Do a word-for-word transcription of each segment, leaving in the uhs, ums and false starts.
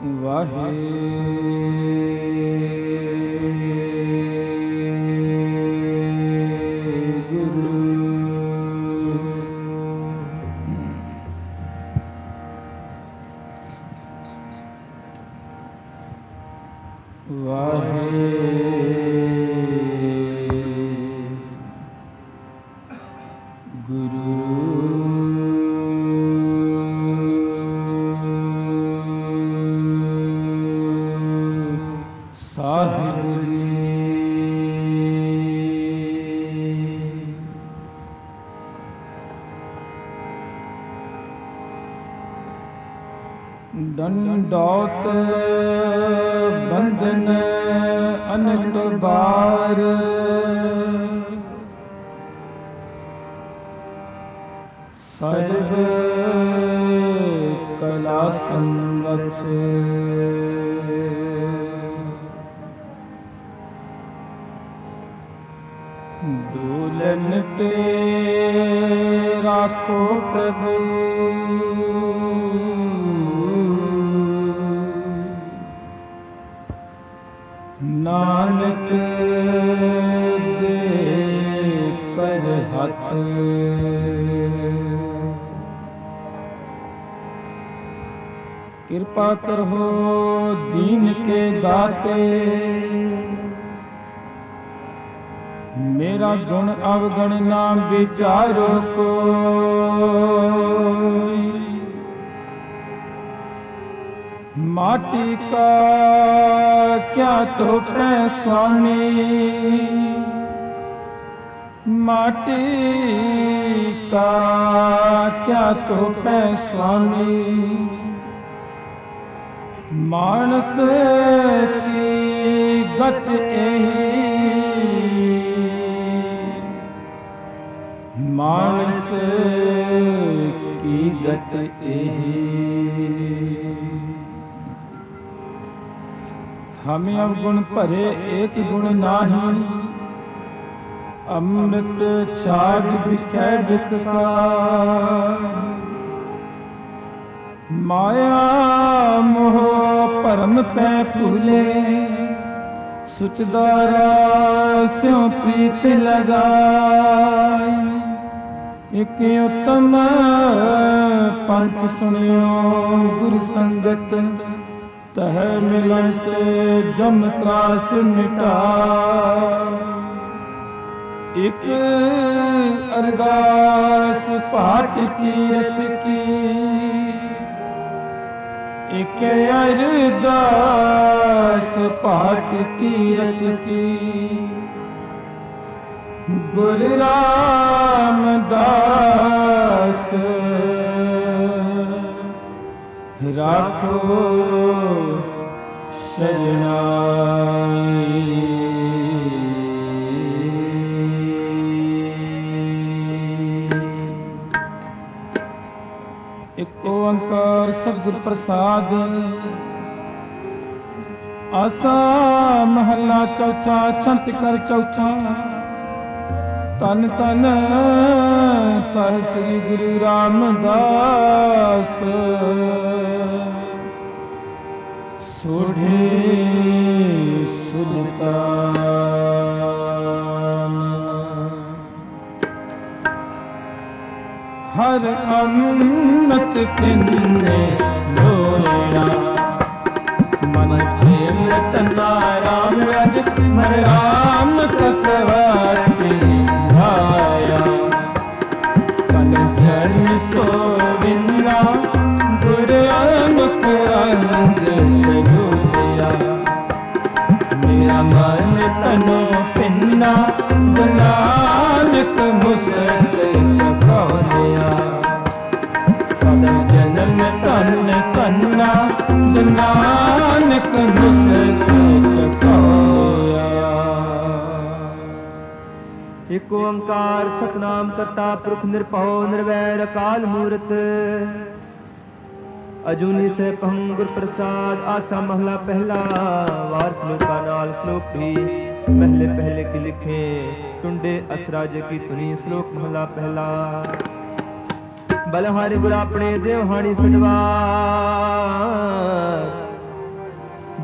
दंडौत बंधन अनक बार, सर्व कला संगत दोलन पे राखो प्रभु, नानक दे कर हाथ। कृपा करो दीन के दाते, मेरा गुण अवगुण ना विचारो कोई। माटी का क्या तोपे स्वामी, माटी का क्या तोपे स्वामी। मानस की गत एही, मानस की गत एही। हमें अवगुण भरे एक गुण नाही, अमृत छाड़ बिखै बिख का। माया मोह भरम पै फूले, सुचदारा स्यों प्रीत लगाई। एक उत्तम पंच सुनियो गुरु संगत, तह मिलत जम त्रास मिटा। एक अरदास पाठ कीरत की, एक अरदास पाठ कीरत की। गुरु रामदास राखो सजनाई। एक ओंकार सतगुर प्रसाद। आसा महला चौथा छंत कर चौथा। तन तन ਸਾਹਿਬ ਸ੍ਰੀ ਗੁਰੂ ਰਾਮਦਾਸ। ਸੋਢੀ ਸੁਲਤਾਨ ਹਰ ਅੰਮ੍ਰਿਤ ਪਿੰਨੇ ਲੋਇਆ। ਮਨ ਪ੍ਰੇਮ ਤਨਾ ਰਾਮ ਰਜ ਮਨ ਰਾਮ ਕਸਵਾਰ ਕੇ ਆਇਆ। ਕਲ ਚਰਨ ਸੋਵਿੰਦਾ ਗੁਰ ਮੁਖ ਅੰਗ ਚਲੋਇਆ। ਮੇਰਾ ਮਨ ਤਨੋ ਪਿੰਨਾ ਨਾਨਕ ਮੁਸਤ ਚਖੋਲਿਆ। ਸਦਾ ਜਨਮ ਤਨ ਤਨਾ ਨਾਨਕ ਮੁਸਤ ਚਖੋਲਿਆ। ਇਕ ਓੰਕਾਰ ਸਤਨਾਮ ਕਰਤਾ ਪੁਰਖ ਨਿਰਭਉ ਨਿਰਵੈਰ ਅਕਾਲ ਮੂਰਤ। ਅਜੂਨੀ ਸੈਭੰ ਗੁਰ ਪ੍ਰਸਾਦ। ਆਸਾ ਮਹਲਾ ਪਹਿਲਾ। ਵਾਰ ਸਲੋਕਾ ਨਾਲ ਸਲੋਕ ਵੀ ਪਹਿਲੇ ਪਹਿਲੇ ਕੀ ਲਿਖੇ। ਟੁੰਡੇ ਅਸਰਾਜ ਕੀ ਧੁਨੀ। ਸਲੋਕ ਮਹਲਾ ਪਹਿਲਾ। ਬਲਹਾਰੀ ਗੁਰ ਆਪਣੇ ਦੇਵ ਹਾਣੀ ਸਦਵਾਰ।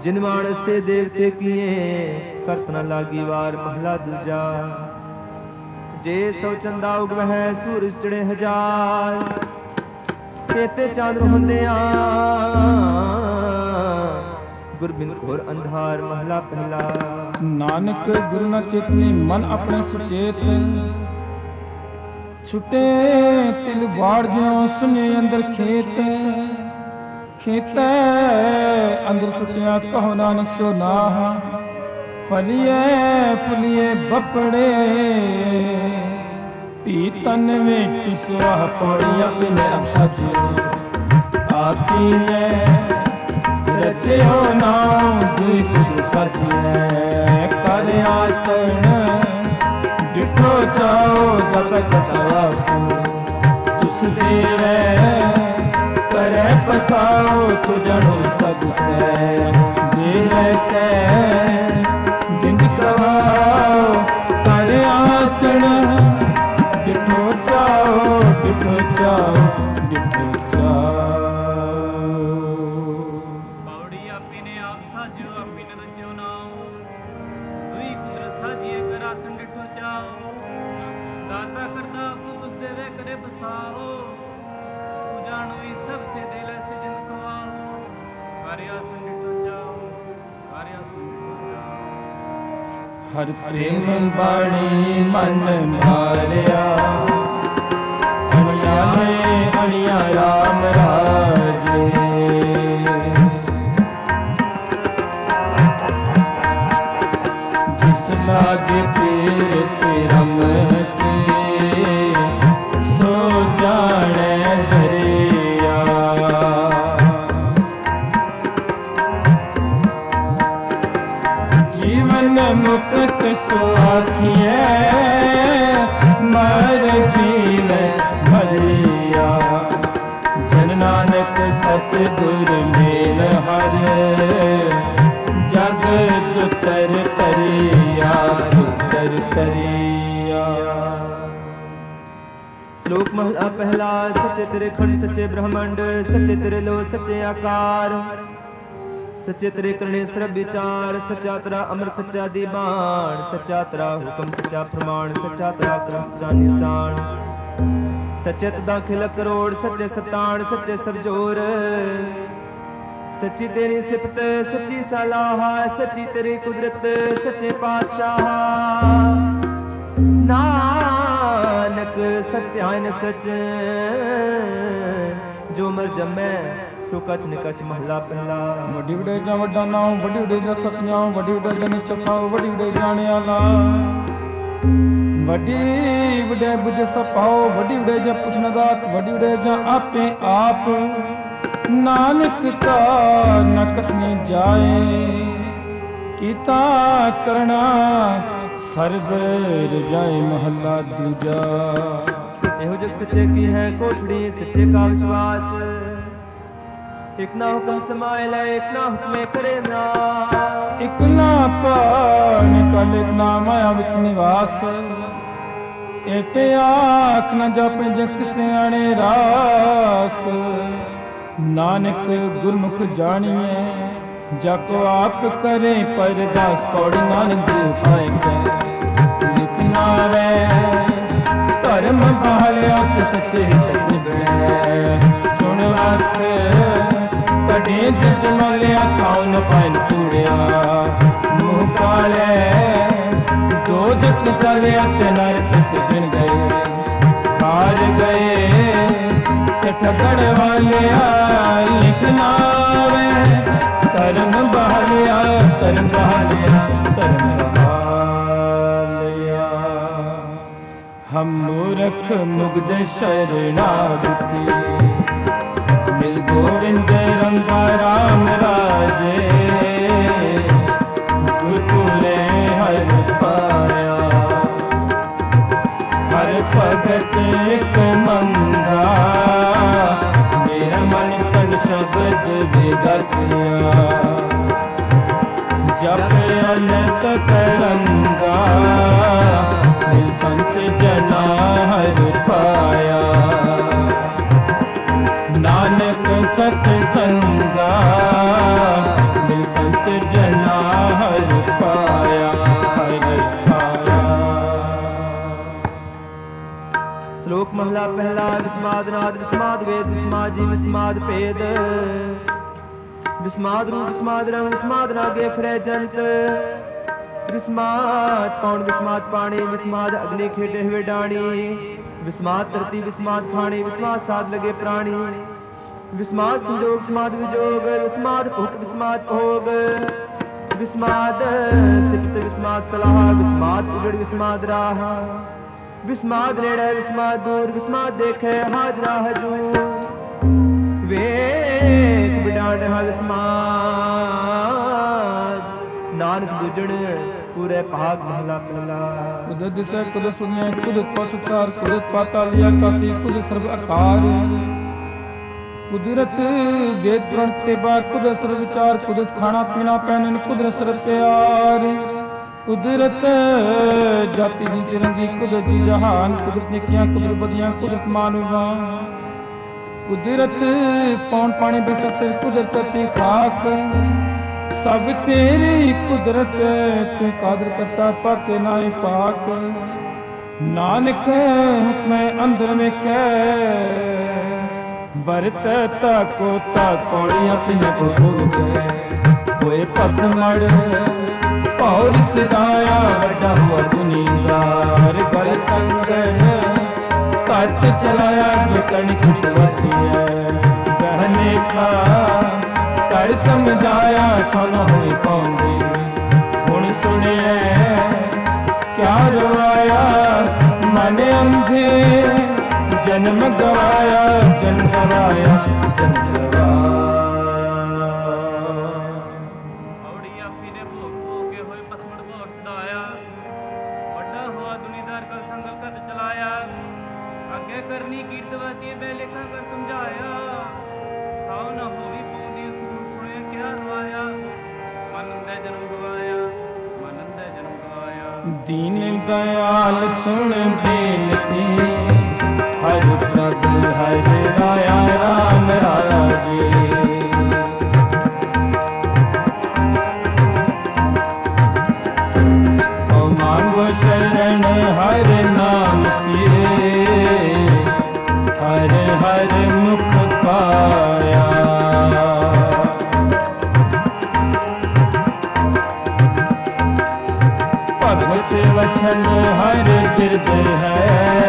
जिन मानस ते देवते किए करत न लागी वार महला दूजा। जे सौ चंदा उगवह सूरज चढ़े हजार केते चांद होंदिया गुरबिंद घोर अंधार महला पहला। नानक गुरु न चेते मन अपने सुचेत छुटे तिल बाड़ दियो सुने अंदर खेत खेत अंदर छुटिया कहो नानक सो नाह फलिए फुलिए बपड़े पीतन में सुह पौड़िया पिने अब सच आपी ने रचे हो नाम दीप सच कर आसन डिठो जाओ जगत तवापू तुस देवे करे पसाओ तु जनो सबसे देवे से जिंद कवाओ कर आसन डिठो जाओ डिठो जाओ डिठो जाओ। पौड़ी आपी ने आप साजो आपी ने रचो नाओ दुई कुदरत साजिए कर आसन डिठो जाओ दाता करता आपको उस देवे करे बसाओ तू जानो ही सबसे दिल से जिंद कवाओ कार्य आसन डिठो जाओ कार्य आसन डिठो जाओ। हर प्रेम बाणी मन मारिया अणिया में अणिया राम राजे जिस लागे तेरे तिरम के सो जाने जरिया। जीवन मुक्त सुआखिए मर जीव भरिया जन नानक सस गुर मेल हर जग दुतर तरिया दुतर तरिया। श्लोक महला पहला। सच्चे तेरे खंड सच्चे ब्रह्मांड सच्चे तेरे लो सच्चे आकार सच्चे तेरे करने सर्व विचार सच्चा तेरा अमर सच्चा दीवान सच्चा तेरा हुक्म सच्चा प्रमाण सच्चा तेरा क्रम सच्चा निशान सच्चे दाखिल करोड़ सच्चे सतान सच्चे सरजोर सच्ची तेरी सिफत सच्ची सलाह सच्ची तेरी कुदरत सच्चे पातशाह नानक सच आयन सच जो मर जमै सो कच निकच महला पहला। वड्डी वडे जा वड्डा नाम वड्डी वडे जा सपना वड्डी वडे जन चखाओ वड्डी वडे जाने आला वड्डी वडे बुझ सपाओ वड्डी वडे जा पुछन दात वड्डी वडे जा आपे आप नानक का नकत में जाए कीता करना सर्व रजाए महला दूजा। एहो जग सच्चे की है कोठड़ी सच्चे का विश्वास एक ना हुक्म समायल एक ना हुक्मे करे नास एक ना पान कल एक ना माया विच निवास एक आख न जप जग सियाणे रास नानक गुरमुख जानिए जाको आप करे परदास पौड़ी नानक जी पाए के लिखना वे धर्म बहालिया सच्चे सच्चे चुन अख कटे जमलिया खाओ न पाइन कूड़िया मुँह काले दो जग चलिया ते नरक सिजन गए हार गए सठगड़ वाले लिखना वे धर्म बहालिया धर्म बहालिया धर्म बहालिया। हम मूर्ख मुग्ध शरणागति मिल गोविंद रंगा राम राजे गुरपुरे हर पाया हर भगत एक मंगा मेरा मन तन शब्द विदसिया जप अनंत तरंगा मिल संत जना हर पाया नानक सत संगा मिल संत पहला विस्माद नाद विस्माद वेद विस्माद जी विस्माद भेद विस्माद रूप विस्माद रंग विस्माद नागे फिरे जंत विस्माद कौन विस्माद पानी विस्माद अग्नि खेटे हुए डाणी विस्माद धरती विस्माद खानी विस्माद साध लगे प्राणी विस्माद संजोग विस्माद विजोग विस्माद भूख विस्माद भोग विस्माद सिप्त विस्माद सलाह विस्माद उजड़ विस्माद राह विस्माद नेड़े विस्माद दूर विस्माद देखे हाजरा हजूर वेख बिडान हा विस्माद नानक दुजण पूरे भाग महला पहला कुदरत दिसे कुदरत सुनिए कुदरत पशुचार कुदरत पाताल आकाशी कुदरत सर्व आकार कुदरत वेद पुराण ते बार कुदरत सर्व विचार कुदरत खाना पीना पहनन कुदरत सर्व प्यार कुदरत जाति दी सिरंजी कुदरत जी जहान कुदरत निकियां कुदरत बदियां कुदरत मानवा कुदरत पौन पानी बेसते कुदरत ती खाक सब तेरी कुदरत तू कादर करता पाके नाई पाक नानक हुक्म अंदर में कह वरत ताको ताकोड़ियां पिने को गए कोई पसमड़ और सजाया बड़ा हुआ दुनियादार गल संगन कट चलाया जो कणिक बची है बहने का कर समझाया खाना हुई पाऊंगी हुण सुनिए क्या रोया मन अंधे जन्म गवाया जन्म गवाया जन्म गवाया करनी कीर्त वाची बे लेखा कर समझाया खाओ न होवी पौंदी सुने क्या रवाया मनंदे जन्म गवाया मनंदे जन्म गवाया दीन दयाल सुन बेनती हर प्रग हर राया राम राया जी ओ मांगो शरण हर नाम पीरे हर हर मुख पाया भगवत वचन हर गिरद है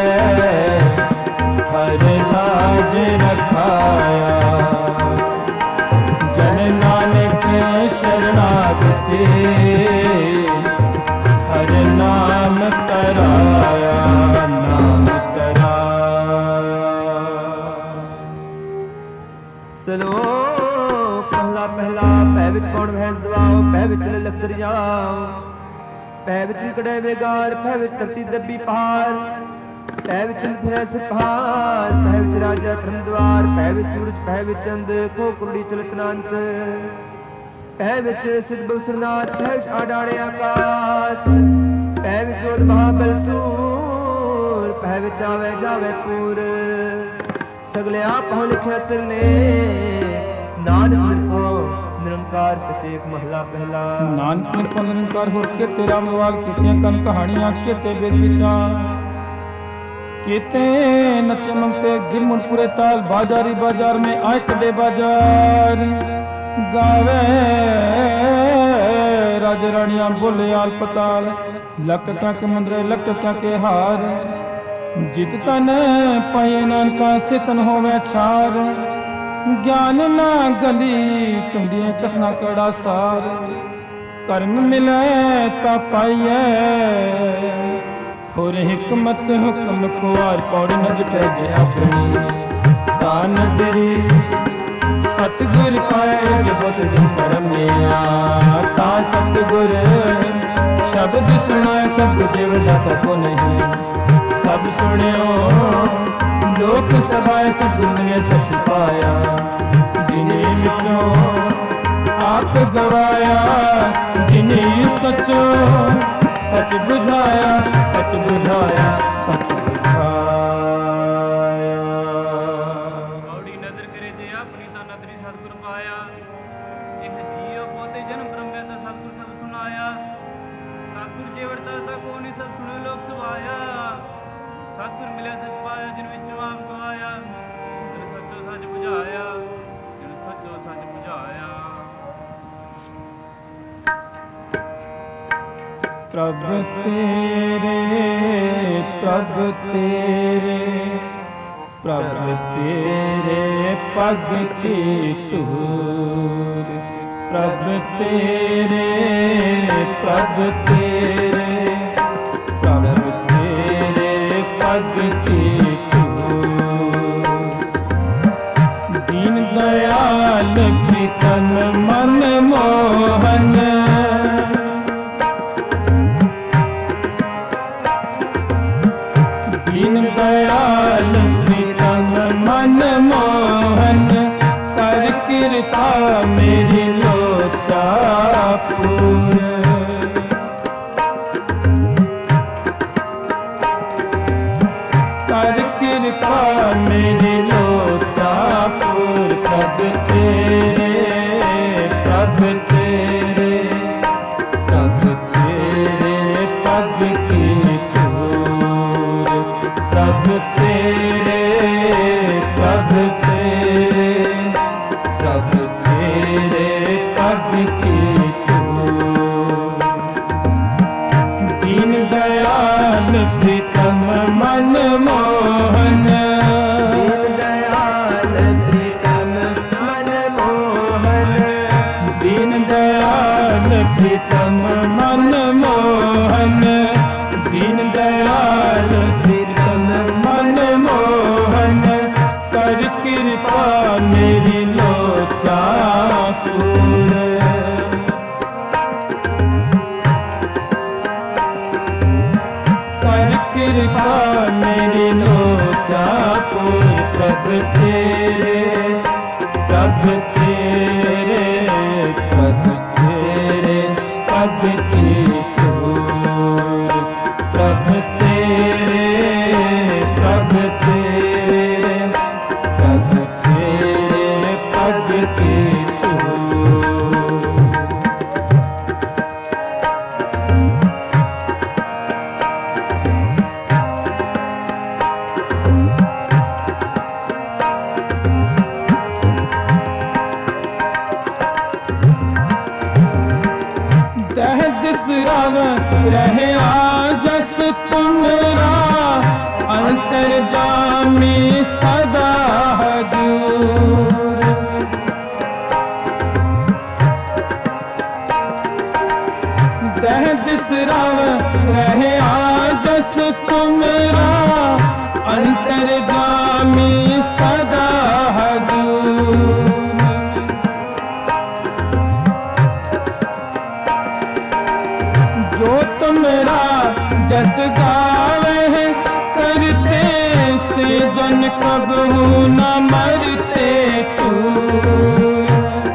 हर लाज रखाया जन नानक शरणागति हर नाम तराया नाम सलोक पहला पहला पै विच कौन भैंस दवाओ पै विच लख दरियाओ पै विच कड़े बेगार पै विच धरती दबी पहाड़ पै विच फिरै सिपहार पै विच राजा धर्म द्वार पै विच सूरज पै विच चंद खो कुरड़ी चलत नानत पै विच सिद्ध बहुसुरनाथ पै विच आडाणे आकाश पै विच जोत महाबल सूर पै विच आवे जावे पूर सगले आप हो लिखे सिर ने नानक निरखो निरंकार सचेत महला पहला नानक निरखो निरंकार होर के तेरा मवाल कितने कन कहानियां केते वेद विचार केते नचे मंगते गिरमुन पूरे ताल बाजारी बाजार में आए कदे बाजार गावे राज रानियां बोले आल पताल लक क्या के मंदरे लक क्या के हार जित तन पाए नानका सितन होवे छार ज्ञान ना गली कंडिया कथना कड़ा सार कर्म मिले ता पाइए होर हिकमत हुक्म कुआर पौड़ न जुटे जे अपनी तान दरी सतगुर पाए जबत जन परमिया ता सतगुर शब्द सुनाए सब देव दाता को नहीं सब सुनियो लोक सभाए सतगुर ने सच पाया जिन्हें विचों आप गवाया जिन्हें सचो सच बुझाया सच बुझाया सच बुझाया गौड़ी नजर करे जे अपनी ता नदरी सतगुर पाया एक जियो पोते जन्म ब्रह्मे ता सतगुर सब सुनाया सतगुर जेवड़ता ता कोनी सब सुने लोक सुवाया ਸਤਿਗੁਰ ਮਿਲਿਆ ਸਚ ਪਾਇਆ, ਜਿਨ ਵਿੱਚੋਂ ਆਪ ਗਵਾਇਆ, ਜਿਨ ਸੱਚੋ ਸੱਚ ਬੁਝਾਇਆ, ਜਿਨ ਸੱਚੋ ਸੱਚ ਬੁਝਾਇਆ। ਪ੍ਰਭ ਤੇਰੇ ਪ੍ਰਭ ਤੇਰੇ ਪ੍ਰਭ ਤੇਰੇ ਪਗ ਕੀ ਧੂਰ, ਪ੍ਰਭ ਤੇਰੇ ਪ੍ਰਭ ਤੇਰੇ ਪ੍ਰਭ ਤੇਰੇ ਪਗ ਕੀ ਧੂਰ। ਦੀਨ ਦਇਆਲ ਪ੍ਰੀਤਮ ਮਨ ਮੋਹਨ, ਦੀਨ ਦਇਆਲ ਪ੍ਰੀਤਮ ਮਨ ਮੋਹਨ, ਕਰ ਕਿਰਪਾ ਮੇਰੀ ਲੋਚਾ ਪੂਰ। ਕਰ ਕਿਰਪਾ ਮੇਰੀ ਲੋਚਾ ਪੂਰ। ਪ੍ਰਭ ਤੇਰੇ ਪ੍ਰਭ ਤੇਰੇ ਪ੍ਰਭ ਤੇਰੇ ਪਗ ਕੀ ਧੂਰ, ਪ੍ਰਭ ਤੇਰੇ ਪ੍ਰਭ ਤੇਰੇ ਪ੍ਰਭ ਤੇਰੇ ਪਗ ਕੀ ਧੂਰ। ਦੀਨ ਦਇਆਲ ਪ੍ਰੀਤਮ ਮਨ ਮੋਹਨ, ਦੀਨ ਦਇਆਲ ਪ੍ਰੀਤਮ ਮਨ ਮੋਹਨ, ਦੀਨ ਦਇਆਲ ਪ੍ਰੀਤਮ ਮਨ ਮੋਹਨ, ਦੀਨ ਦਇਆਲ ਪ੍ਰੀਤਮ ਮਨ ਮੋਹਨ, ਕਰ ਕਿਰਪਾ ਮੇਰੀ ਲੋਚਾ ਪੂਰ। ਕਰ ਕਿਰਪਾ ਮੇਰੀ ਲੋਚਾ ਪੂਰ। ਪ੍ਰਭ ਤੇਰੇ ਪ੍ਰਭ ਤੇਰੇ ਪ੍ਰਭ ਤੇਰੇ ਪਗ ਕੀ ਧੂਰ, ਪ੍ਰਭ ਤੇਰੇ ਪ੍ਰਭ ਤੇਰੇ ਪ੍ਰਭ ਤੇਰੇ ਪਗ ਕੀ ਧੂਰ। ਦਹ ਦਿਸ ਰਵ ਰਹਿਆ ਜਸ ਤੁਮਰਾ, ਅੰਤਰ ਜਾਮੀ ਸਦਾ ਹਜੂਰ। ਦਹ ਦਿਸ ਰਵ ਰਹਿਆ ਜਸ ਤੁਮਰਾ, ਅੰਤਰ ਜਾਮੀ ਸਦਾ ਹਜੂਰ। जो तुमरा जस गावे, करते से जन कबहू न मरते चूर।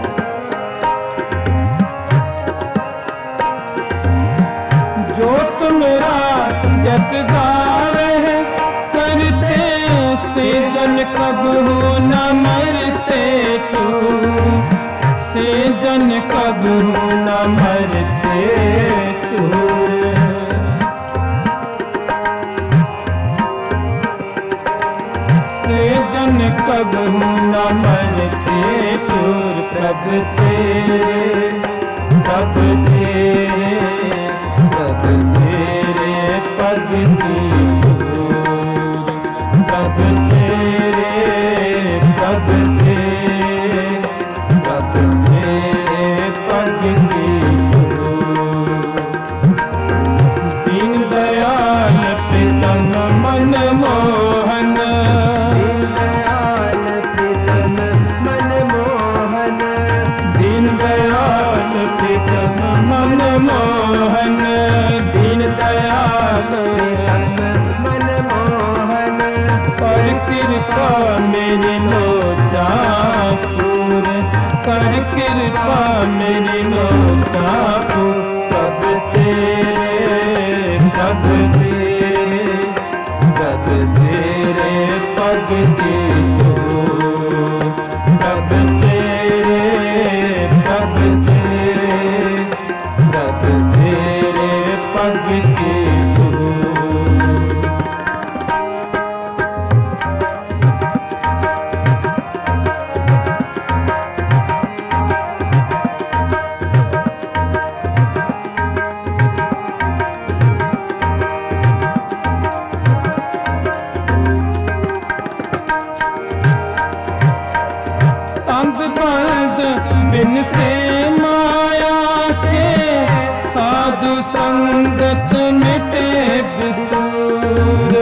जो तुमरा जस गावे, करते से जन कबहू न मरते चूर। से जन कबहू न मरते चूर। से जन कबहू न मरते चूर। प्रभ तेरे प्रभ तेरे प्रभ तेरे पग की धूर। प्रभ तेरे प्रभ तेरे प्रभ तेरे पग की धूर। दीन दयाल प्रीतम मन मोहन। दीन दयाल प्रीतम मन मोहन। दीन दयाल प्रीतम मन मोहन। दीन दयाल प्रीतम मन मोहन। कर कृपा मेरी लोचा पूर। कर कृपा मेरी लोचा पूर। प्रभ तेरे प्रभ तेरे प्रभ तेरे पग की धूर। प्रभ तेरे प्रभ तेरे प्रभ तेरे पग की धूर। बिन से माया के साधु संगत मिटे बिसूर।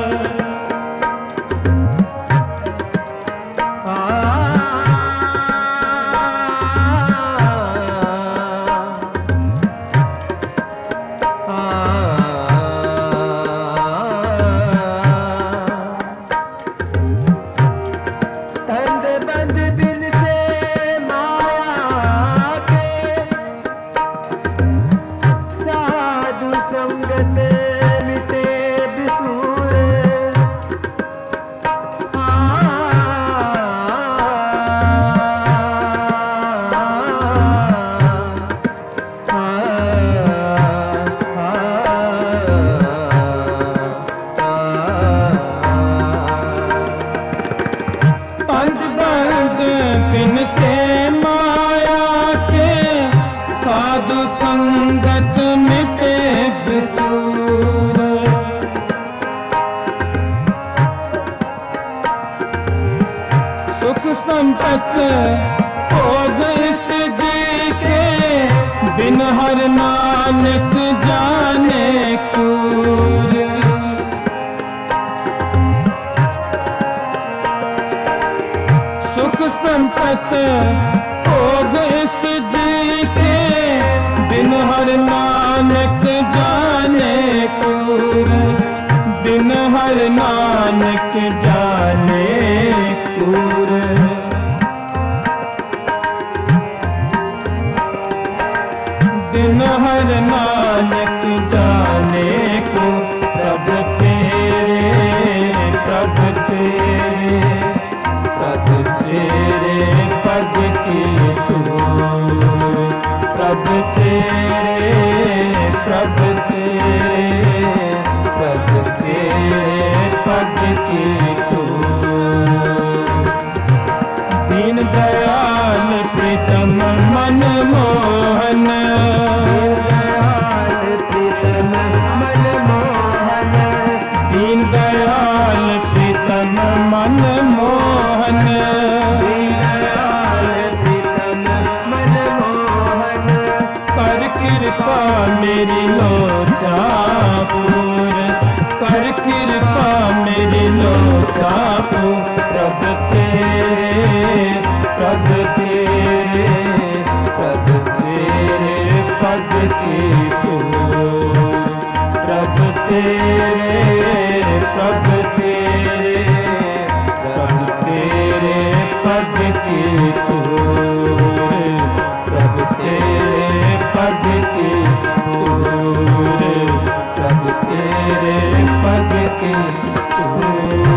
भोग इस जी के बिन हर नानक जाने कूर। सुख संपत भोग इस जी के बिन हर नानक जाने कूर। बिन हर नानक जाने कूर। बिन हर नानक जाने को प्रभ तेरे प्रभ तेरे प्रभ तेरे पद की तूर। प्रभ तेरे प्रभ तेरे प्रभ तेरे पद की तूर। दीन दयाल प्रीतम मन मोहन। दीन दयाल प्रीतम मन मोहन। दीन दयाल प्रीतम मन मोहन। कर कृपा मेरी लोचा पूर। कर कृपा मेरी लोचा पूर। प्रभ तेरे प्रभ तेरे प्रभ तेरे पद की तूर। प्रभ तेरे प्रभ तेरे प्रभ तेरे पद की तूर। प्रभ तेरे पद की तूर। प्रभ तेरे पद की तूर।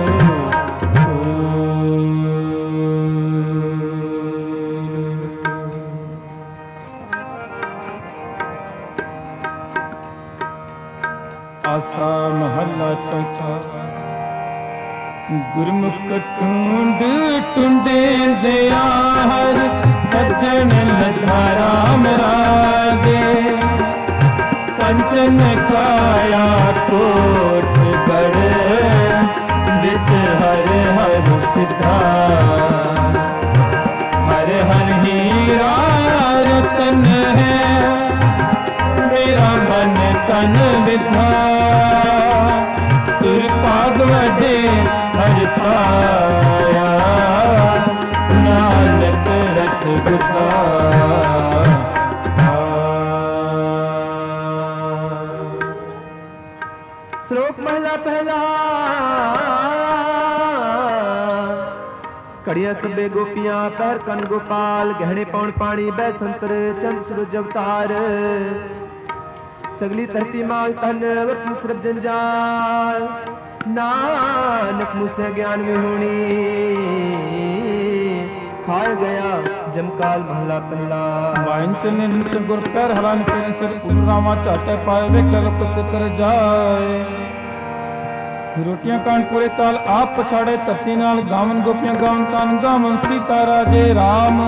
आसा महला चौथा। गुरमुख टूंड टूंडे दया हर सज्जन लधा राम राजे। कंचन काया कोट बड़ बिच हर हर सिद्धा। हर हर हीरा रतन है मेरा मन तन विधा। तुर पाग वडे हर पाया नानक रस गुदा। श्लोक महला पहला। कड़िया सबे गोपियां पैर कन गोपाल। गहने पौन पानी बैसंतर चंद सूरज अवतार। सगली धरती माल तन वर्तन सरब जंजाल। नानक मुझसे ज्ञान में होनी हाय गया जमकाल महला पहला। वांचन नित्य गुर कर हलान के सिर पूर्णामा चाहते पाए वे कर कुछ कर जाए। रोटियां कान पूरे ताल आप पछाड़े धरती नाल। गावन गोपियां गावन कान गावन सीता राजे राम।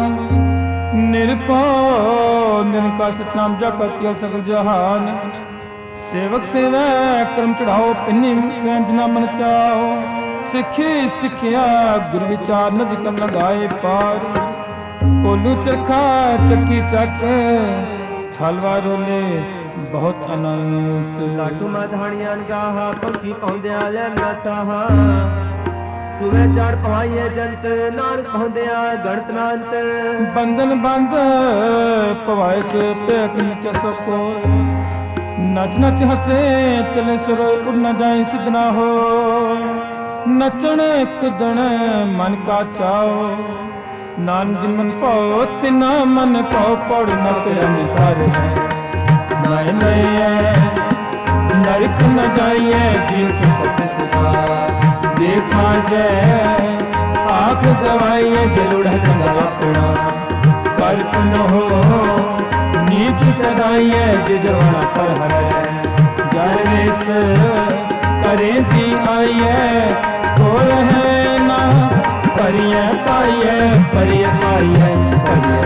निरभव निरंकार सतनाम जप किया सकल जहान। सेवक सेवा कर्म चढ़ाओ पिन्नी जना मन चाहो। सिखी सिखिया गुरु विचार नदी कर लगाए पार। ਕੋਲੂ ਚਰਖਾ ਚੱਕੀ ਚੱਕ ਛਲਵਾ ਰੋਲੇ ਬਹੁਤ ਅਨੰਤ। ਲਾਟੂ ਮਧਾਣੀਆਂ ਗਾਹਾ ਪੰਖੀ ਪਾਉਂਦਿਆਂ ਲੈ ਨਸਾਹਾਂ ਸੁਵੇ ਚੜ ਪਵਾਈਏ ਜੰਤ ਨਾਨਕ ਪਾਉਂਦਿਆਂ ਗਣਤ ਨਾਨਤ। ਬੰਧਨ ਬੰਧ ਪਵਾਏ ਸੇ ਪੈਕ ਨਿਚ ਸਕੋ ਨਚ ਨਚ ਹਸੇ ਚਲੇ ਸੁਰ ਉੜ ਨ ਜਾਏ ਸਿਧ ਨਾ ਹੋ। ਨਚਣ ਇੱਕ ਦਿਨ ਮਨ ਕਾ ਚਾਓ ਨਾਨ ਜਿਮਨ ਪਾਓ ਤਿਨਾ ਮਨ ਪਾਓ ਪੜ ਨਤ ਅਨਿਕਾਰ ਹੈ। ਨਾਇ ਨਏ ਨਰਕ ਨ ਜਾਈਏ ਜੀਵ ਕੇ ਸਤ ਸੁਖਾ ਦੇਖਾ ਜੈ ਆਖ ਗਵਾਈਏ ਜਲੁੜਾ ਚੰਗਾ ਆਪਣਾ ਕਰ ਪੁਨ ਹੋ ਨੀਚ ਸਦਾਈਏ ਜਿਜਵਾਣਾ ਪਰ ਹਰੈ। ਜਰ ਵੇਸ ਕਰੇ ਦੀ ਆਈਏ ਕੋਲ ਹੈ ਨਾ ਪਰਿਐ ਪਾਈਐ ਪਰਿਐ ਪਾਈਐ ਪਰਿਐ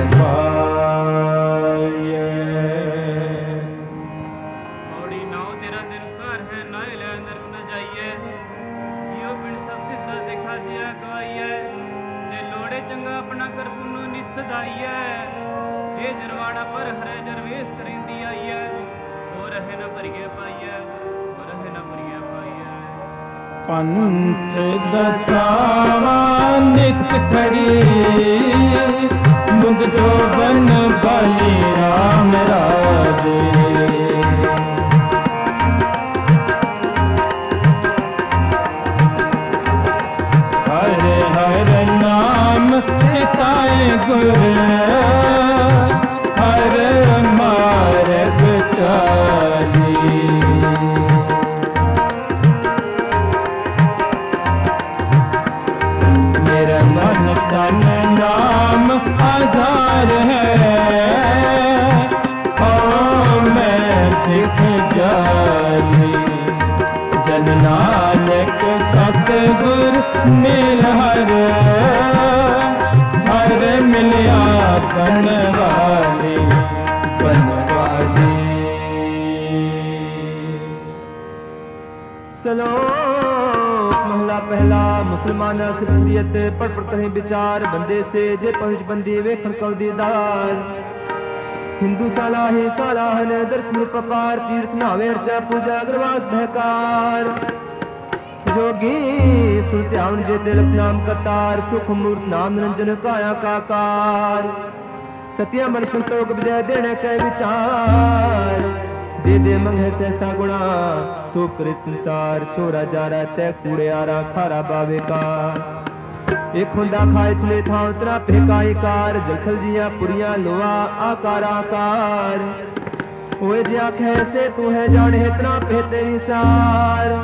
ਪਾਈਐ। ਔੜੀ ਨਾਉ ਤੇਰਾ ਦਿਨ ਘਰ ਹੈ ਨਾਏ ਲੈ ਨਰਕ ਨ ਜਾਈਏ ਜਿਉ ਬਿਨ ਸਭ ਤਿਸ ਦਾ ਦੇਖਾ ਜਿਆ ਗਵਾਈਐ। ਜੇ ਲੋੜੇ ਚੰਗਾ ਆਪਣਾ ਕਰ ਪੁੰਨੂ ਨਿਤ ਸਦਾਈਐ ਜੇ ਜਰਵਾਣਾ ਪਰ ਹਰੇ ਜਰਵੇਸ ਕਰਿੰਦੀ ਆਈਐ। ਹੋ ਰਹੇ ਨ ਭਰੀਏ ਪਾਈਐ ਹੋ ਰਹੇ ਨ ਭਰੀਏ ਪਾਈਐ। ਪੰਥ ਦਸਾਵਾ ਨਿਤ ਖੜੀ ਮੁੰਦ ਜੋਬਨ ਬਾਲੀ ਰਾਮ ਰਾਜੇ। ਹਰ ਹਰ ਨਾਮ ਚਿਤਾਏ ਗੁਰ ਹਰ ਮਾਰਗ ਚਾਲੀ। ਮੇਰਾ ਮਨ ਤਨ ਨਾਮ ਆਧਾਰ ਹੈ ਹੋ ਮੈਂ ਦਿਖ ਜਾਲੀ। ਜਨ ਨਾਨਕ ਸਤਿਗੁਰ ਮਿਲ ਹਰ ਹਰ ਮਿਲਿਆ ਬਨਵਾਲੀ ਬਨਵਾਲੀ। ਸਲੋਕ ਮਹਲਾ ਪਹਿਲਾ। ਮੁਸਲਮਾਨਾ ਸਿਫਤੀਅਤ ਪੜ ਪੜ ਕਰੇ ਵਿਚਾਰ ਬੰਦੇ ਸੇ ਜੇ ਪਹੁੰਚ ਬੰਦੀ ਵੇਖਣ ਕਉ ਦੀਦਾਰ। ਹਿੰਦੂ ਸਾਲਾਹੇ ਸਾਲਾਹਨ ਦਰਸ਼ਨ ਪ੍ਰਕਾਰ ਤੀਰਥ ਨਾਵੇ ਅਰਚਾ ਪੂਜਾ ਅਗਰਵਾਸ ਬਹਿਕਾਰ। जोगी सुन ध्यान जे दिल नाम करतार सुख मूर्त नाम निरंजन काया काकार। सत्या मन संतोख विजय देने के विचार दे दे मंगे सहसा गुणा सो करे संसार। छोरा जारा तय कूड़े आरा खारा बावे का एक हुंदा खाए चले था उतरा फेकाई कार। जलथल जिया पुरिया लोहा आकार आकार ओए जे आखे से तू है जाने इतना पे तेरी सार।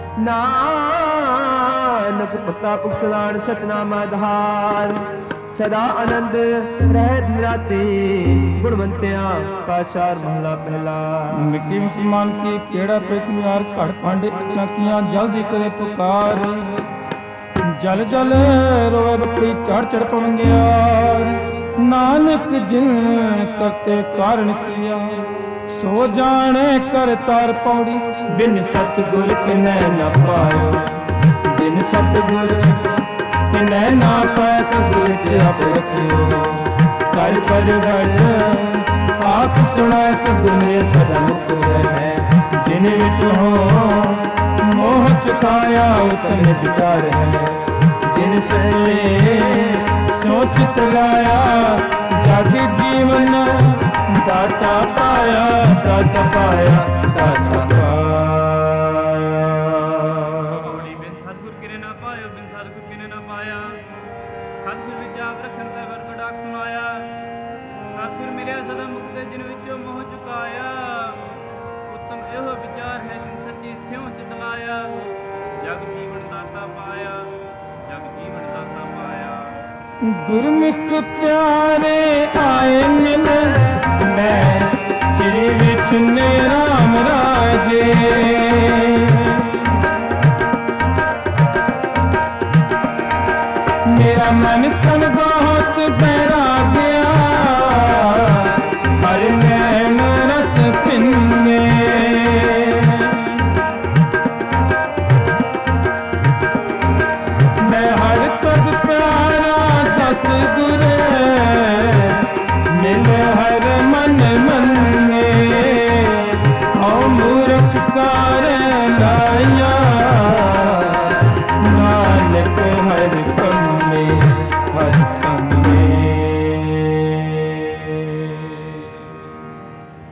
नानक पता पुखसलान सचनाम आधार सदा आनंद रहत निराते गुणवंत्या पाशार महला पहला। मिट्टी मुसलमान की केड़ा पृथ्वी यार घड़ खंड इतना किया जल्दी करे पुकार। जल जल रोए बकरी चढ़ चढ़ पवंगियार। नानक जिन करते कारण किया सो जाने कर तार पौड़ी। बिन सतगुर किनै न पायो बिन सतगुर किनै ना पाय सतगुर आप रखियो। कर परगट आप सुनाए सतगुर सदा मुक्त है। जिन विच हो मोह चुकाया उतन विचार है। जिन सचे सोच लाया जाति जीवन दाता पाया दाता पाया दाता पाया। बिन सतगुर किने ना पायो बिन सतगुर किने ना पाया। सतगुर विच आप रखन ते वर बड़ा सुनाया। सतगुर मिलिया सदा मुक्त जिन विचों मोह चुकाया। उत्तम एहो विचार है जिन सच्ची स्यों चित लाया। जग जीवन दाता पाया जग जीवन दाता पाया। गुरमुख प्यारे आए मिल मैं चिरे विच ने राम राजे। मेरा मन तन बहुत बहरा गया हर नैन रस पिन्ने। मैं हर पद प्यारा दस गुर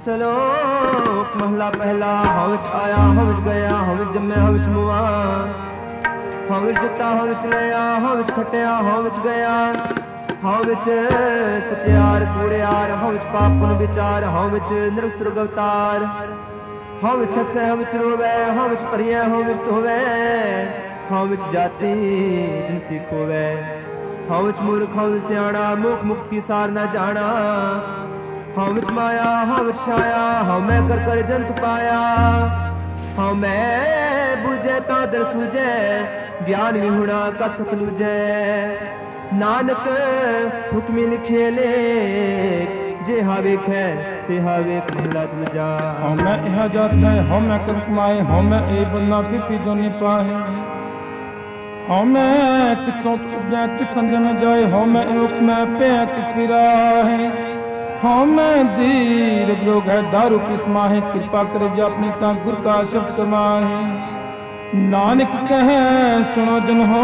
ਸਲੋਕ ਮਹਲਾ ਪਹਿਲਾ। ਹਉ ਵਿੱਚ ਆਇਆ ਹਉ ਵਿੱਚ ਗਿਆ, ਹਉ ਵਿੱਚ ਜੰਮਿਆ ਹਉ ਵਿੱਚ ਮੁਆ, ਹਉ ਵਿੱਚ ਦਿੱਤਾ ਹਉ ਵਿੱਚ ਲਿਆ, ਹਉ ਵਿੱਚ ਖਟਿਆ ਹਉ ਵਿੱਚ ਗਿਆ, ਹਉ ਵਿੱਚ ਸਚਿਆਰ ਕੂੜਿਆਰ, ਹਉ ਵਿੱਚ ਪਾਪ ਪੁਨ ਵਿਚਾਰ, ਹਉ ਵਿੱਚ ਨਿਰਸੁਰਗ ਅਵਤਾਰ, ਹਉ ਵਿੱਚ ਹੱਸੈ ਹਉ ਵਿੱਚ ਰੋਵੈ, ਹਉ ਵਿੱਚ ਭਰੀਐ ਹਉ ਵਿੱਚ ਧੋਵੈ, ਹਉ ਵਿੱਚ ਜਾਤੀ ਜਿਨ ਸਿੱਖ ਹੋਵੈ, ਹਉ ਵਿੱਚ ਮੂਰਖ ਹਉ ਵਿੱਚ ਸਿਆਣਾ, ਮੁਖ ਮੁਖ ਕੀ ਸਾਰ ਨਾ ਜਾਣਾ, ਹਉ ਵਿੱਚ ਮਾਇਆ ਹਉ ਵਿੱਚ ਛਾਇਆ, ਹਉ ਮੈਂ ਕਰ ਕਰ ਜੰਤ ਪਾਇਆ, ਹਉ ਮੈਂ ਬੁਝੈ ਤਾਂ ਦਰ ਸੂਝੈ, ਗਿਆਨ ਵਿਹੁਣਾ ਕਤ ਕਤ ਲੂਝੈ, ਨਾਨਕ ਹੁਕਮੀ ਲਿਖੇ ਲੇਖ, ਜੇ ਹਾ ਵੇਖੈ ਤੇ ਹਾ ਵੇਖ ਮਹਲਾ ਦੂਜਾ। ਹਉ ਮੈਂ ਇਹ ਜਾਤ ਹੈ, ਹਉ ਮੈਂ ਕਰ ਕਮਾਏ, ਹਉ ਮੈਂ ਇਹ ਬੰਨਾ ਫਿਰਤੀ ਜੋ ਨੀ ਪਾਏ, ਹਉ ਮੈਂ ਕਿਤੋਂ ਪੁੱਜੈ ਕਿਤ ਸੰਜਮ ਜਾਏ, ਹਉ ਮੈਂ ਓਕ ਮੈਂ ਪਿਆ ਕਿਤ ਫਿਰਾਏ, ਹਉ ਮੈਂ ਦੀਰਘ ਰੋਗ ਹੈ ਦਾਰੂ ਕਿਸ ਮਾਹੇ, ਕਿਰਪਾ ਕਰੇ ਜੇ ਆਪਣੀ ਤਾਂ ਗੁਰ ਕਾ ਸ਼ਬਦ ਕਮਾਹੇ, ਨਾਨਕ ਕਹੈ ਸੁਣੋ ਜਨ ਹੋ,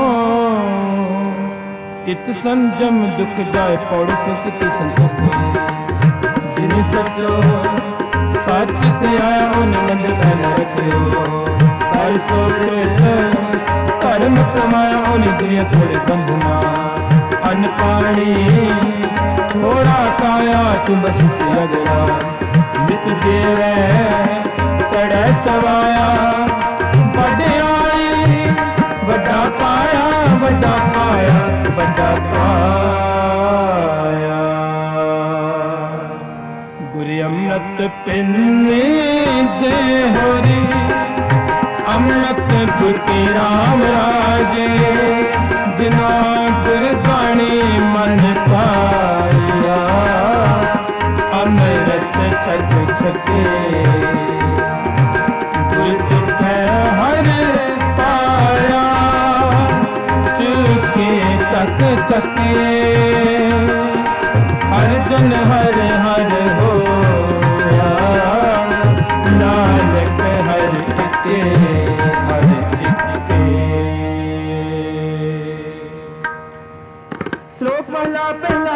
ਇਤ ਸੰਜਮ ਦੁਖ ਜਾਏ, ਪੌੜੀ ਸੇ ਕਿਤ ਸੰਤੋਖ, ਜਿਨ ਸਚੋ ਸੱਚ ਤੇ ਆਇਆ ਉਹਨ ਨੰਦ ਪਹਿਲਾ ਰਖਿਓ, ਕਰ ਸੋ ਕ੍ਰਿਤ ਧਰਮ ਕਮਾਇਆ ਉਹਨੇ ਦੁਨੀਆ ਥੋੜੇ ਬੰਧਨਾ, ਅੰਨ ਪਾਣੀ ਥੋੜਾ ਕਾਇਆ ਤੂੰ ਬਖਸ਼ ਅਗਲਾ, ਨਿਤ ਦੇਵੈ ਚੜੈ ਸਵਾਇਆ, ਵਡਿਆਈ ਵੱਡਾ ਪਾਇਆ ਵੱਡਾ ਪਾਇਆ ਵੱਡਾ ਪਾਇਆ, ਗੁਰ ਅੰਮ੍ਰਿਤ ਪਿੰਨੇ ਦੇ ਹੋਰੀ, ਅੰਮ੍ਰਿਤ ਗੁਰ ਕੀ ਰਾਮ ਰਾਜੇ, ਜਿਨਾ ਗੁਰ ਬਾਣੀ ਮਨ ਪਾਇਆ, ਅੰਮ੍ਰਿਤ ਛਛ ਛਛੇ, ਗੁਰ ਤੁਠੈ ਹਰ ਪਾਇਆ, ਚੁਕੇ ਤਕ ਤਕੇ, ਹਰ ਜਨ ਹਰ ਹਰ ਹੋਇਆ, ਨਾਨਕ ਹਰ ਇਕੇ ਹਰ ਇਕੇ। ਸ਼ਲੋਕ ਮਹਲਾ ਪਹਿਲਾ।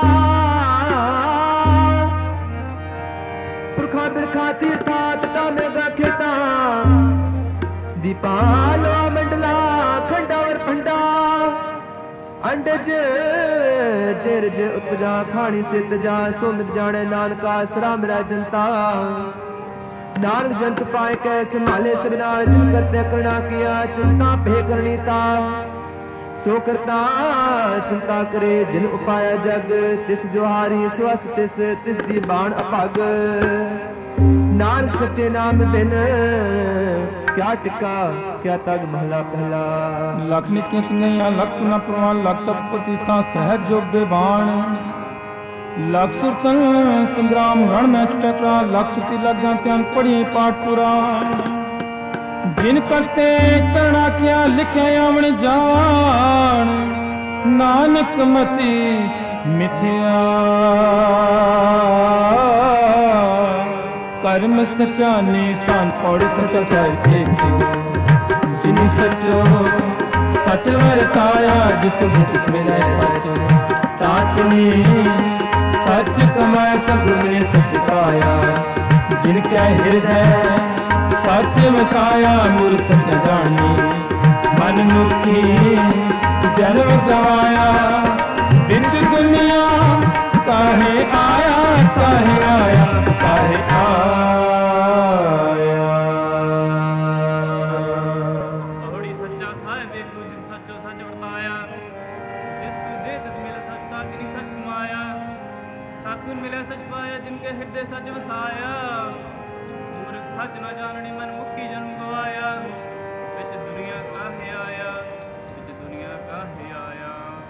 ਪੁਰਖਾਂ ਬਿਰਖਾਂ ਤੀਰਥਾਂ ਤਟਾਂ ਮੇਘਾਂ ਖੇਤਾਂ, ਦੀਪਾਲੋ ਮੰਡਲਾ ਖੰਡਾਵਰ ਭੰਡਾ, ਅੰਡਜ ਜਿਰਜ ਉਪਜਾ ਖਾਣੀ ਸਿੱਧ ਜਾ, ਸੋਮਿਤ ਜਾਣੇ ਨਾਨਕਾ ਸਰਾ ਮੇਰਾ ਜਨਤਾ, ਨਾਨਕ ਜੰਤ ਪਾਏ ਕੈ ਸੰਭਾਲੇ ਸਭਨਾ, ਜਿਨ ਕਰਤੇ ਕਰਣਾ ਕੀਆ ਚਿੰਤਾ ਭੇ ਕਰਨੀ ਤਾ, ਸੋ ਕਰਤਾ ਚਿੰਤਾ ਕਰੇ ਜਿਨ ਉਪਾਇਆ ਜਗ, ਤਿਸ ਜੋ ਹਾਰੀ ਸਵਸ ਤਿਸ ਤਿਸ ਦੀ ਬਾਣ ਅਭਗ, ਨਾਨਕ ਸੱਚੇ ਨਾਮ ਬਿਨ ਕਿਆ ਟਿਕਾ ਕਿਆ ਤਗ ਮਹਲਾ ਪਹਿਲਾ। ਲਖ ਨਿਕਿਆਂ ਚੰਗਿਆ ਲਖ ਨਾ ਪ੍ਰਵਾਨ, ਲਖ ਤਪਤੀ ਤਾਂ ਸਹਿਜ ਜੋਗੇ ਬਾਣ, ਲਖ ਸੁਰਤਨ ਸੰਗਰਾਮ ਰਣ ਮੈਂ ਚਟਕਰਾ, ਲਖ ਸੁਤੀ ਲਗਾ ਧਿਆਨ ਪੜੀਏ ਪਾਠ ਪੁਰਾਣ, ਜਿਨ ਕਰਤੇ ਕਰਣਾ ਕਿਆ ਲਿਖਿਆ ਆਵਣ ਜਾਣ, ਨਾਨਕ ਮਤੀ ਮਿਥਿਆ, ਕਰਮ ਸਚਾ ਨਿਸ਼ਾਨ ਪੌੜ ਸਚਾ ਸਾਹਿਬ ਦੇਖਿਓ, ਜਿਨੀ ਸਚੋ ਸਚ ਵਰਤਾਇਆ, ਜਿਸ ਤੁਮ ਕਿਸ ਮਿਲੇ ਸਚ, ਤਾਤਨੀ ਸਚ ਕਮਾਇ ਸਗੁਣ ਨੇ ਸਚ ਪਾਇਆ, ਜਿਨ ਕਿਆ ਹਿਰਦੈ ਸਚ ਵਸਾਇਆ, ਮੂਰਖ ਨ ਜਾਣੀ, ਮਨ ਮੁਖੀ ਜਨਮ ਗਵਾਇਆ, ਵਿੱਚ ਦੁਨੀਆ ਕਾਹੇ ਆਇਆ ਕਾਹੇ ਆਇਆ ਕਾਹੇ ਆਇਆ। ਪੌੜੀ ਸੱਚਾ ਸਾਹਿਬ ਵੇਖੋ ਜਿਨ ਸੱਚੋ ਸੱਚ ਵਰਤਾਇਆ, ਜਿਸ ਤੂੰ ਦੇ ਤਿਸ ਮਿਲੇ ਸੱਚ ਤਾ ਤਿਨੀ ਸੱਚ ਕਮਾਇਆ, ਸਤਿਗੁਰ ਮਿਲਿਆ ਸੱਚ ਪਾਇਆ, ਜਿਨ ਕੇ ਹਿਰਦੇ ਸੱਚ ਵਸਾਇਆ, ਮੂਰਖ ਸੱਚ ਨਾ ਜਾਣਨੀ ਮਨ ਮੁਖੀ ਜਨਮ ਗਵਾਇਆ, ਵਿੱਚ ਦੁਨੀਆ ਕਾਹੇ ਆਇਆ ਵਿੱਚ ਦੁਨੀਆ ਕਾਹੇ ਆਇਆ।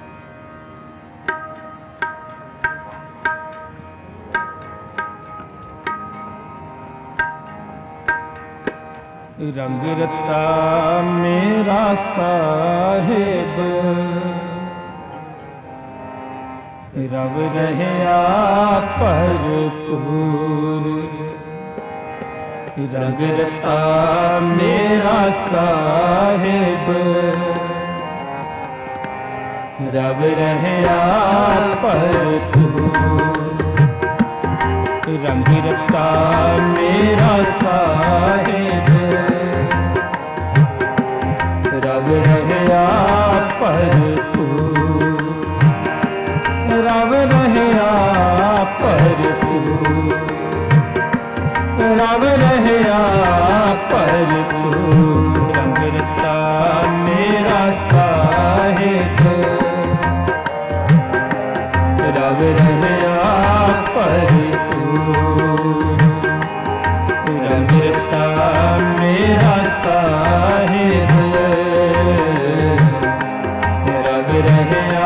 ਰੰਗ ਰਤਾ ਮੇਰਾ ਸਾਹਿਬ, ਰਵ ਰਹਿਆ ਭਰਪੂਰ, ਰੰਗ ਰਤਾ ਮੇਰਾ ਸਾਹਿਬ, ਰਵ ਰਹਿਆ ਭਰਪੂਰ, ਰੰਗ ਰਤਾ रव रहया भरपूर रंग रता मेरा साहिब रव रहया भरपूर रंग रता मेरा साहिब रव रहया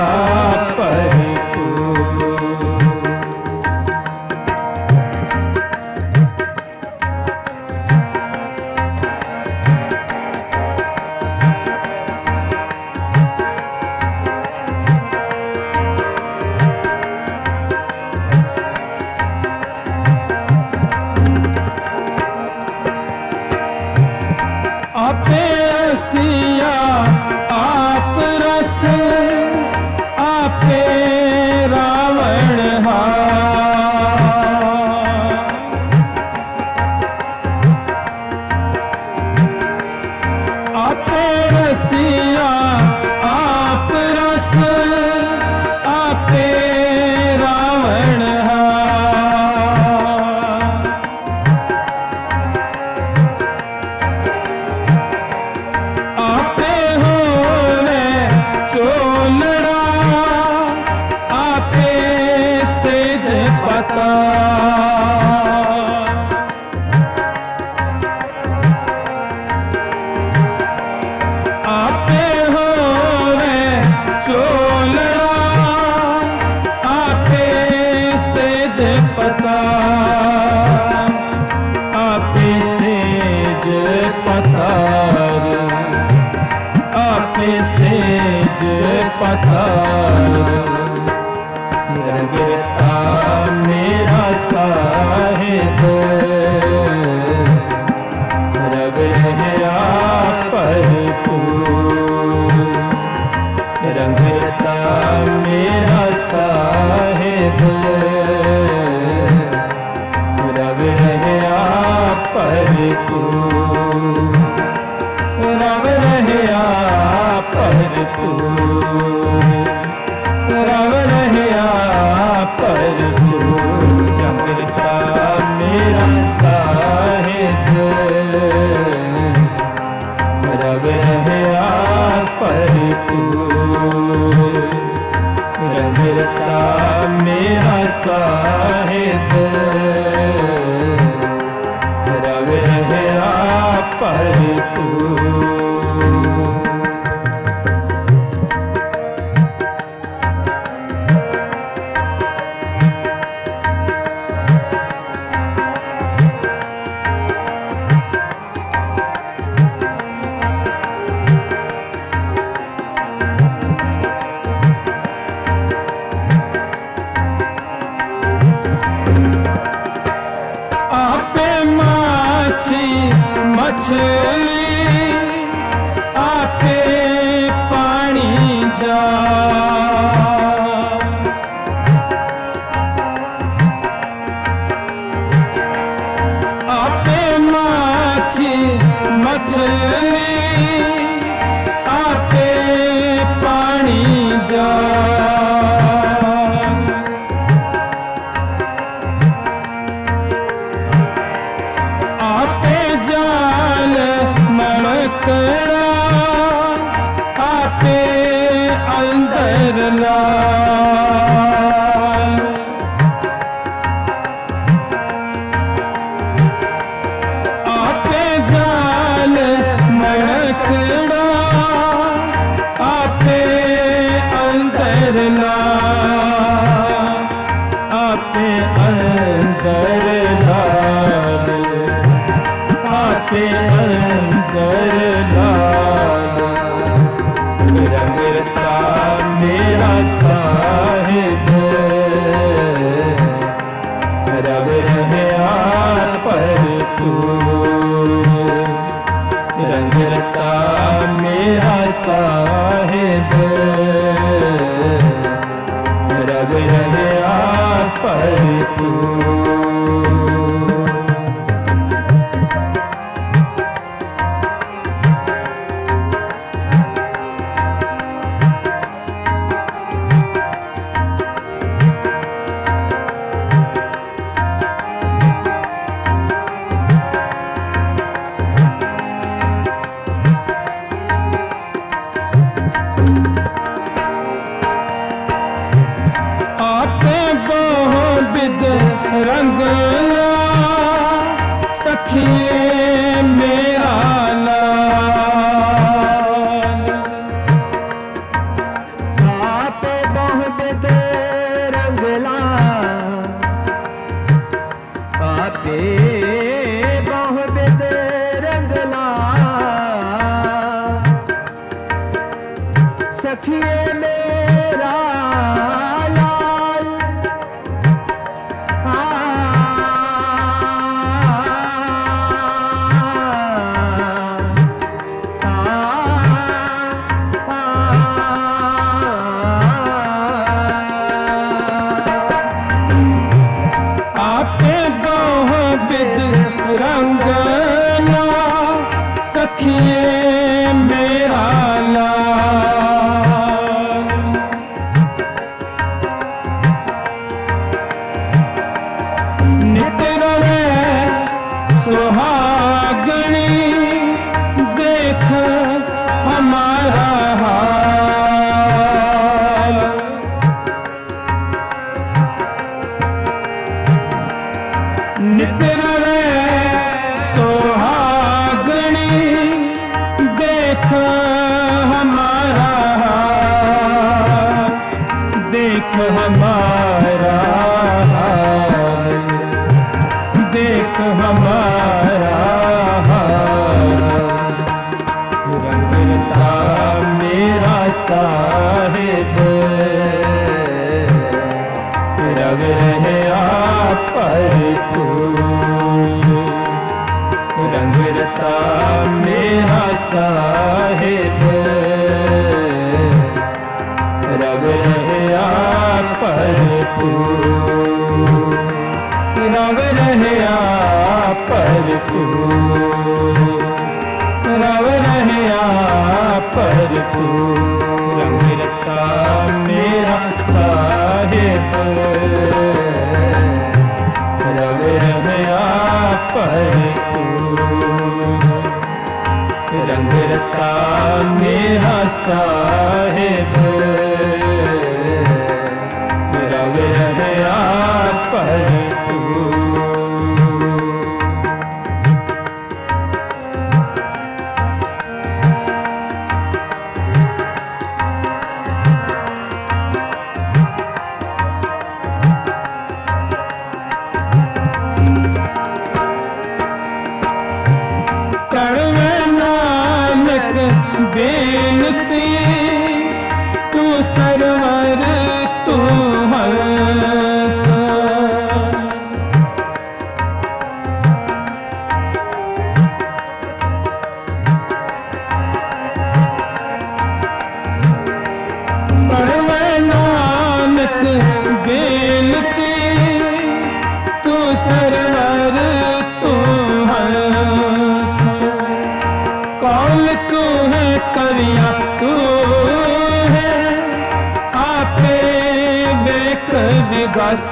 बिद रंगला सखिए मेरा लाल। आप बहु बिद रंगला आपे बहु बिद रंगला सखिए मेरा लाल। आपे बहु बिद रंगला सखिए मेरा लाल। नित रवे सुहागणी देख हमारा हाल। नित रवे सुहागणी देख हमारा हाल। देख हमारा हाल। देख हमारा हाल। रंगता मेरा साहिब रव रहे आप पर तू। रंगता मेरा साहिब रव रहे आप पर तू। रव रहे आप पर तू। रव रहे आप पर तू। रंगता मेरा साहिब रव रहे आप पर तू। रंगता मेरा साहिब रव रहे आप पर तू। बेनती तू सरवर तू हंस। पढ़वे नानक बेनती तू सरवर तू हंस। कौन तू है कविया तू है आपे बेख विगस।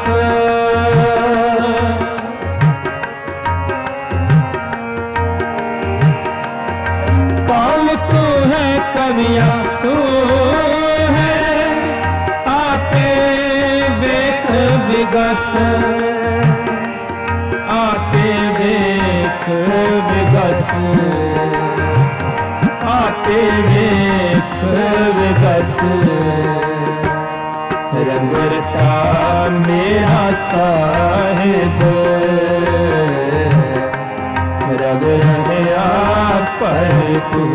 कौन तू है कविया तू है आपे बेख विगस। आपे बेख विगस। आपे देख विगस। रंगता मेरा साहिब रव रहे आप पर तू।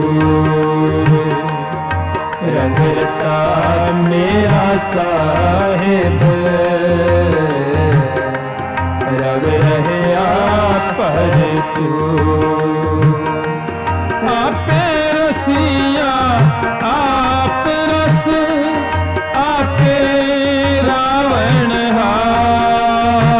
रंगता मेरा साहिब रव रहे आप पर तू। आपे रसिया आप रस आपे रावण हार।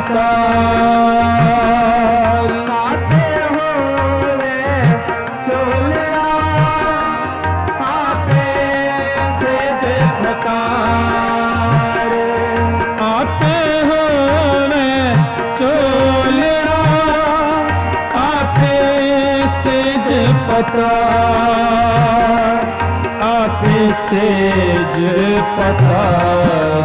पतार। आपे होवे चोलिया आपे सेज पतार। आपे होवे चोलिया आपे सेज पतार। आपे सेज पतार।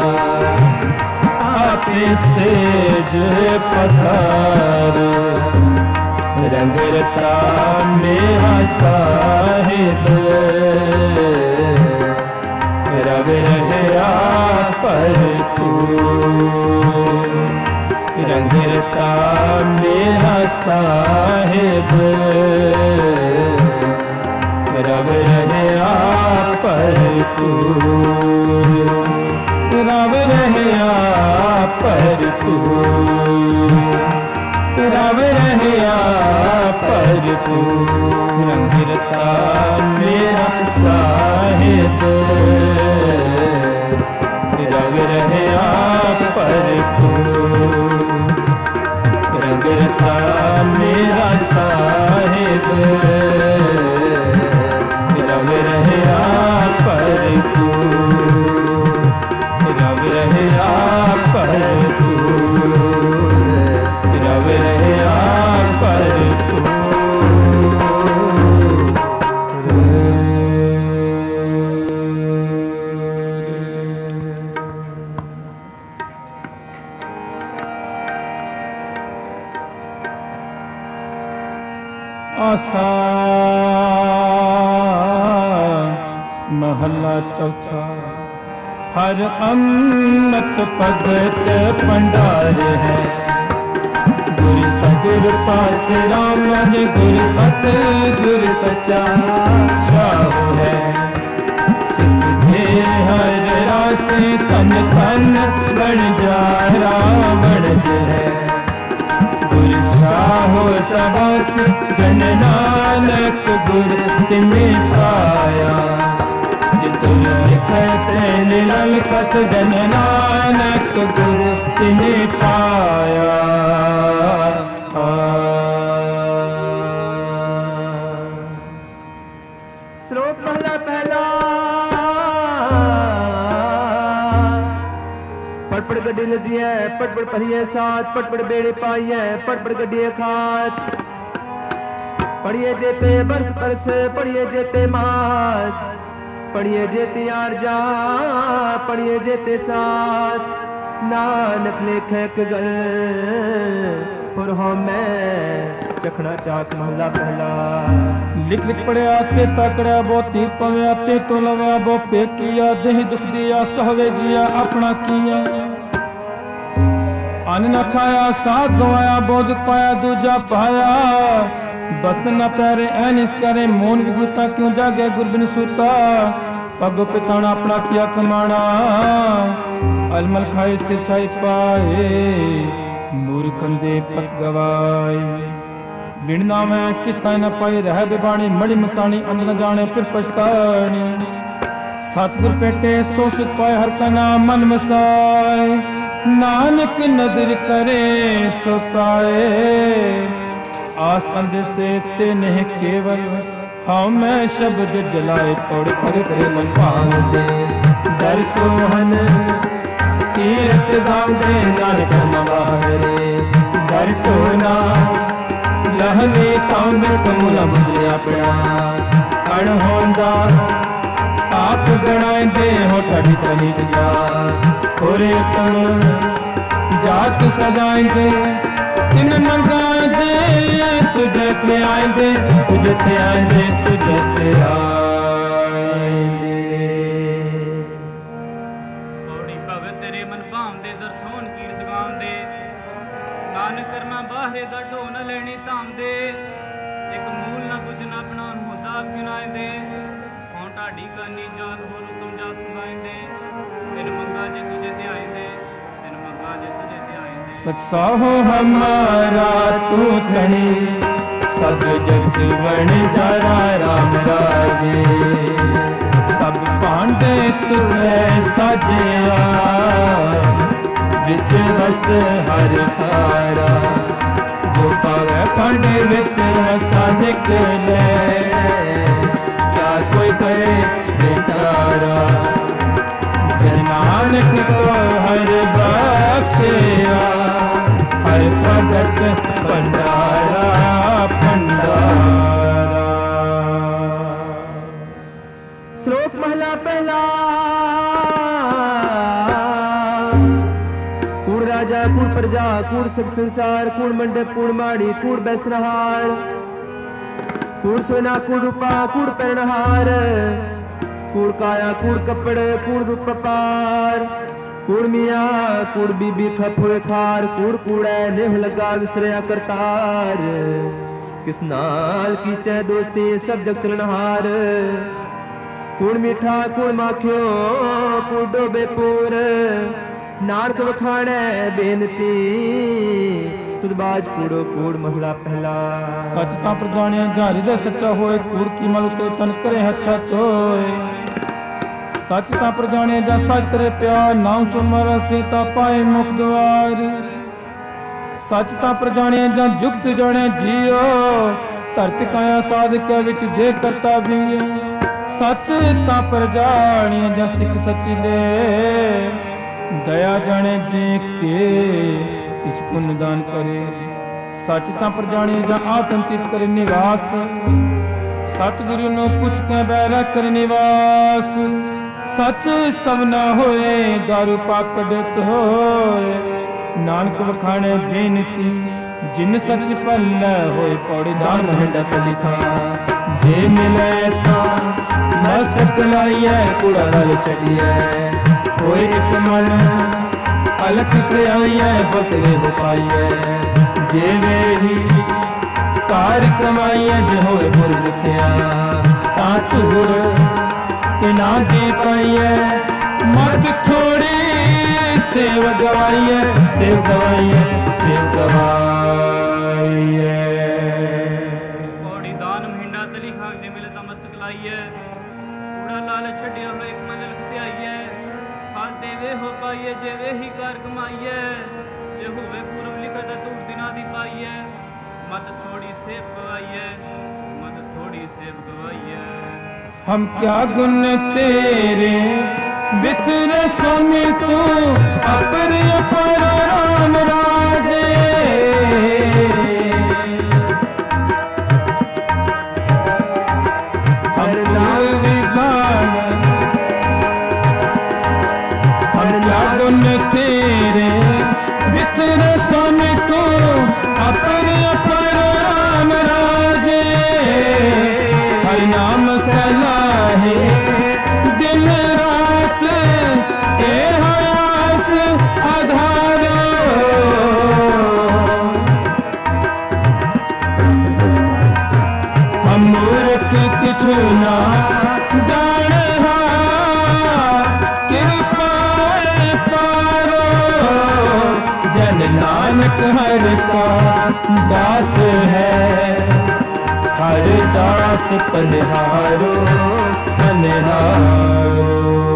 आपे सेज पतार। रंग रता मेरा साहिब रव रहया पर तू। रंग रता मेरा साहिब रव रहया पर तू। रव रहया पर तू। रव रहया पर तू। रंग रता मेरा साहिब रव रहया पर तू। रंग रता मेरा साहिब रव रहया पर तू। रव रहया पर तू। रव रहया पर तू। आसा महला चौथा। हर अमृत भगत भंडार है। गुर सगुर पास राम राज गुर सत गुर सच्चा शाह है। सिद्धे हर रासे तन तन बन जा रावण है। गुर शाहो शाबाश जन नानक गुर तिने पाया। जितुर लिखते निरल कस जन नानक गुर तिने पाया। श्लोक पहला पहला पटपट गड्डी लदी है पटपट भरिए साथ पटपट बेड़े पाई है पटपट गड्डी खात। पढ़िए जेते बरस बरस पढ़िए जेते मास पढ़िए जेते आरजा पढ़िए जेते सास। नानक लेखे गल पुर हो मैं चखना चाक महला पहला। लिख लिख पढ़िया ते तकड़ा बो तीर पव्या ते तो लव्या बो पेकिया देह दुख दिया सहवे जिया अपना किया। अन्न न खाया साथ गवाया बोध पाया दूजा पाया। बस्त न पैरे ऐनिस करे मोन विभूता क्यों जागे गुरबिन सूता। पग पिताना अपना किया कमाना अलमल खाए सिर छाई पाए। मूर्खन दे पत गवाए बिना मैं किस ताई न पाई रह बिबाणी मड़ी मसानी अंद न जाने फिर पछतानी। सतगुर पेटे सो सुख पाए हर का नाम मन मसाए। नानक नजर करे सो साए। आस अंध से ते नहीं केवल हाँ मैं शब्द जलाए तोड़ पर तेरे मन पाव दे। दर सोहन तीरथ गाँव दे नानक मवाहरे। दर टोना लहने तांबे कमुला मुझे अपना। अण होंदा आप गणाए दे हो ठड़ी तनी जा। ओरे तुम जात सजाएंगे तिन मंगाए तुझे ते आएंगे तुझे ते आएंगे तुझे ते आएंगे। पौड़ी भगत तेरे मन भावदे दर्शोन कीरत गावदे। नानक करना बाहरे दा ढो न लेनी धाम दे। एक मूल ना कुछ ना बनान होंदा आप गिनाए दे। हों ढाडी करनी जात होर तुम जात सगाए दे। तिन मंगा जे तुझे ते आए दे तिन मंगा जे तुझे ते आए दे। सच्चा हो हमारा तू धनी सब जग बन जरा राम राजे। सब पांडे तुझे सजया विच वस्त हर हारा जो पावे भांडे विच हसा निकले क्या कोई करे बेचारा जन नानक को हर बख्शिया हर भगत भंडारा भंडारा। श्लोक महला पहला। कूड़ राजा कूड़ प्रजा कूड़ सब संसार कूड़ मंडप कूड़ माड़ी कूड़ बैसनहार कूड़ सोना कूड़ रूपा कूड़ पहनहार कूड़ काया कूड़ कपड़ कूड़ रूप पार कूड़ मियाँ कूड़ बीबी खपोए खार कूड़ कूड़ा नेह लगा विसरिया करतार किस नाल की चै दोस्ती सब जग चलनहार कूड़ मीठा कूड़ माखियो कूड़ डोबे पूर नानक वखाणे बेनती तुदबाज कूड़ो कूड़ महला पहला। सच ता प्रजाणिया जा हृदय सच्चा होए कूड़ की मल उते तन करे अच्छा चोए सच ता प्रजाणिया जा सच करे प्यार नाम सुमर से ता पाए मुख द्वार सच ता प्रजाणिया जा जुगत जाने जियो धरती काया साधक विच दे करता भी सच ता प्रजाणिया जा सिख सची दे दया जाने जे के किस पुण्य दान करे सच ता प्रजाणे जा आतंकित करे निवास सतगुरु नु पुछ के बैरा कर निवास सच सब न होए दारू पाकड़त होए नानक वखाणे बेनती जिन सच पल्ला होए पौड़ी दान हंडत लिखा जे मिले ता मस्तक लाइए कूड़ा रल छड़िए कोई एक मन अलग प्रियाइए बतवे हो पाइए जे वे ही कार कमाइए जे होए गुर लिखिया तात गुर के ना दे पाइए मत थोड़ी सेव गवाइए सेव गवाइए सेव गवाइए पौड़ी दान महिंडा तली खाक जे मिले ता मस्तक लाइए कूड़ा लाल छड़िया हो एक मन लगते आइए फल देवे हो पाइए जे वे ही कार कमाइए जे होवे पूर्व लिखत दूर दिना दी पाइए मत थोड़ी सेब गवाइए मत थोड़ी सेब गवाइए। हम क्या गुण तेरे बिखरे सोने तू अपर अपर राम राजे हर लाल विधान हम क्या गुण तेरे बिखरे सोने तू अपर अपर राम राजे हर नाम सलाहे दिन रात ए हयास आधारो हम मूर्ख किछु ना जान कृपा पारो जन नानक हर का दास है हर दास पनिहारो पनिहारो।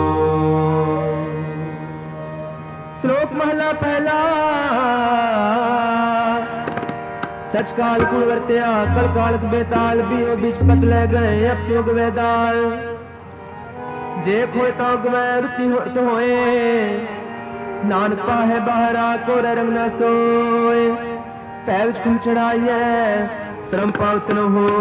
श्लोक महला पहला। सच काल कुल वर्त्या कल कालक बेताल बीओ बीच पत ले गए अपयोग वेदाल जे खोए तो गवे रुति हो तो होए नानक पाहे बाहरा को रंग न सोए पैच कुम चढ़ाइए श्रम पावत न हो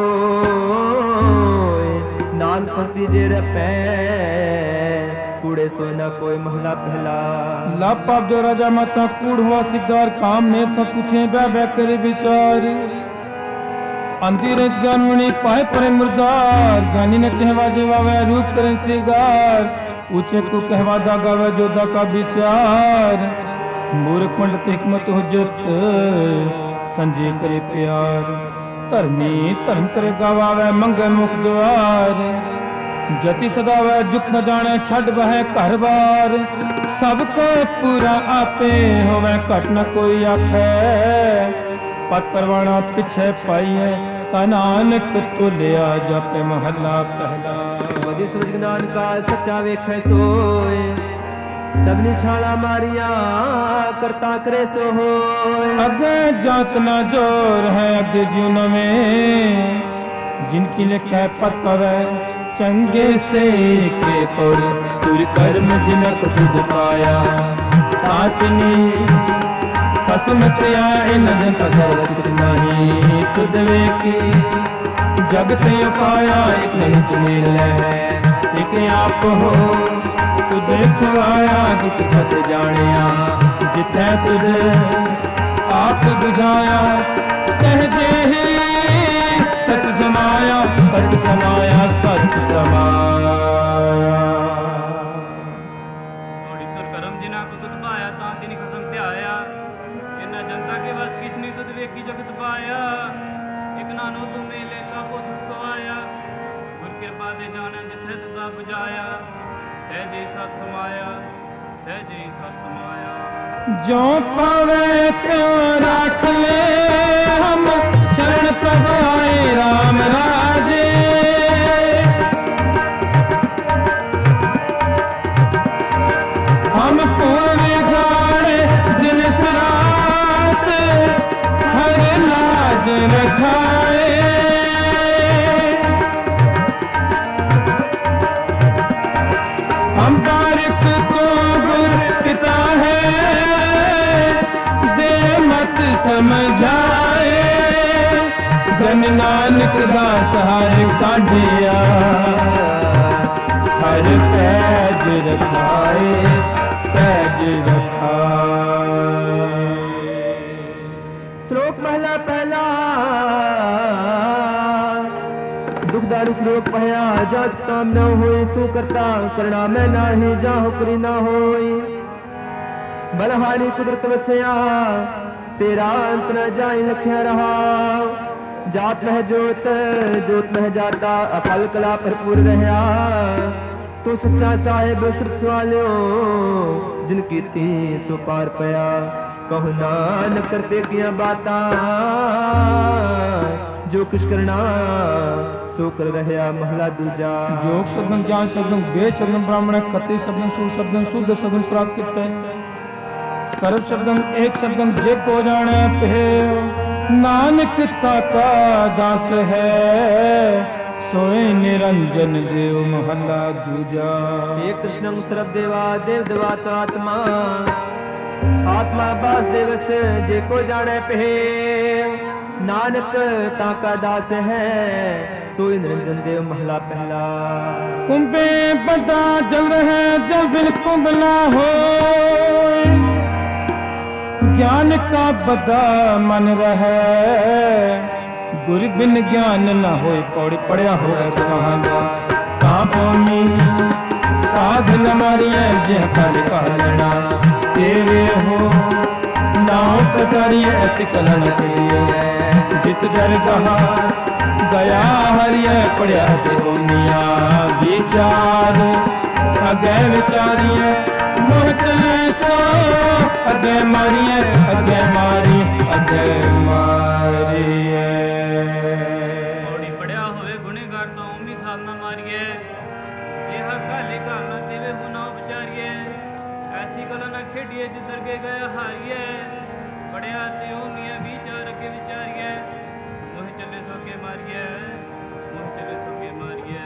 नानक पंक्ति जे रपै कूड़े सोना कोई महला पहला। लाभ पाप जो राजा माता कूड़ हुआ सिद्धार काम में तो पूछे बै बै करे विचार अंधेर ज्ञानमणि पाए परे मुर्दार ज्ञानी ने चहवा जेवावे रूप करें सिगार ऊंचे को कहवा दा गावे जोधा का विचार मूर्ख पंडित हिकमत हुज्जत संजय करे प्यार धर्मी धर्म करे गवावे मंगे मुख द्वार जति सदा वह जुक न जाने छड़ वह घर बार सबको पूरा आपे होवे घट न कोई आखे पत परवाना पिछे पाइए ता नानक तुलिया जपे महला पहला। बदी सूझ ज्ञान का सच्चा वेखे सोए सबनी छाला मारिया करता करे सो होय। अगे जात न जोर है अगे जीवन में जिनकी लिखा पत पवे चंगे से के तुर तुर कर्म जिनक खुद पाया तातनी खसमत आए न कदर कुछ नहीं खुद वे की जगत पाया एक नहीं तुम्हें ले एक आप हो तुद खुआया दुख खत जानिया जिथे तुद आप बुझाया सहजे ही सच समाया सच समाया सच समाया। करम जिना को तुद पाया ता तिनी खसम ते आया इन्ना जनता के बस किछ नहीं तुद वेखी जगत पाया एक नानो तुम मेले का को तुझको आया गुर कृपा दे जाने जिथे तुदा बुझाया सहजे सत समाया सहजे सत समाया। जो पावे त्यों राख ले हम शरण प्रभु आए राम राजे हम पूरे गाड़े दिन रात हर लाज रखाए हम बारिक को गुर पिता है दे मत समझाए जन नानक दास हर काढ़िया हर पैज रखाए पैज रखाए। श्लोक पहला पहला दुखदारू श्लोक पहया जस काम न होई तू करता करना मैं नाही जाहु करी न होई बलहारी कुदरत वसया तेरा अंत न जाए लख्या रहा जात मह जोत जोत मह जाता अफल कला भरपूर रहा तू सच्चा साहिब सिर्फ सवालियो जिन कीती सो पार पया कहु नानक करते किया बाता जो कुछ करना सो कर रहा महला दूजा। जोग शब्दन ज्ञान शब्दन वेद शब्दन ब्राह्मण खत्रि शब्दन सूर शब्दन शुद्ध शब्दन श्राप कीते सर्व शब्दन एक शब्दन जे को जाने पे नानक ताका दास है सोए निरंजन देव महला दूजा। एक कृष्णं सर्व देवा देव देवात आत्मा आत्मा बास देवस जे को जाने पे नानक ताका दास है सोई निरंजन देव महला पहला। कुंभे बड़ा जल रहे जल बिन कुंभ ना हो ज्ञान का बदा मन रहे गुर बिन ज्ञान न होए पौड़ी पड़िया हो कापोमी साध न मारिए जह कल कहलना तेरे हो नाव कचारिए ऐसी कलन के लिए जित दर कहा गया हरिय पड़िया ते होनिया विचार अगे विचारिए मोह चले सो अगे मारिए अगे मारी अगे मारिए पौड़ी पड़िया होवे गुनेगार तो ओमी साधना मारिए यह काले कालना देवे हुना विचारिए ऐसी गल न खेडिए जिधर के गए हारिए पड़िया ते ओमी विचार के विचारिए मोह चले सो के मारिए मोह चले सो के मारिए।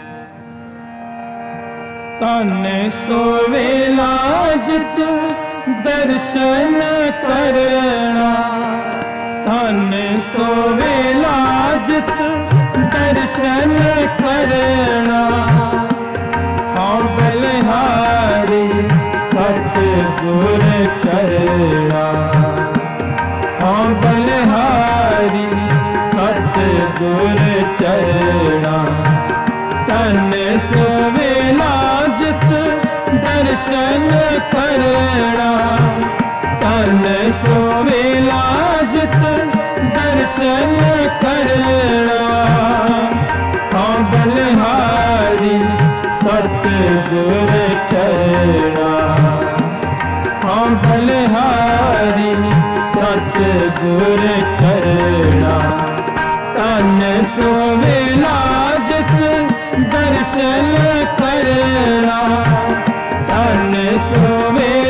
ताने सोवेला जित दर्शन करना ताने सोवेला जित दर्शन करना हाँ बलिहारी सतगुर चरना हाँ बलिहारी सतगुर चरना तन सोवेला जित दर्शन करना तन सोवेला जित दर्शन करना हाँ बलिहारी सतगुर चरना हाँ बलिहारी सतगुर चरना तन सोवेला जित दर्शन करना तन सोवे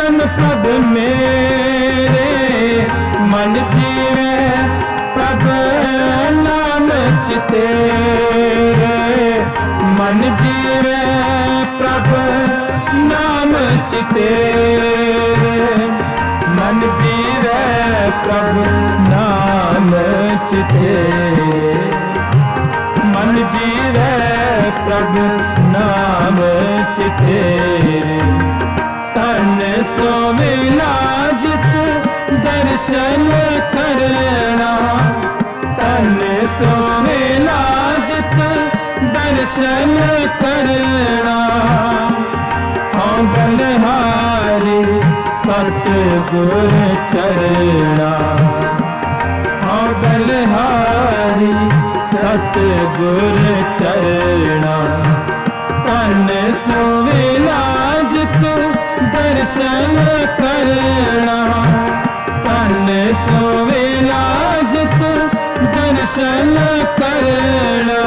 शरण प्रभ मेरे, मन जीवे प्रभ नाम चितेरे, मन जीवे प्रभ नाम चितेरे, मन जीवे प्रभ नाम चितेरे, मन जीवे प्रभ नाम चितेरे। तन सोविला जित दर्शन करना, तन सोविला जित दर्शन करना, हाँ बलहारी सतगुर चरना, हाँ बलहारी सतगुर चरना। तन सोविला जित दर्शन करना, तन सोविला जित दर्शन करना।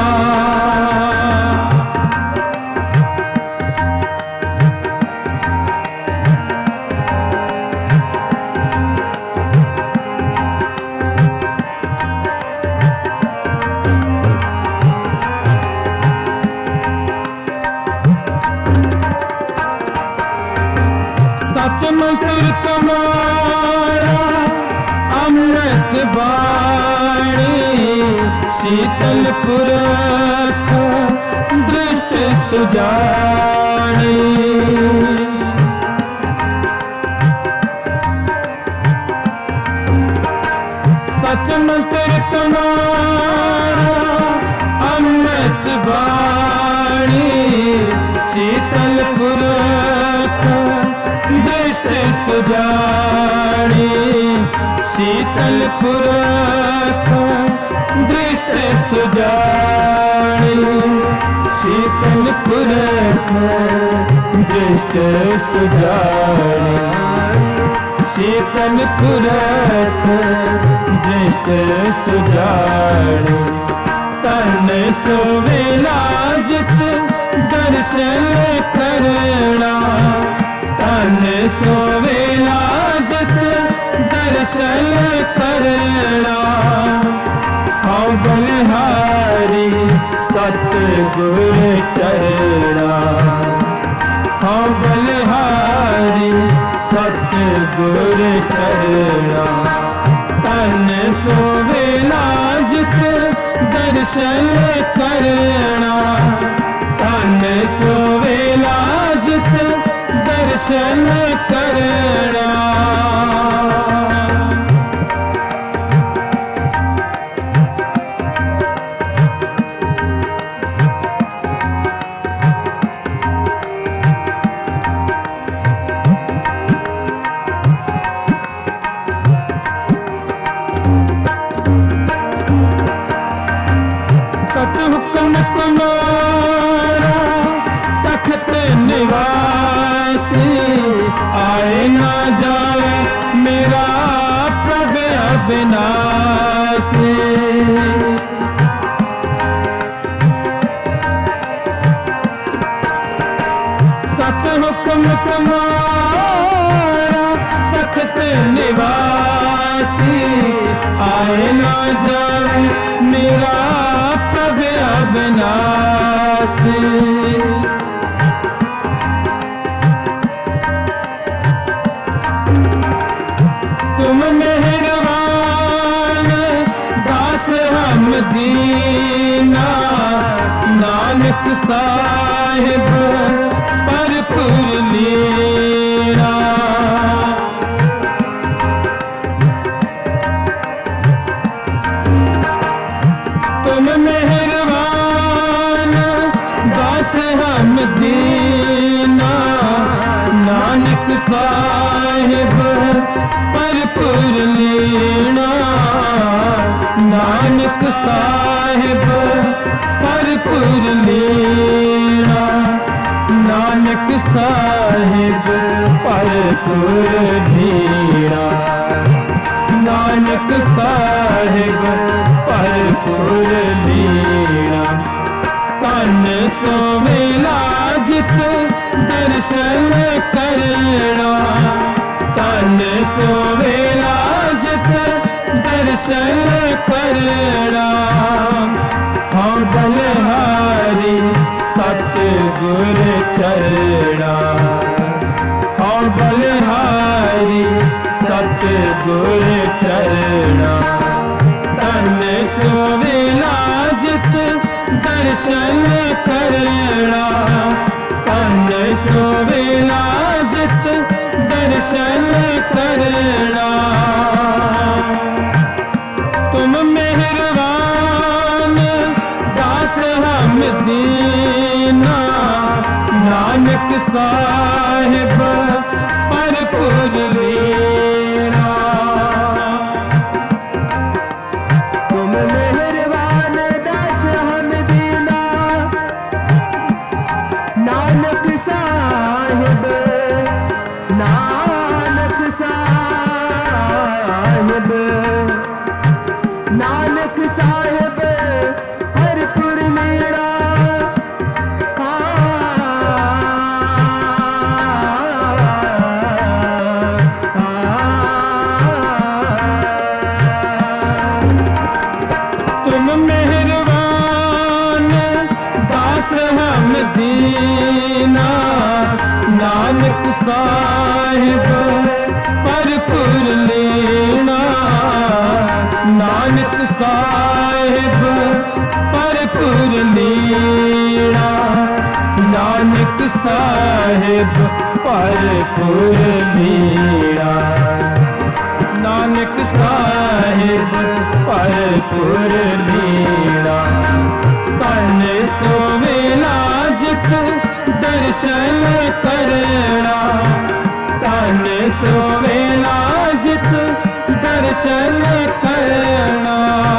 मंत्र तुम्हारा अमृत बाणी, शीतल पुरख दृष्ट सुजानी। सच मंत्र तुम्हारा अमृत बाणी, शीतल पुरख दृष्ट सुजानी, शीतल पुरख दृष्ट सुजानी, शीतल पुरख दृष्ट सुजानी, शीतल पुरख दृष्ट सुजानी। तन सोविला जित दर्शन करना, तन सोविला जित दर्शन करना, हाँ बलिहारी सतगुर चरना, हाँ बलिहारी सतगुर चरना। तन सोविला जित दर्शन करना, तन सोविला जित दर्शन करना। सच हुक्म तुम्हारा तख्त निवासी, आए ना जाए मेरा प्रभ अविनाशी। सच हुक्म तुम्हारा तख्त निवासी, आए ना जाए मेरा प्रभ अविनाशी। तुम मेहरबान दास हम दीना, नानक साहिब परपुर लीना। तुम मेहरबान दास हम दीना, नानक साहिब परपुर लीना, नानक साहिब परपुर लीना, नानक साहिब परपुर लीना, नानक साहिब परपुर लीना। तन सोविला जित दर्शन करना, गुर चरणा और बलिहारी सतगुर चरणा तन सुविलाजित दर्शन करना तन सुविलाजित दर्शन करना तुम मेहरबान दास हम दीना नानक साहिब परपुर लीना तुम मेहरबान दास हम दीना नानक साहिब नानक साहिब नानक साहिब हरपुर लीड़ा तुम मेहरबान दास हम दीना नानक साहिब परपुर लीना नानक साहिब परपुर लीना नानक साहिब परपुर लीना नानक साहिब परपुर लीना तन सुविलाजित दर्शन करना तन सुविलाजित दर्शन करना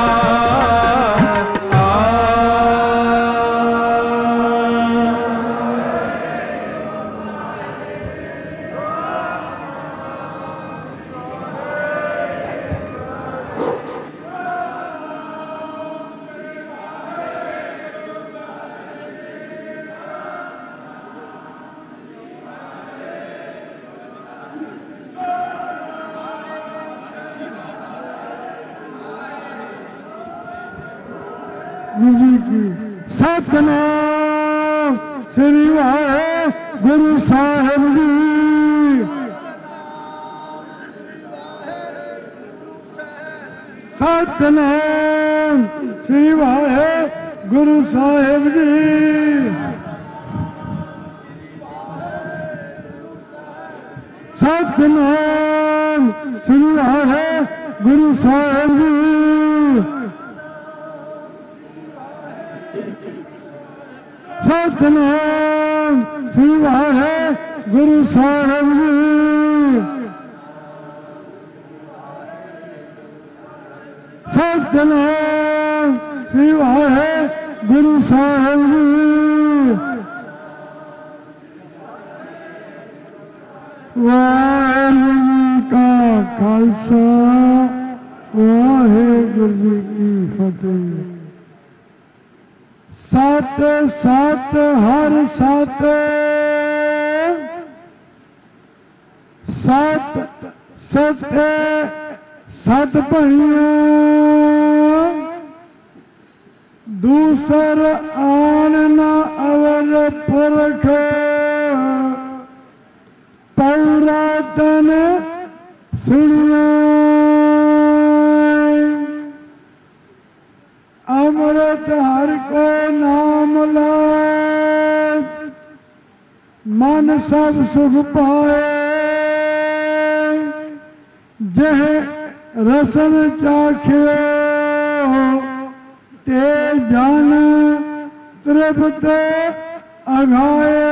सतनाम श्री वाहिगुरु साहिब जी सतनाम श्री वाहिगुरु साहिब जी सतनाम श्री वाहिगुरु साहिब जी सतनाम श्री वाहिगुरु साहिब जी सतनाम श्री वाहिगुरु साहिब जी वाहिगुरु जी का खालसा वाहिगुरु जी की फतेह। सत सत हर सत सत सत्य सत बनिया दूसर आन न अवर पुरख पौरातन सुनिया अमृत हर को नाम लाए मन सब सुख पाए जह रसन चाख्यो ते जान तृप्त अघाए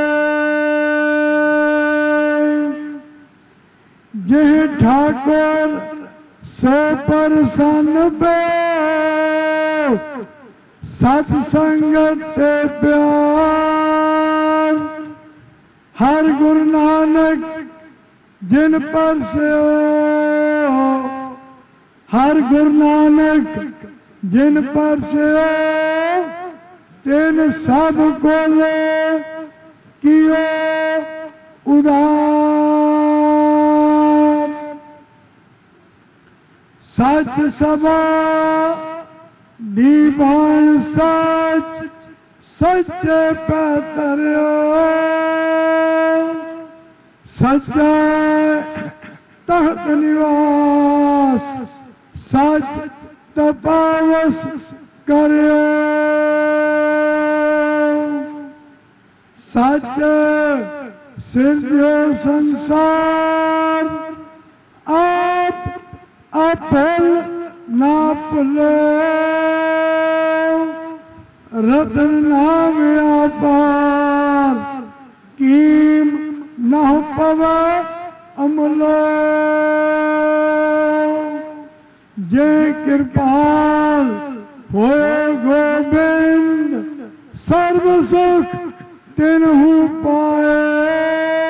जह ठाकुर सो परसन बे सत्संगत ते प्यार हर गुरु नानक जिन पर से हर गुरु नानक जिन पर से तिन सब को ले कियो उदार सच सभा दीवान सच सच्चे पैतरियो सच्चा तख्त निवास सच तपावस करियो सच सिरजो संसार आप अपल ना भुलो रतन नाम अपार कीम न पवा अमलो जे कृपाल हो गोविंद सर्व सुख तिन्हू पाए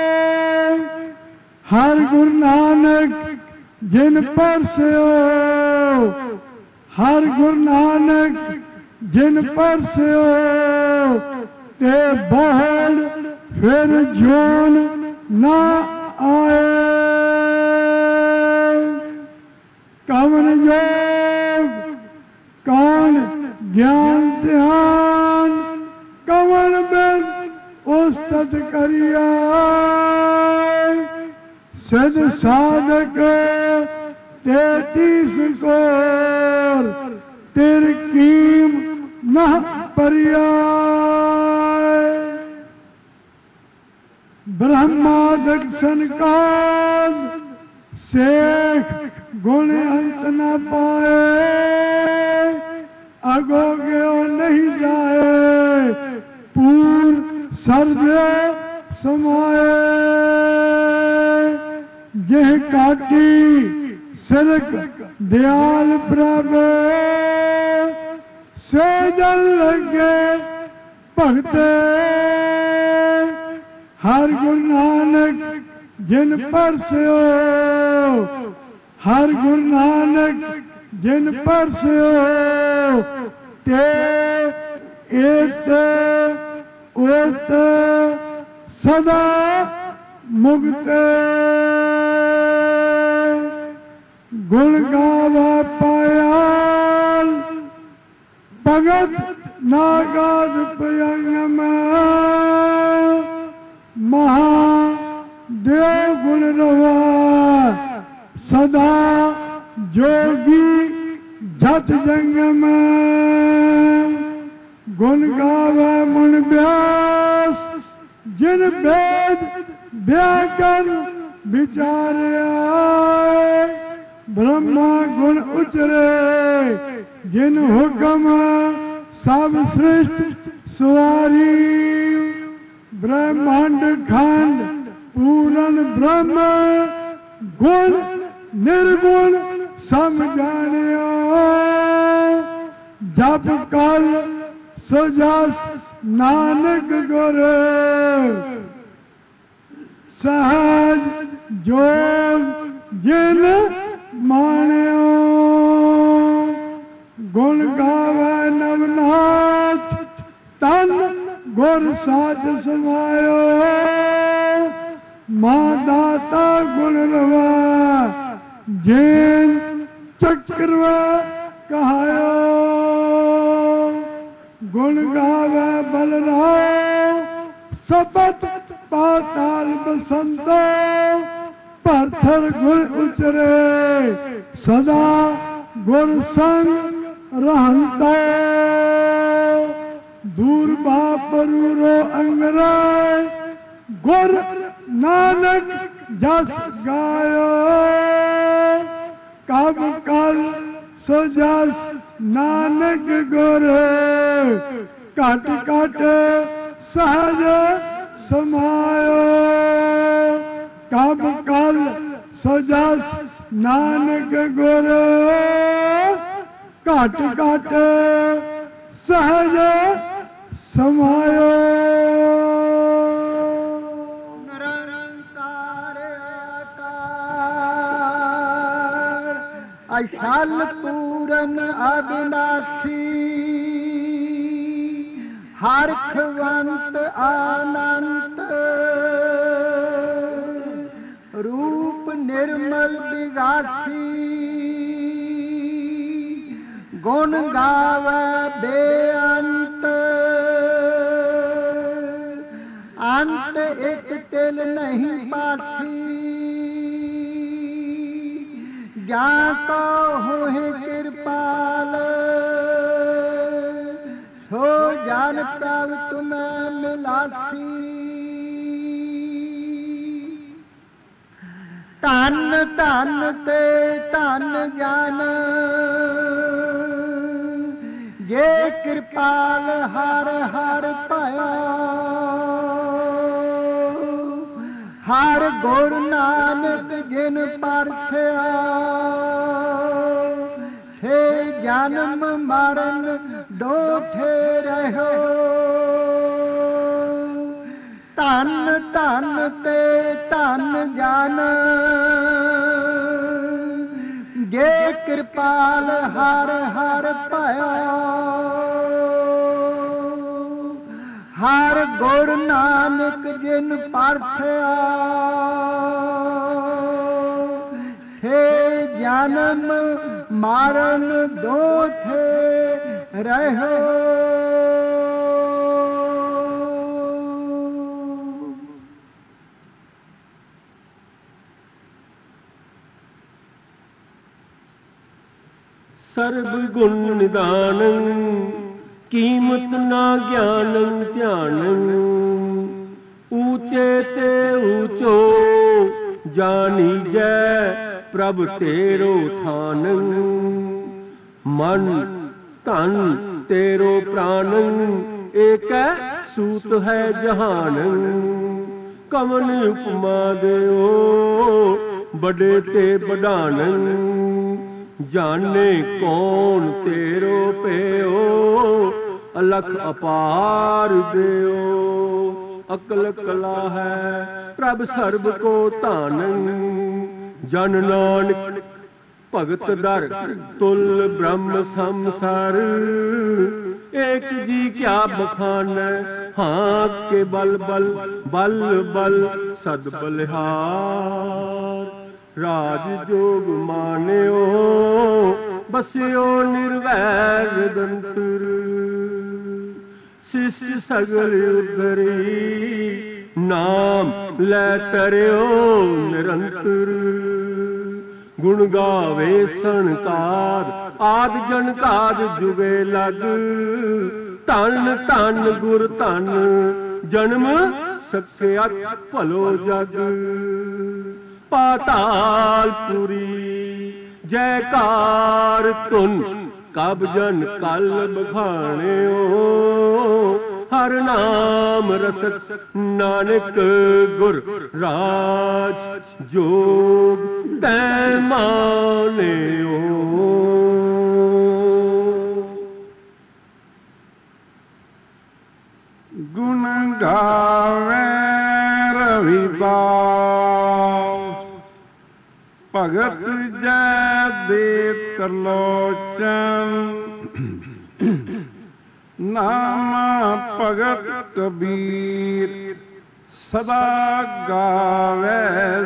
हर गुरु नानक जिन पर से हो हर गुरु नानक जिन पर से हो ते बहुल फिर जोन ना आए कवन योग कौन ज्ञान ध्यान कवन वेद उस्तत करिया सिद्ध साधक तेतीस कोर तेर कीम न परिया ब्रह्मा दक्षन काल शेख गुण अंत न पाए अगो गयो नहीं जाए पूर सर्वे समाए जह काटी सिरक दयाल प्रभु से जल लगे भगते हर गुरु नानक जिन पर से हो हर गुरु नानक जिन पर से हो ते एत ओत सदा मुक्त गुण गावा पायाल भगत नागाद पयंगम महादेव गुण रवा सदा जोगी जत जंगम गुण गावे मुन व्यास जिन वेद व्याकरण विचारे ब्रह्मा गुण उचरे जिन हुक्म सब सृष्टि सुवारी ब्रह्मांड खंड पूर्ण ब्रह्म गुण निर्गुण सम जानियो जब कल सुजस नानक गुर सहज जोग जिन मानियो गुण गावे नवनाथ तन गुर साच समायो मां दाता गुण रवा जैन चक्रवा कहायो गुण गावे बलराव सबत पाताल बसंतो पाथर गुण उचरे सदा गुण संग रहंतो दूर बापरूरो अंगराय गुर नानक जस गायो कब कल सो जस नानक गुर कट कट सहज समायो कब कल सो जस नानक गुर कट कट सहज समायो अशल पूरन अविनाशी हर्षवंत आनंत रूप निर्मल विगासी गुण गावे बेअंत एक तिल नहीं पाथी, जा का होए कृपाल, सो जान प्रभ तुम्हें मिलासी। धन धन ते धन जान, जे कृपाल हर हर पाया। हर गुर नानक जिन परखिया, से जन्म मरण दोठे रहो। धन धन ते धन जान, जे कृपाल हर हर पाया। हर गुर नानक जिन परखिया, से जन्म मरण दोठे रहो। सर्ब गुण निदानं, कीमत ना ज्ञानं ध्यानं। ऊंचे ते ऊंचो जानी जय, प्रभ तेरो थानं। मन धन तेरो प्राणं, एक सूत है जहानं। कमन उपमा देओ, बड़े ते बड़ानं। जाने कौन तेरो पेओ, अलख अपार देओ। अकल कला है प्रभ सर्ब को तानन। जन नानक भगत दर, तुल ब्रह्म संसार। एक जी क्या बखान, हाँ के बल बल बल बल सद बलिहार। राज जोग मान्यो, बस्यो निर्वैर दंतर। शिष्ट सगल उद्धरी, नाम लै तरयो निरंतर। गुण गावे सनकार, आद जनकाद जुगे लग। धन धन गुर धन, जन्म सख्या भलो जग। पातालपुरी जयकार तुन, कब जन कल बखाणियो। हर नाम रसक नानक गुर राज, जोग तै मानियो। गुण गावे रविदास, भगत जय देव त्रिलोचन। नाम भगत कबीर, सदा गावे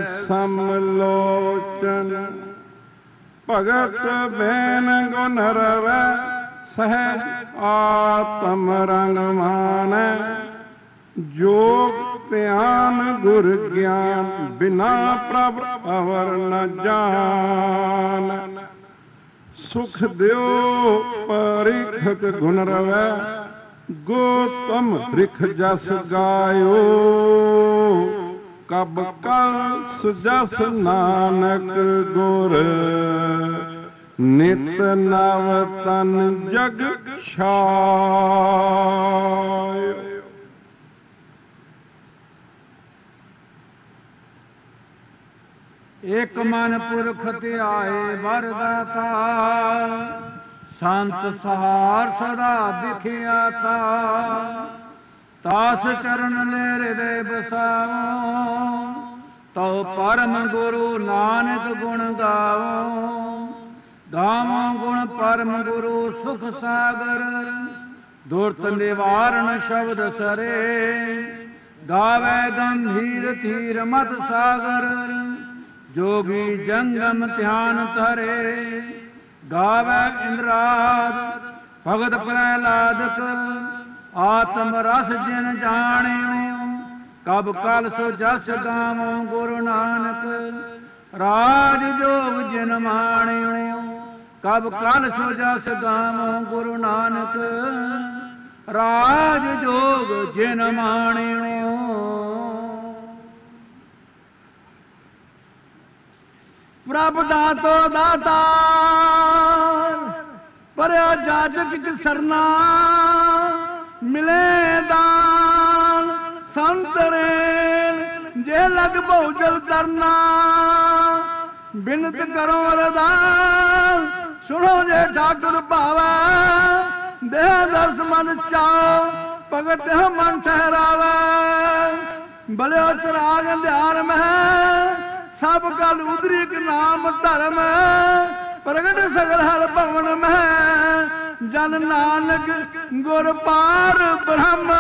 समलोचन। भगत बैन गुण रवै, सहज आत्म रंग मानै। जोग ध्यान गुर ज्ञान, बिना प्रभ अवर न जान। सुख दियो परिखत गुण रवै, गोतम रिख जस गायो। कब कल सुजस नानक गुर, नित नव तन जग छायो। एक मन पुरख ध्याए वरदाता, संत सहार सदा बिख्याता। तास चरण ले हृदय बसाओ, तो परम गुरु नानक गुण गाओ। गावो गुण परम गुरु सुख सागर, दुर्त निवारण शब्द सरे। गावे गंभीर धीर मत सागर, जोगी जंगम ध्यान धरे। गावे इंद्राद भगत प्रहलाद, आत्म रस जिन जानियो। ਕਬ ਕਲ ਸੋ ਜਸ ਗਾਵੋ ਗੁਰੂ ਨਾਨਕ ਰਾਜ ਜੋਗ ਜਿਨ ਮਾਣਿਓ। ਕਬ ਕਲ ਸੋ ਜਸ ਗਾਵੋ ਗੁਰੂ ਨਾਨਕ ਰਾਜ ਜੋਗ ਜਿਨ ਮਾਣਿਓ। ਪ੍ਰਭ ਦਾਤੋ ਦਾਤਾਰ ਪਰਿਆ ਜਾਜਕ ਕਿਸ ਸਰਨਾ ਮਿਲੇ ਦਾਨ ਸੰਤਰੇਨ ਜੇ ਲਗ ਭਉਜਲ ਤਰਨਾ। ਬਿਨਤ ਕਰੋ ਅਰਦਾਸ ਸੁਣੋ ਜੇ ਠਾਕੁਰ ਭਾਵੈ ਦੇ ਦਸ ਮਨ ਚਾਓ ਭਗਤ ਮਨ ਠਹਿਰਾਵੈ। ਬਲਿਓ ਚਰਾਗ ਅੰਧਿਆਰ ਮਹਿ ਸਭ ਕਲ ਉਦਰਿਕ ਨਾਮ ਧਰਮ ਪ੍ਰਗਟ ਸਗਲ ਹਰ ਭਵਨ ਮਹਿ ਜਨ ਨਾਨਕ ਗੁਰ ਪਾਰ ਬ੍ਰਹਮ।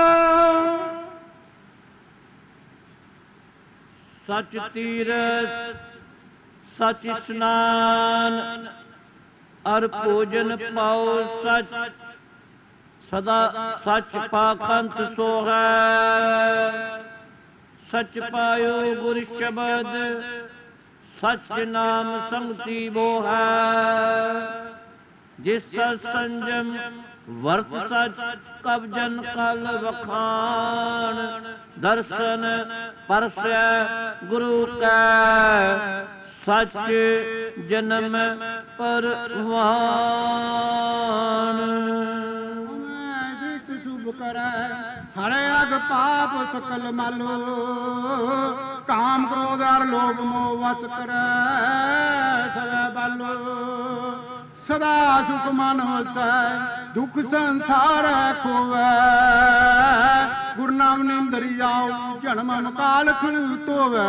ਸਚ ਤੀਰਥ ਸਚ ਇਸ਼ਨਾਨ ਅਰ ਭੋਜਨ ਪਾਓ ਸਚ ਸਦਾ ਸਚ ਪਾਖੰਤ ਸੋ ਹੈ। ਸਚ ਪਾਇਓ ਗੁਰ ਸ਼ਬਦ ਸਚ ਨਾਮ ਸੰਗਤੀ ਬੋ ਹੈ। ਜਿਸ ਸਚ ਸੰਜਮ ਵਰਤ ਸਚ ਕਬ ਜਨ ਕਲ ਵਖਾਣ। ਦਰਸ਼ਨ ਪਰਸੈ ਗੁਰੂ ਕੈ ਸਚ ਜਨਮ ਪਰਵਾਨ। ਸ਼ੁਭ ਕਰੈ ਹਰੇ ਅਗ ਪਾਪ ਸਕਲ ਮਲੋ। ਕਾਮ ਕ੍ਰੋਧ ਅਰ ਲੋਭ ਮੋਹ ਵਸ ਕਰੈ ਸਵੈ ਬਾਲੋ। ਸਦਾ ਸੁਖ ਮਨ ਵਸੈ ਦੁਖ ਸੰਸਾਰ ਖੋਵੈ। ਗੁਰੂ ਨਾਮ ਨਿੰਦਰਿ ਜਾਓ ਜਨਮ ਕਾਲ ਖੁਲ ਧੋਵੈ।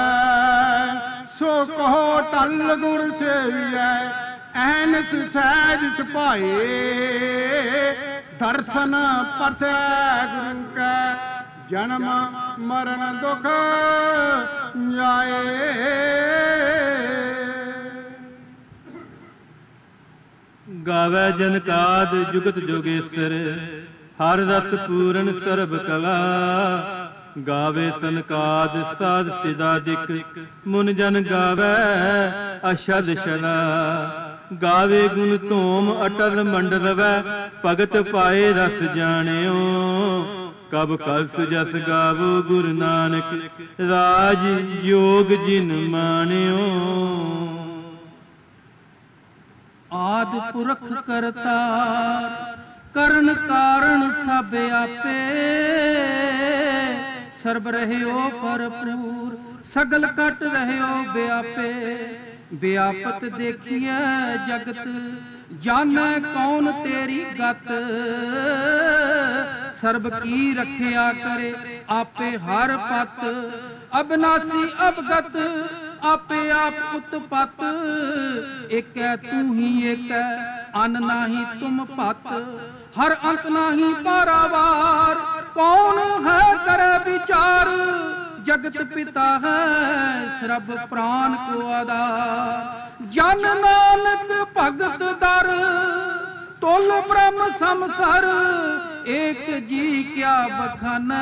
ਸੋ ਕਹੋ ਟਲ ਗੁਰ ਸੇਵੀਐ ਐਨਸ ਸਹਿਜ ਸੁਭਾਏ। ਦਰਸ਼ਨ ਪਰਸੈ ਗੁਰੂ ਕੈ ਜਨਮ ਮਰਨ ਦੁਖ ਜਾਏ। ਗਾਵੈ ਜਨਕਾਦ ਜੁਗਤ ਜੋਗੇਸ਼ਰ ਹਰ ਰਸ ਪੂਰਨ ਸਰਬ ਕਲਾ। ਗਾਵੇ ਸਨਕਾਦ ਸਾਧ ਸਿਦਾਦਿਕ ਮੁਨ ਜਨ ਗਾਵੈ ਅਸ਼ਦ ਸ਼ਲਾ। ਗਾਵੇ ਗੁਣ ਧੂਮ ਅਟਲ ਮੰਡਲਵੈ ਭਗਤ ਪਾਏ ਰਸ ਜਾਣਿਓ। ਕਬ ਕਲ ਸੁਜਸ ਗਾਵੋ ਗੁਰੂ ਨਾਨਕ ਰਾਜ ਜੋਗ ਜਿਨ ਮਾਣਿਓ। ਆਦਿ ਪੁਰਖ ਕਰਤਾਰ ਕਰਨ ਕਾਰਨ ਸਭ ਆਪੇ। ਸਰਬ ਰਹਿਓ ਭਰਪੂਰ ਸਗਲ ਕਟ ਰਹਿਓ ਬਿਆਪੇ। ਬਿਆਪਤ ਦੇਖੀਐ ਜਗਤ ਜਾਣੈ ਕੌਣ ਤੇਰੀ ਗਤ। ਸਰਬ ਕੀ ਰੱਖਿਆ ਕਰੇ ਆਪੇ ਹਰ ਪਤ। ਅਬਨਾਸੀ ਅਬਗਤ ਆਪੇ ਆਪ ਉਤਪਤ। ਏਕੈ ਤੂੰ ਹੀ ਏਕੈ ਅਨ ਨਾਹੀ ਤੁਮ ਭਤ। ਹਰ ਅੰਤ ਨਾਹੀ ਪਾਰਾਵਾਰ ਕੌਣ ਹੈ ਕਰੇ ਵਿਚਾਰ। ਜਗਤ ਪਿਤਾ ਹੈ ਸਰਬ ਪ੍ਰਾਨ ਕੋ ਆਧਾਰ। ਜਨ ਨਾਨਕ ਭਗਤ ਦਰ ਤੁਲ ਬ੍ਰਹਮ ਸਮਸਰ। ਏਕ ਜੀ ਕਿਆ ਬਖਾਨੈ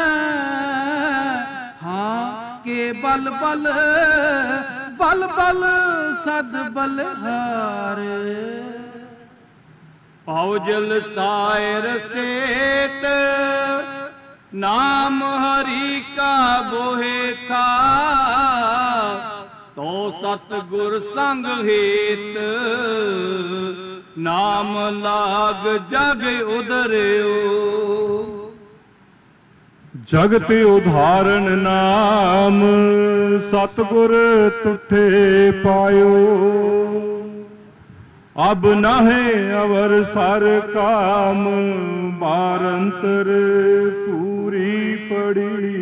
ਹਾਂ ਕੇ ਬਲ ਬਲ ਬਲ ਬਲ ਸਦ ਬਲਹਾਰ। ਪਾਉ ਜਲ ਸਾਇਰ ਸੇਤ ਨਾਮ ਹਰੀ ਕਾ ਬੋਹਿ ਥਾ। ਤੋ ਸਤ ਗੁਰ ਸੰਗ ਹੇਤ ਨਾਮ ਲਾਗ ਜਗ ਉਦਰਿਓ। ਜਗਤ ਉਧਾਰਨ ਨਾਮ ਸਤਿਗੁਰ ਤੁਠੇ ਪਾਇਓ। ਅਬ ਨਾਹੇ ਅਵਰ ਸਰ ਕਾਮ ਬਾਰੰਤਰ ਪੂਰੀ ਪੜੀ।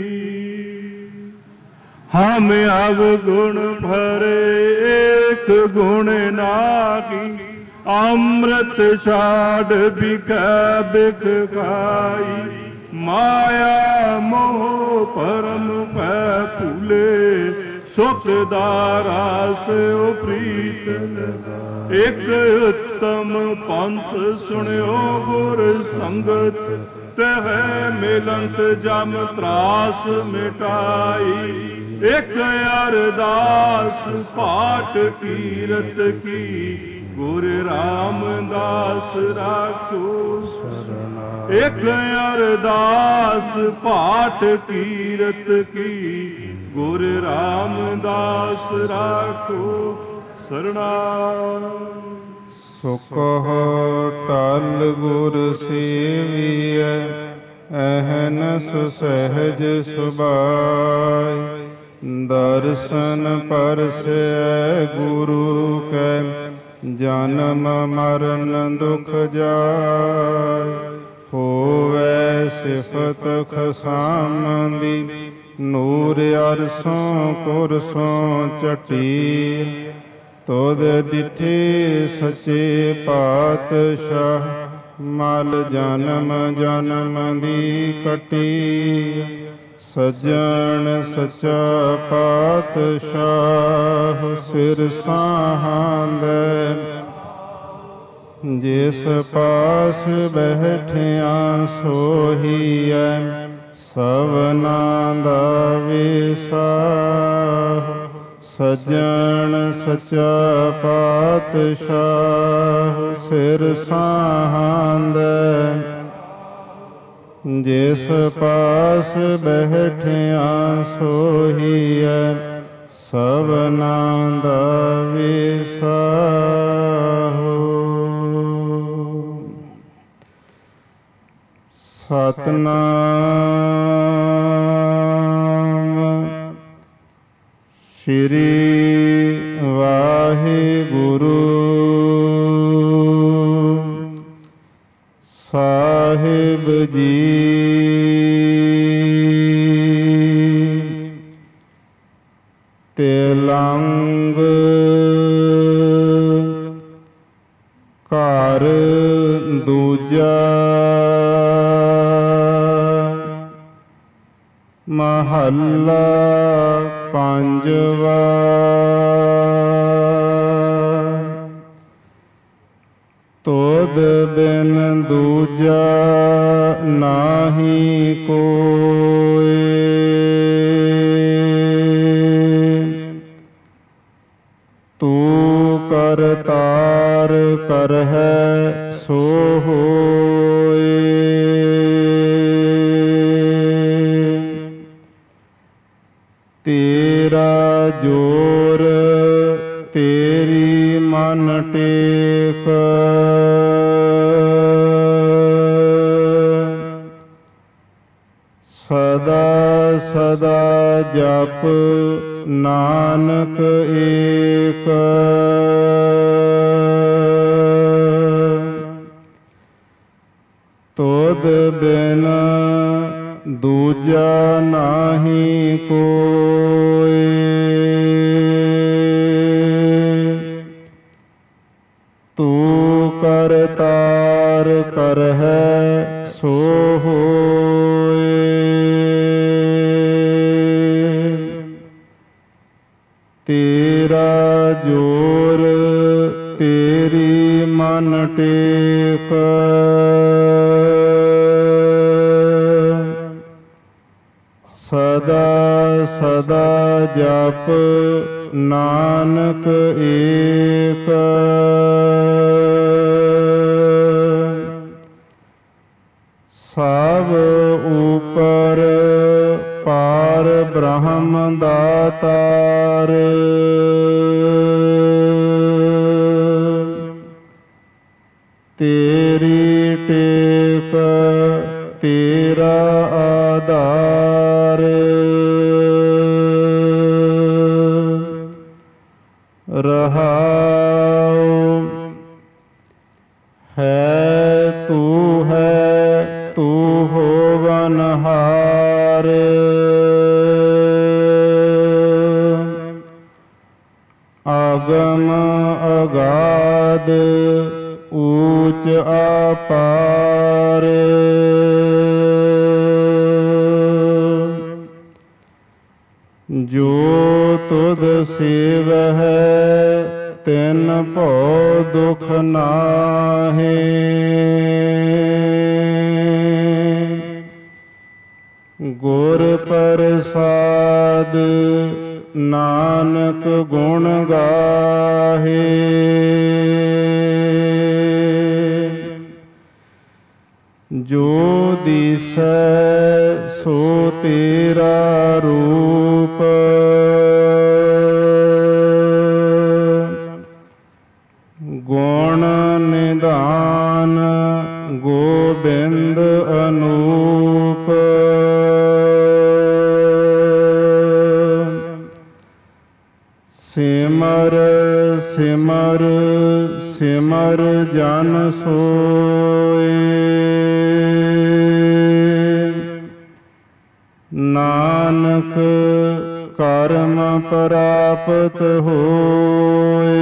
ਹਮ ਅਵ ਗੁਣ ਭਰੇ ਏਕ ਗੁਣ ਨਾਹੀ। ਅੰਮ੍ਰਿਤ ਛਾੜ ਬਿਖੈ ਬਿਖ ਖਾਈ। ਮਾਇਆ ਮੋਹ ਪਰਮ ਪੈ ਭੂਲੇ। ਸੁਖ ਦਾਰਾਸ ਉਪਰੀਤ ਇੱਕ ਉੱਤਮ ਪੰਥ ਸੁਣਿਓ ਗੁਰ ਸੰਗਤ। ਤਹ ਮਿਲੰਤ ਜਮ ਤਰਾਸ ਮਿਟਾਈ। ਇਕ ਅਰਦਾਸ ਪਾਠ ਕੀਰਤ ਕੀ ਗੁਰ ਰਾਮਦਾਸ ਰਾਖੋ ਸਰਨਾ। ਇਕ ਅਰਦਾਸ ਪਾਠ ਕੀਰਤ ਕੀ ਗੁਰ ਰਾਮਦਾਸ ਰਾਖੋ ਸਰਣਾ। ਸੁਖ ਟਲ ਗੁਰ ਸੇਵੀਐ ਅਹਨਸ ਸਹਿਜ ਸੁਭਾਇ। ਦਰਸ਼ਨ ਪਰਸੈ ਗੁਰੂ ਕੈ ਜਨਮ ਮਰਨ ਦੁਖ ਜਾਇ। ਹੋਵੈ ਸਿਫਤ ਖਸਾਮ ਦੀ ਨੂਰ ਅਰਸੋਂ ਕੁਰਸੋਂ ਚਟੀ। ਤੁਧ ਡਿਠੇ ਸੱਚੇ ਪਾਤਸ਼ਾਹ ਮਲ ਜਨਮ ਜਨਮ ਦੀ ਕਟੀ। ਸੱਜਣ ਸੱਚਾ ਪਾਤਸ਼ਾਹ ਸਿਰ ਸਾਹਾਂਦੈ। ਜਿਸ ਪਾਸ ਬੈਠਿਆ ਸੋਹੀਐ ਸਭਨਾ ਦਾ ਵਿਸਾਹ। ਸੱਜਣ ਸੱਚਾ ਪਾਤਸ਼ਾਹ ਸਿਰ ਸਾਹਾਂਦੈ। ਜਿਸ ਪਾਸ ਬੈਠਿਆ ਸੋਹੀਐ ਸਭਨਾ ਦਾ ਵਿਸਾਹ। ਸਤਿਨਾਮ ਸ੍ਰੀ ਵਾਹਿਗੁਰੂ ਸਾਹਿਬ ਜੀ। ਤਿਲੰਗ ਘਰ ਦੂਜਾ ਮਹੱਲਾ ਪੰਜਵਾ। ਤੁਧ ਬਿਨ ਦੂਜਾ ਨਾਹੀ ਕੋਇ। ਤੂੰ ਕਰਤਾਰ ਕਰਹਿ ਸੋ ਹੋਇ। ਤੇਰਾ ਜੋਰ ਤੇਰੀ ਮਨ ਟੇਕ। ਸਦਾ ਸਦਾ ਜਪ ਨਾਨਕ ਏਕ। ਤੁਧ ਬਿਨ ਦੂਜਾ ਨਾਹੀ ਕੋਇ। ਤੂੰ ਕਰਤਾਰ ਕਰਹਿ ਸੋ ਹੋਇ। ਤੇਰਾ ਜੋਰ ਤੇਰੀ ਮਨ ਟੇਕ। ਸਦਾ ਸਦਾ ਜਪ ਨਾਨਕ ਏਕ। ਸਭ ਉਪਰ ਪਾਰ ਬ੍ਰਹਮ ਦਾਤਾਰ। ਤੇਰੀ ਟੇਕ ਤੇਰਾ ਆਧਾਰ। ਰਹਾਉ ਹੈ ਤੂੰ ਹੈ ਤੂੰ ਹੋਵਨਹਾਰ। ਆਗਮ ਅਗਾਧ ਊਚ ਅਪਾਰ। ਜੋ ਤੁਧ ਸੇਵਹਿ ਤਿਨ ਭਉ ਦੁਖ ਨਾਹੀਂ। ਗੁਰ ਪ੍ਰਸਾਦ ਨਾਨਕ ਗੁਣ ਗਾਹੇ। ਜੋ ਦਿਸੈ ਸੋ ਤੇਰਾ ਰੂਪ, ਗੁਣ ਨਿਧਾਨ ਗੋਬਿੰਦ ਅਨੂਪ। ਸਿਮਰ ਸਿਮਰ ਸਿਮਰ ਜਨ ਸੋਏ, ਨਾਨਕ ਕਰਮ ਪ੍ਰਾਪਤ ਹੋਏ।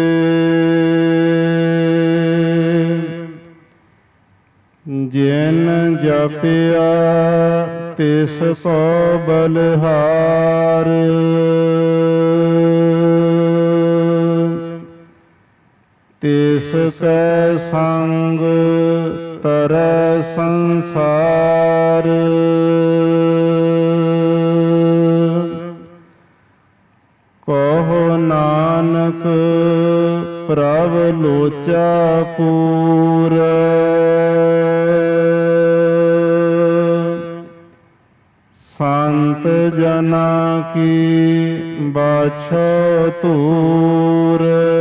ਜਿਨ ਜਪਿਆ ਤਿਸ ਕੋ ਬਲਿਹਾਰ, ਤਿਸ ਕੈ ਸੰਗ ਤਰੈ ਸੰਸਾਰ। ਕਹੋ ਨਾਨਕ ਪ੍ਰਭ ਲੋਚਾ ਪੂਰ, ਸੰਤ ਜਨਾ ਕੀ ਬਾਛੋ ਤੂਰ।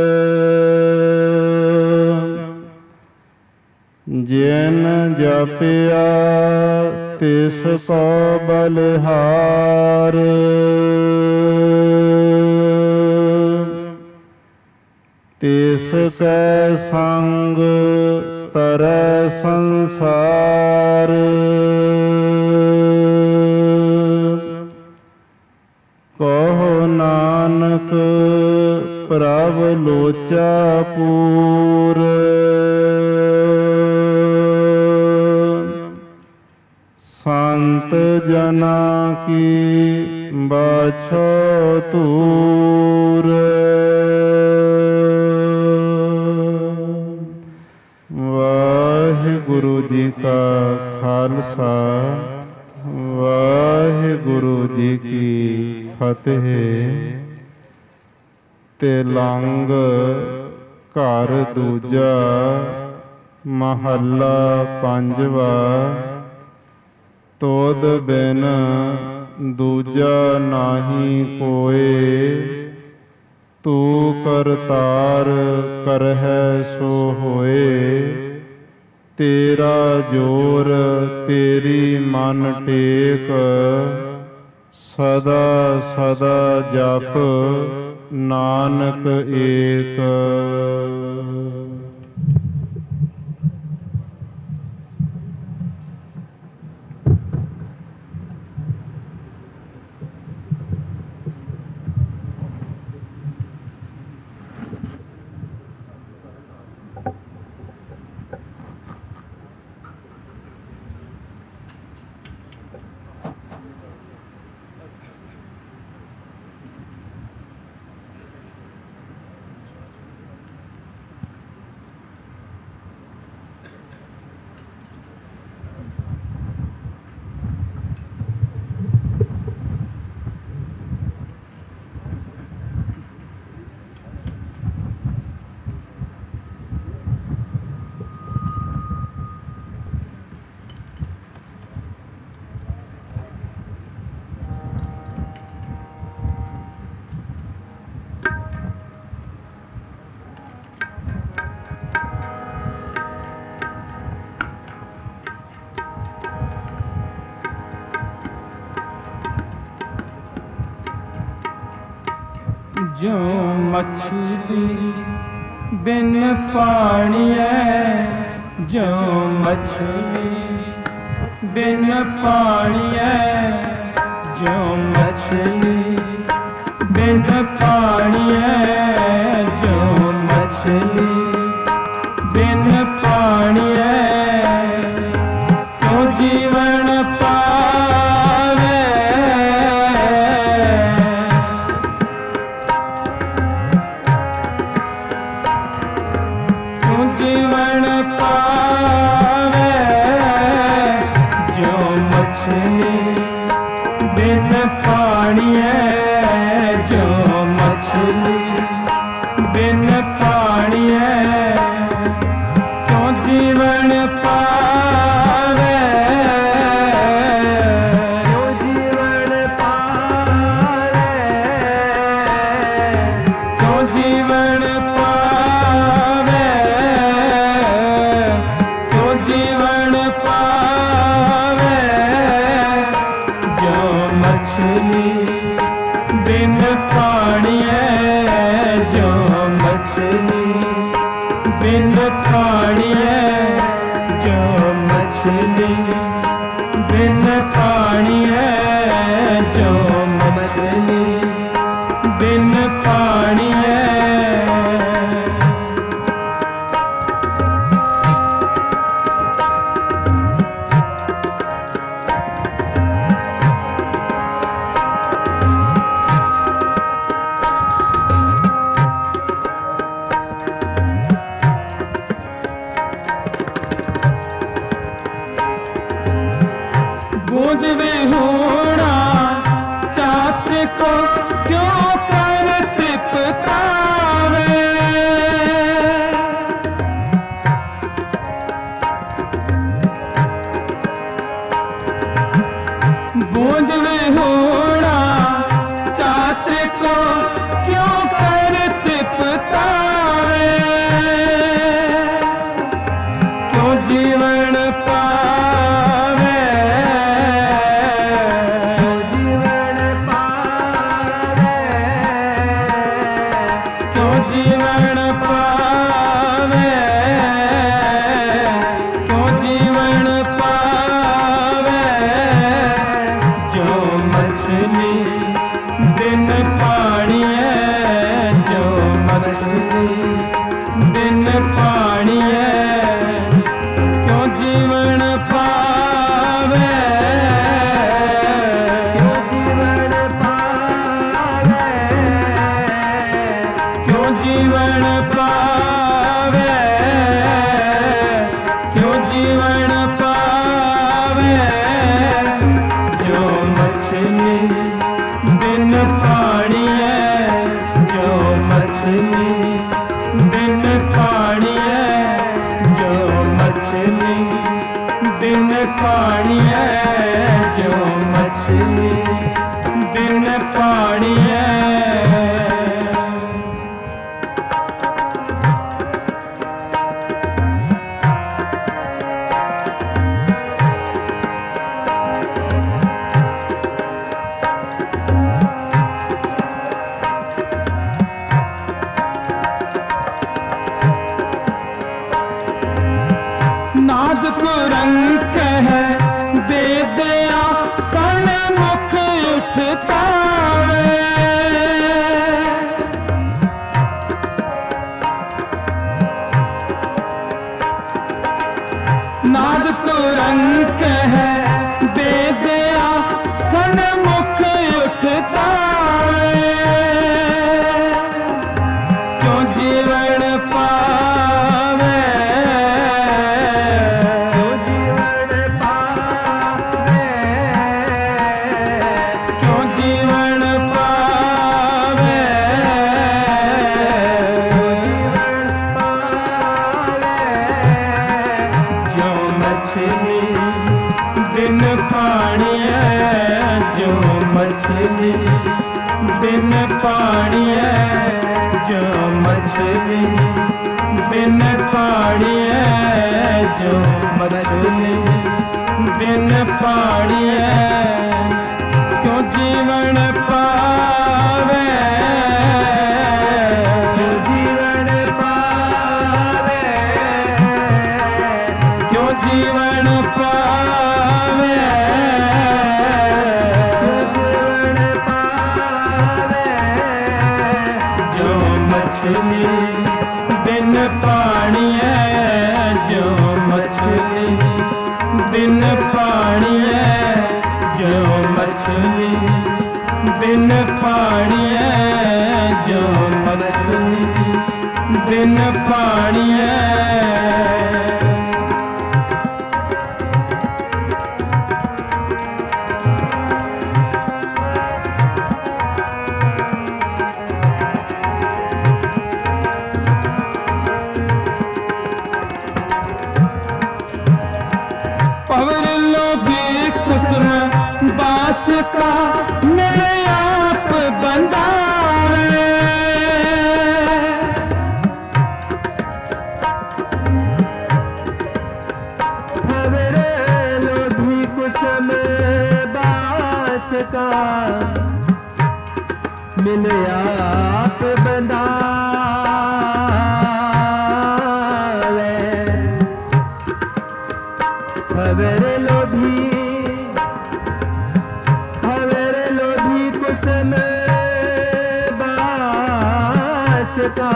ਜਿਨ ਜਪਿਆ ਤਿਸ ਕੋ ਬਲਿਹਾਰ, ਤਿਸ ਕੈ ਸੰਗ ਤਰੈ ਸੰਸਾਰ। ਕਹੋ ਨਾਨਕ ਪ੍ਰਭ ਲੋਚਾ ਪੂਰ, ਸੰਤ ਜਨਾ ਕੀ ਬਾਛੋ ਤੂਰ। ਵਾਹਿਗੁਰੂ ਜੀ ਕਾ ਖਾਲਸਾ, ਵਾਹਿਗੁਰੂ ਜੀ ਕੀ ਫਤਿਹ। ਤੇਲੰਗ ਘਰ ਦੂਜਾ ਮਹੱਲਾ ਪੰਜਵਾ। ਤੋਦ ਬਿਨ ਦੂਜਾ ਨਾਹੀ ਕੋਇ, ਤੂੰ ਕਰਤਾਰ ਕਰਹਿ ਸੋ ਹੋਏ। ਤੇਰਾ ਜੋਰ ਤੇਰੀ ਮਨ ਟੇਕ, ਸਦਾ ਸਦਾ ਜਪ ਨਾਨਕ ਏਕ। ਜੋ ਮਛਲੀ ਬਿਨ ਪਾਣੀਐ, ਜੋ ਮਛਲੀ ਬਿਨ ਪਾਣੀਐ, ਜੋ ਮਛਲੀ ਬਿਨ ਪਾਣੀਐ, ਜੋ ਮਛਲੀ ਬਿਨ ਪਾਣੀਐ, ਕਿਉ ਜੀਵਨ ਪਾਵੇ। ਕਿਉ ਜੀਵਨ ਪਾਵੇ, ਜੋ ਮਛਲੀ पानी है जो मछली बिन पानी है जो मछली बिन पानी है। बूंद विहूणा चात्र को क्यों कर तृप्तावे, बूंद विहूणा चात्र को क्यों कर तृप्तावे, क्यों जीवन पावे जीवन पावे, क्यों जीवन पावे, जो मछली बिन पानी है जो मछली बिन पानी है, क्यों जीवन पावे, क्यों जीवन पावे, क्यों जीवन पावे, क्यों जीवन पावे, जो मछली बिन पानी है जो मछली बिन पानी है, जो मछली बिन पानी है, जो मछली बिन पानी है। नाद कुरंक है बेदया सन मुख उठता वे, नाद कुरंक है बेदया सन मुख उठता वे, क्यों जीवन पावे, क्यों जीवन पावे, जो मछली बिन पानी है जो मछली बिन पानी है, जो मछली बिन पानी है, जो मछली बिन पानी है, क्यों जीवन पावे, क्यों जीवन पावे, क्यों जीवन पावे, क्यों जीवन पावे, जो मछली बिन पानी है जो मछली बिन पानी है, जो मछली बिन पानी है, जो मछली बिन पानी है। पवर लोभी कुसुम बास का मेरे आप बंदावे, सका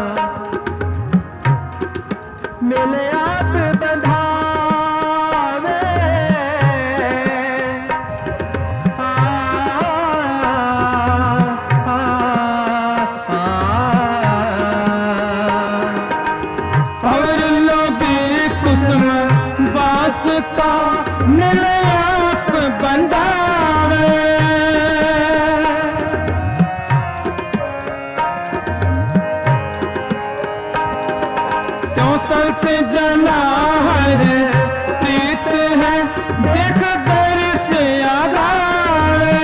मिले आप बंधावे आ, आ, आ, और लोभी कुसुम बास का मिले आप बंधावे संत जना हर प्रीत है देख कर से आगावे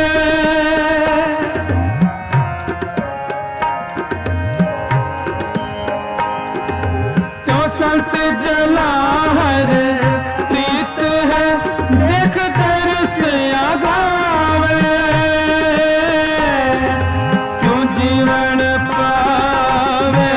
क्यों संत जना हर प्रीत है देख कर से आगावे क्यों जीवन पावे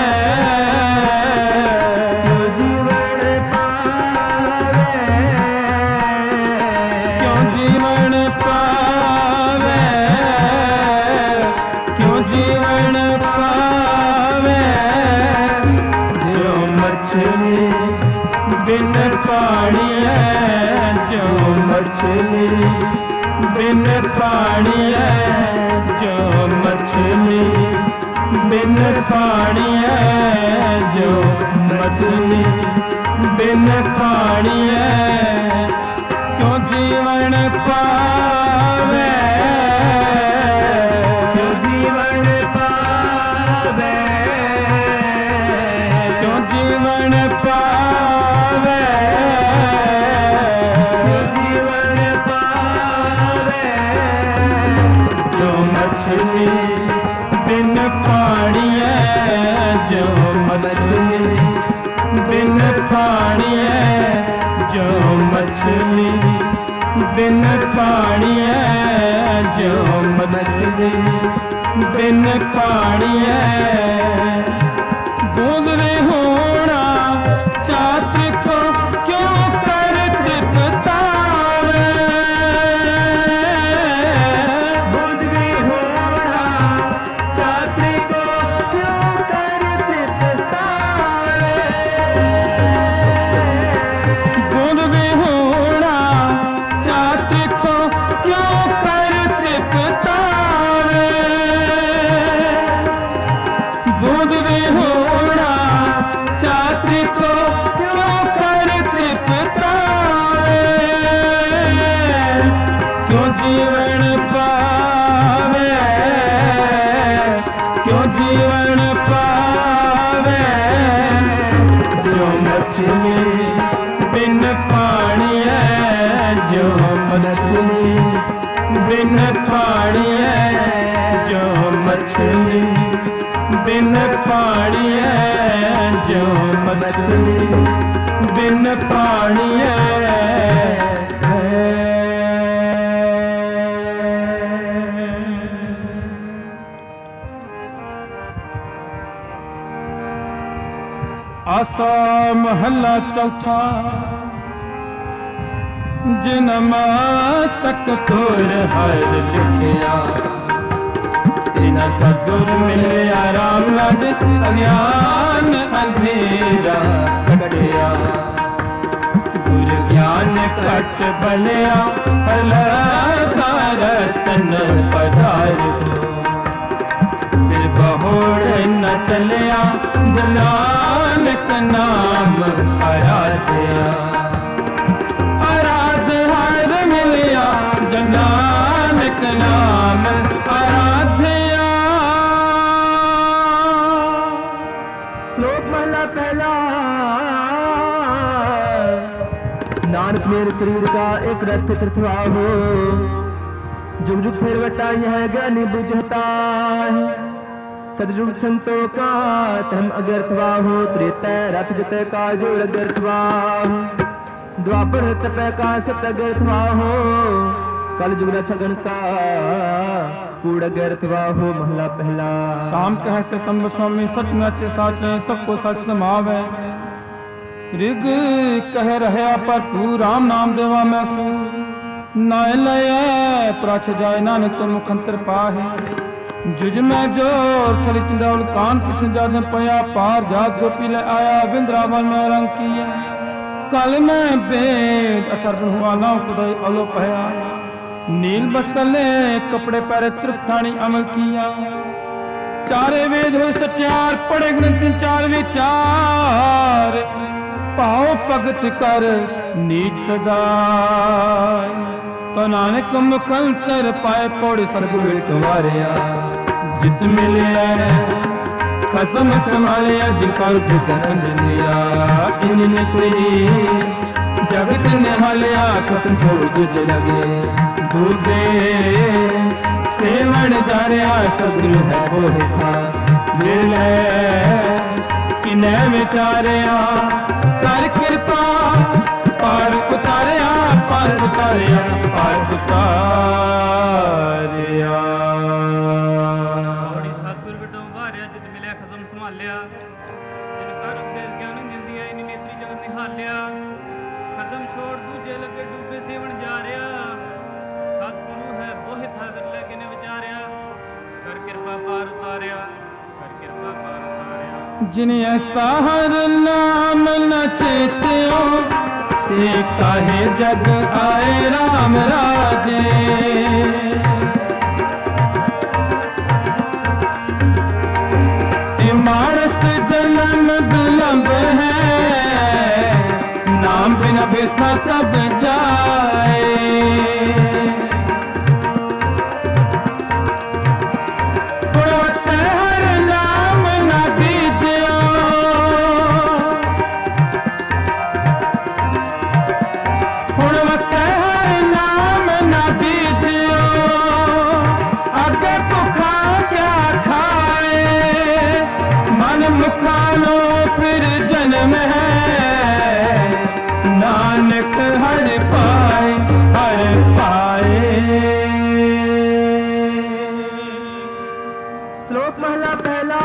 बिन पानी है जो मछली बिन पानी है जो मछली बिन पानी है जो मछली बिन पानी है क्यों जीवन पावे क्यों जीवन पावे क्यों जीवन पावे क्यों जीवन पावे जो मछली बिन पानी है जो मछली बिन पानी है जो मछली बिन पानी है जो मछली बिन पानी है बूंद में होना चात्र को क्यों कर तृप्तावे बूंद में होना चात्र को क्यों कर तृप्तावे बूंद में होना चात्र को क्यों कर तृप्तावे बूंद में होना चात्र को क्यों कर तृप्तावे क्यों जीवन पावे क्यों जीवन पावे जो मछली बिन पानी है जो मछली बिन पानी है जो मछली बिन पानी है जो मछली बिन पानी है आसा महला चौथा जिन मस्तक तोर हर लिखिया इन ससुर मिलिया राम राज अज्ञान अंधेरा कटिया गुरु ज्ञान कट बलिया रतन पधार फिर बहोड़ न चलिया नानक नाम आराध्या आराध हर मिलिया नानक नाम आराध्या। श्लोक पहला पहला नानक मेरे शरीर का एक रथ पृथ्वा हो जुग जुग फिर वटा यह ज्ञानी बुझता है सदयुग संतों का तम अगर्थवा हो त्रेता रथ जत का जोड़ अगर्थवा हो द्वापर तप का सत अगर्थवा हो कल जुग रथ गण का कूड़ अगर्थवा हो महला पहला। शाम कह से तम स्वामी सच नचे साचे सबको सच समावे ऋग कह रहे पर तू राम नाम देवा मैं सू नाय लय प्राच जाय नानक मुखंतर पाहे जुज में जोर छली चंडाउल कान किसन जादन पया पार जात गोपी ले आया विंद्रावन में रंग किया कल में बेद अथर हुआ नाव खुदाई अलो पया नील बस्तले कपड़े पैरे त्रिथानी अमल किया चारे वेद हुए सचार पड़े ग्रंथ चार विचार पाओ भगत कर नीच सगाय तो नानक मुखंतर पाए पौड़ सतगुरु तुम्हारिया जित मिले खसम संभालिया जिकर पुस्तक लिया इन्हें कोई जगत निहालिया कसम छोड़ तुझे लगे दूधे सेवन जा रहा सतगुरु है वो था मिले किन्हें विचारिया कर कृपा पार उतारिया पार उतारिया पार उतारिया बड़ी सतगुर बिटो वारिया जित मिलिया खसम संभालिया जिन कर उपदेश ज्ञान जिंदिया इन्हीं नेत्री जगत निहालिया खसम छोड़ दूजे लगे डूबे सेवन जा रहा सतगुरु है बोहि था दरले किने विचारिया कर कृपा पार उतारिया कर कृपा पार उतारिया जिन ऐसा हर नाम न चेत्यो से काहे जग आए राम राजे मानस जन्म दुलंब है नाम बिना बिना सब जाए फिर जन्म है नानक हर पाए हर पाए। श्लोक महला पहला।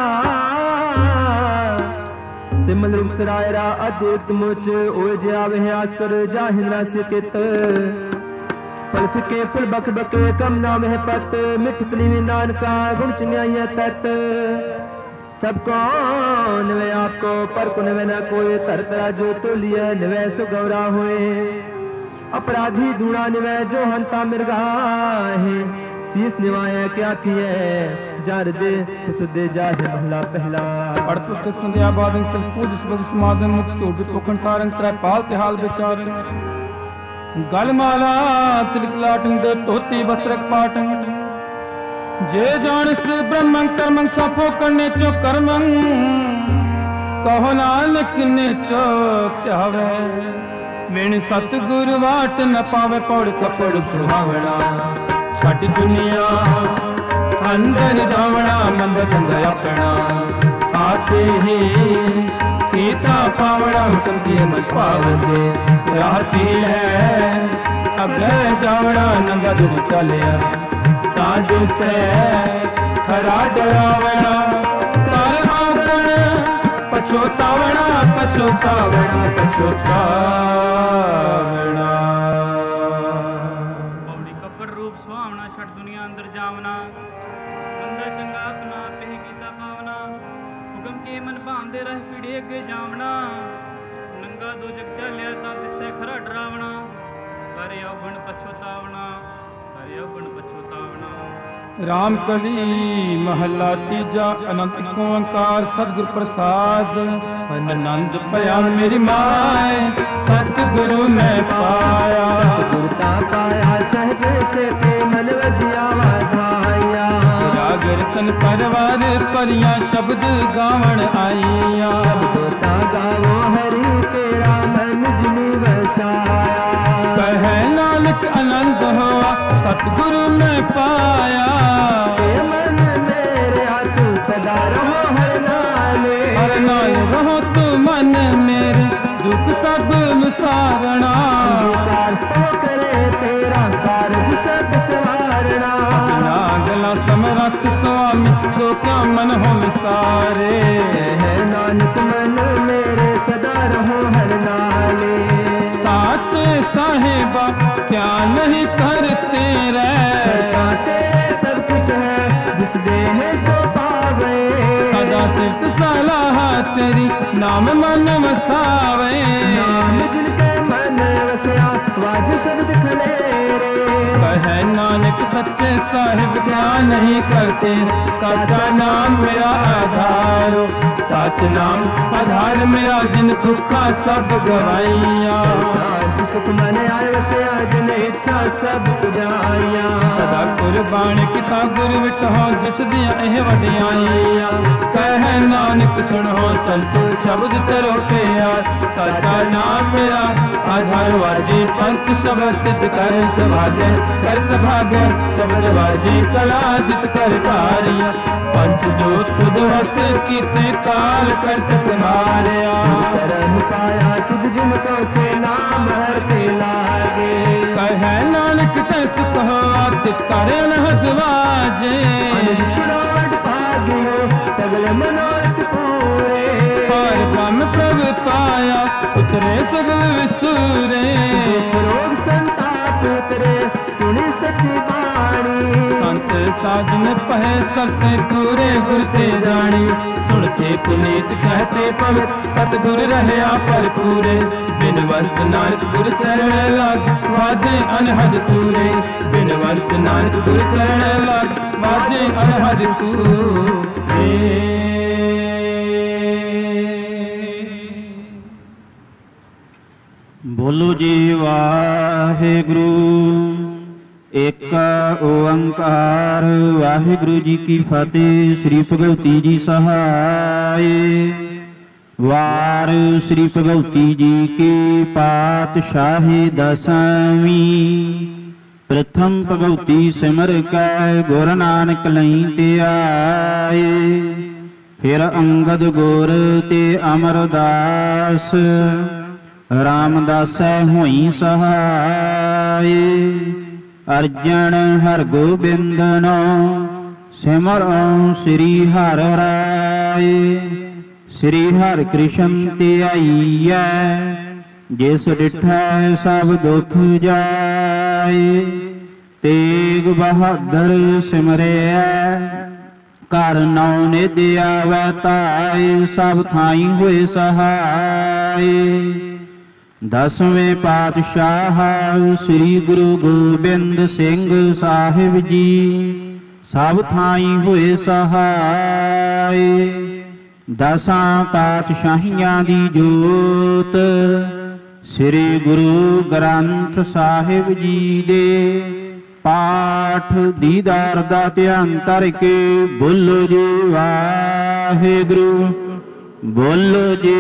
सिमल रूप सरायरा अद्भुत मुच ओए जे आवे हैं आस्कर जाहिंद्रा से कित फल फिके फुल बक बके कम नाम है पत मिठ पलीवी नानका गुण चिंगाइया तत सब कौन वे आपको पर को नवे न कोई तरतरा जो तो लिया नवे सो गौरा हुए अपराधी धूणा निवे जो हंता मिर्गा है शीस निवाया क्या किए जार दे सुदे जाहे महला पहला। पढ़ पुस्तक संध्या बाद सब पूज सब समादन मुख चोट कोखन सारंग त्रै पाल ते हाल विचार गल माला तिलक लाटंग दे तोती वस्त्रक पाटंग जे जान श्री ब्रह्मं कर्मं सफो करने चो कर्मं कहो नानक ने चो त्यावे मेन सतगुरु वाट न पावे पौड़ कपड़ सुहावना छट दुनिया अंदर जावना मंद चंद अपना आते ही पीता पावना हुक्म किए मत पावते राती है अगर जावना नंगा दूर चलिया ताज से खरा डरावना कर आगण पछोतावना पछोतावना पछोतावना पौड़ी कपड़ रूप सुहावना छठ दुनिया अंदर जावना बंदा चंगा अपना पे गीता पावना हुक्म के मन भांदे रह पीढ़ी अगे जावना नंगा दो जग चलिया ता तिसे खरा डरावना कर अवगण पछोतावना कर अवगण पछोतावना। राम कली महला तीजा अनंत ओंकार सतगुर प्रसाद आनंद पया मेरी माए सतगुरु मैं पाया सतगुरु का पाया सहज से पे मन वजियावा धाया रागर तन परवार परिया शब्द गावण आईया शब्दों का गावो हरि तेरा मन जिनी बसाया कहे नानक आनंद हुआ सतगुरु मैं पाया मन मेरे तू सदा रहो हर नाले हर नाल रहो तू मन मेरे दुख सब विसारना करे तेरा कारज सब सवारना गला समरथ स्वामी सो क्या मन हो विसारे है नानक मन मेरे सदा रहो हर नाले साचे साहेबा क्या नहीं करते रे तेरे सब कुछ है जिस सिफत सलाह तेरी नाम मन वसावे। नाम जिनके मन वसया वाज शब्द खलेरे। कहे नानक सच्चे साहिब क्या नहीं करते, साचा नाम मेरा आधार, साच नाम आधार मेरा जिन भुखा सब गवाइया। शांति सुख मन आए वसया जिन इच्छा सब पुजाइया। सदा कुर्बान किता गुर विटहो जिस दिया एह वडियाइया। कहे नानक सुनो संत शब्द तरो प्यार, साचा नाम मेरा आधार वाजी पंच शब्द कर सभागे कर सभागे शब्द वाजी कला जित कर कारिया। पंच जोत दुहस कीते काल करतक मारिया। करन पाया तुझ जिनको से नाम हर पे लागे। कहे नानक तस कहो कर अनहद वाजे। अनुज सुनावट भाग्यो सगल मनोरथ पूरे। और ब्रह्म प्रभ पाया उतरे सगल विसूरे। रोग संताप उतरे सुनी सच्ची बाणी। संत साधन पहे सरसे पूरे गुर ते जानी। सुनते पुनीत कहते पवित सतगुर रहया पर पूरे। बिन वर्त नानक गुर चरण लाग वाजे अनहद तूरे। बिन वर्त नानक गुर चरण लाग वाजे अनहद तूरे। बोलो जी वाहिगुरु एक ओंकार। वाहिगुरु जी की फतेह। श्री भगवती जी सहाय। वार श्री भगवती जी की पातशाही दसवीं। प्रथम भगवती सिमर कै गुर नानक लई ते आए। फिर अंगद गुर ते अमरदास रामदासै होई सहाय। अर्जन हर गोबिंद नो सिमरो श्री हर राय। श्री हर कृष्ण ते आईयै जिस डिठै सब दुख जाए। तेग बहादुर सिमरिया कर नौ निध आवै ताए। सब थाई होए सहाय। दसवें पातशाह श्री गुरु गोबिंद सिंह साहिब जी सब थाई होए सहाय। दसां पातशाहियां दी जोत श्री गुरु ग्रंथ साहिब जी दे पाठ दीदार दा ध्यान करके बोलो जी वाहिगुरु। बोलो जी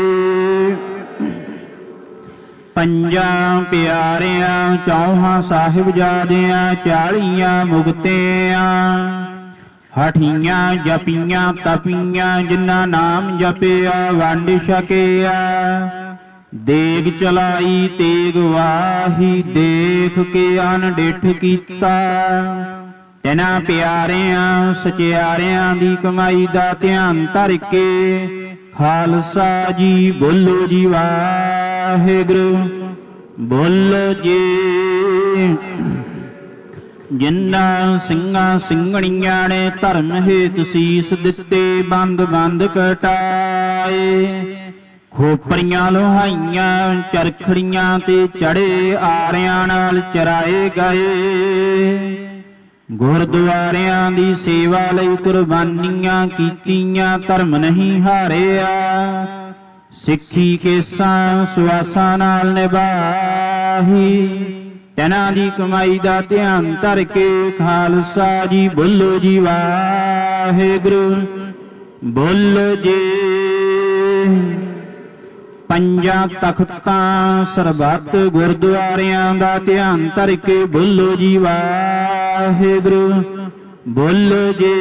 ਪੰਜਾਂ ਪਿਆਰਿਆਂ ਚੌਹਾਂ ਸਾਹਿਬਜ਼ਾਦਿਆਂ ਚਾਲੀਆਂ ਮੁਕਤਿਆਂ ਹਠੀਆਂ ਜਪੀਆਂ ਤਪੀਆਂ ਜਿਨ੍ਹਾਂ ਨਾਮ ਜਪਿਆ ਵੰਡ ਛਕਿਆ। ਦੇਗ ਚਲਾਈ ਤੇਗ ਵਾਹੀ ਦੇਖ ਕੇ ਅਨਡਿਠ ਕੀਤਾ। ਤਿਨਾਂ ਪਿਆਰਿਆਂ ਸਚਿਆਰਿਆਂ ਦੀ ਕਮਾਈ ਦਾ ਧਿਆਨ ਧਰ ਕੇ ਖਾਲਸਾ ਜੀ ਬੋਲੋ ਜੀ ਵਾਹਿਗੁਰੂ। ਬੋਲੋ ਜੀ ਜਿਨ੍ਹਾਂ ਸਿੰਘਾਂ ਸਿੰਘਣੀਆਂ ਨੇ ਧਰਮ ਹੇਤ ਸੀਸ ਦਿੱਤੇ ਬੰਦ ਬੰਦ ਕਟਾਏ। ਖੋਪਰੀਆਂ ਲੋਹਾਈਆਂ ਚਰਖੜੀਆਂ ਤੇ ਚੜੇ ਆਰਿਆਂ ਨਾਲ ਚਰਾਏ ਗਏ। ਗੁਰਦੁਆਰਿਆਂ ਦੀ ਸੇਵਾ ਲਈ ਕੁਰਬਾਨੀਆਂ ਕੀਤੀਆਂ ਧਰਮ ਨਹੀਂ ਹਾਰਿਆ। ਸਿੱਖੀ ਕੇਸਾਂ ਸੁਆਸਾਂ ਨਾਲ ਨਿਭਾਹੀ। ਤਿਨਾਂ ਦੀ ਕਮਾਈ ਦਾ ਧਿਆਨ ਧਰ ਕੇ ਖਾਲਸਾ ਜੀ ਬੋਲੋ ਜੀ ਵਾਹਿਗੁਰੂ। ਬੋਲੋ ਜੀ ਪੰਜਾਂ ਤਖਤਾਂ ਸਰਬੱਤ ਗੁਰਦੁਆਰਿਆਂ ਦਾ ਧਿਆਨ ਧਰ ਕੇ ਬੋਲੋ ਜੀ ਵਾਹਿਗੁਰੂ। ਬੋਲੋ ਜੀ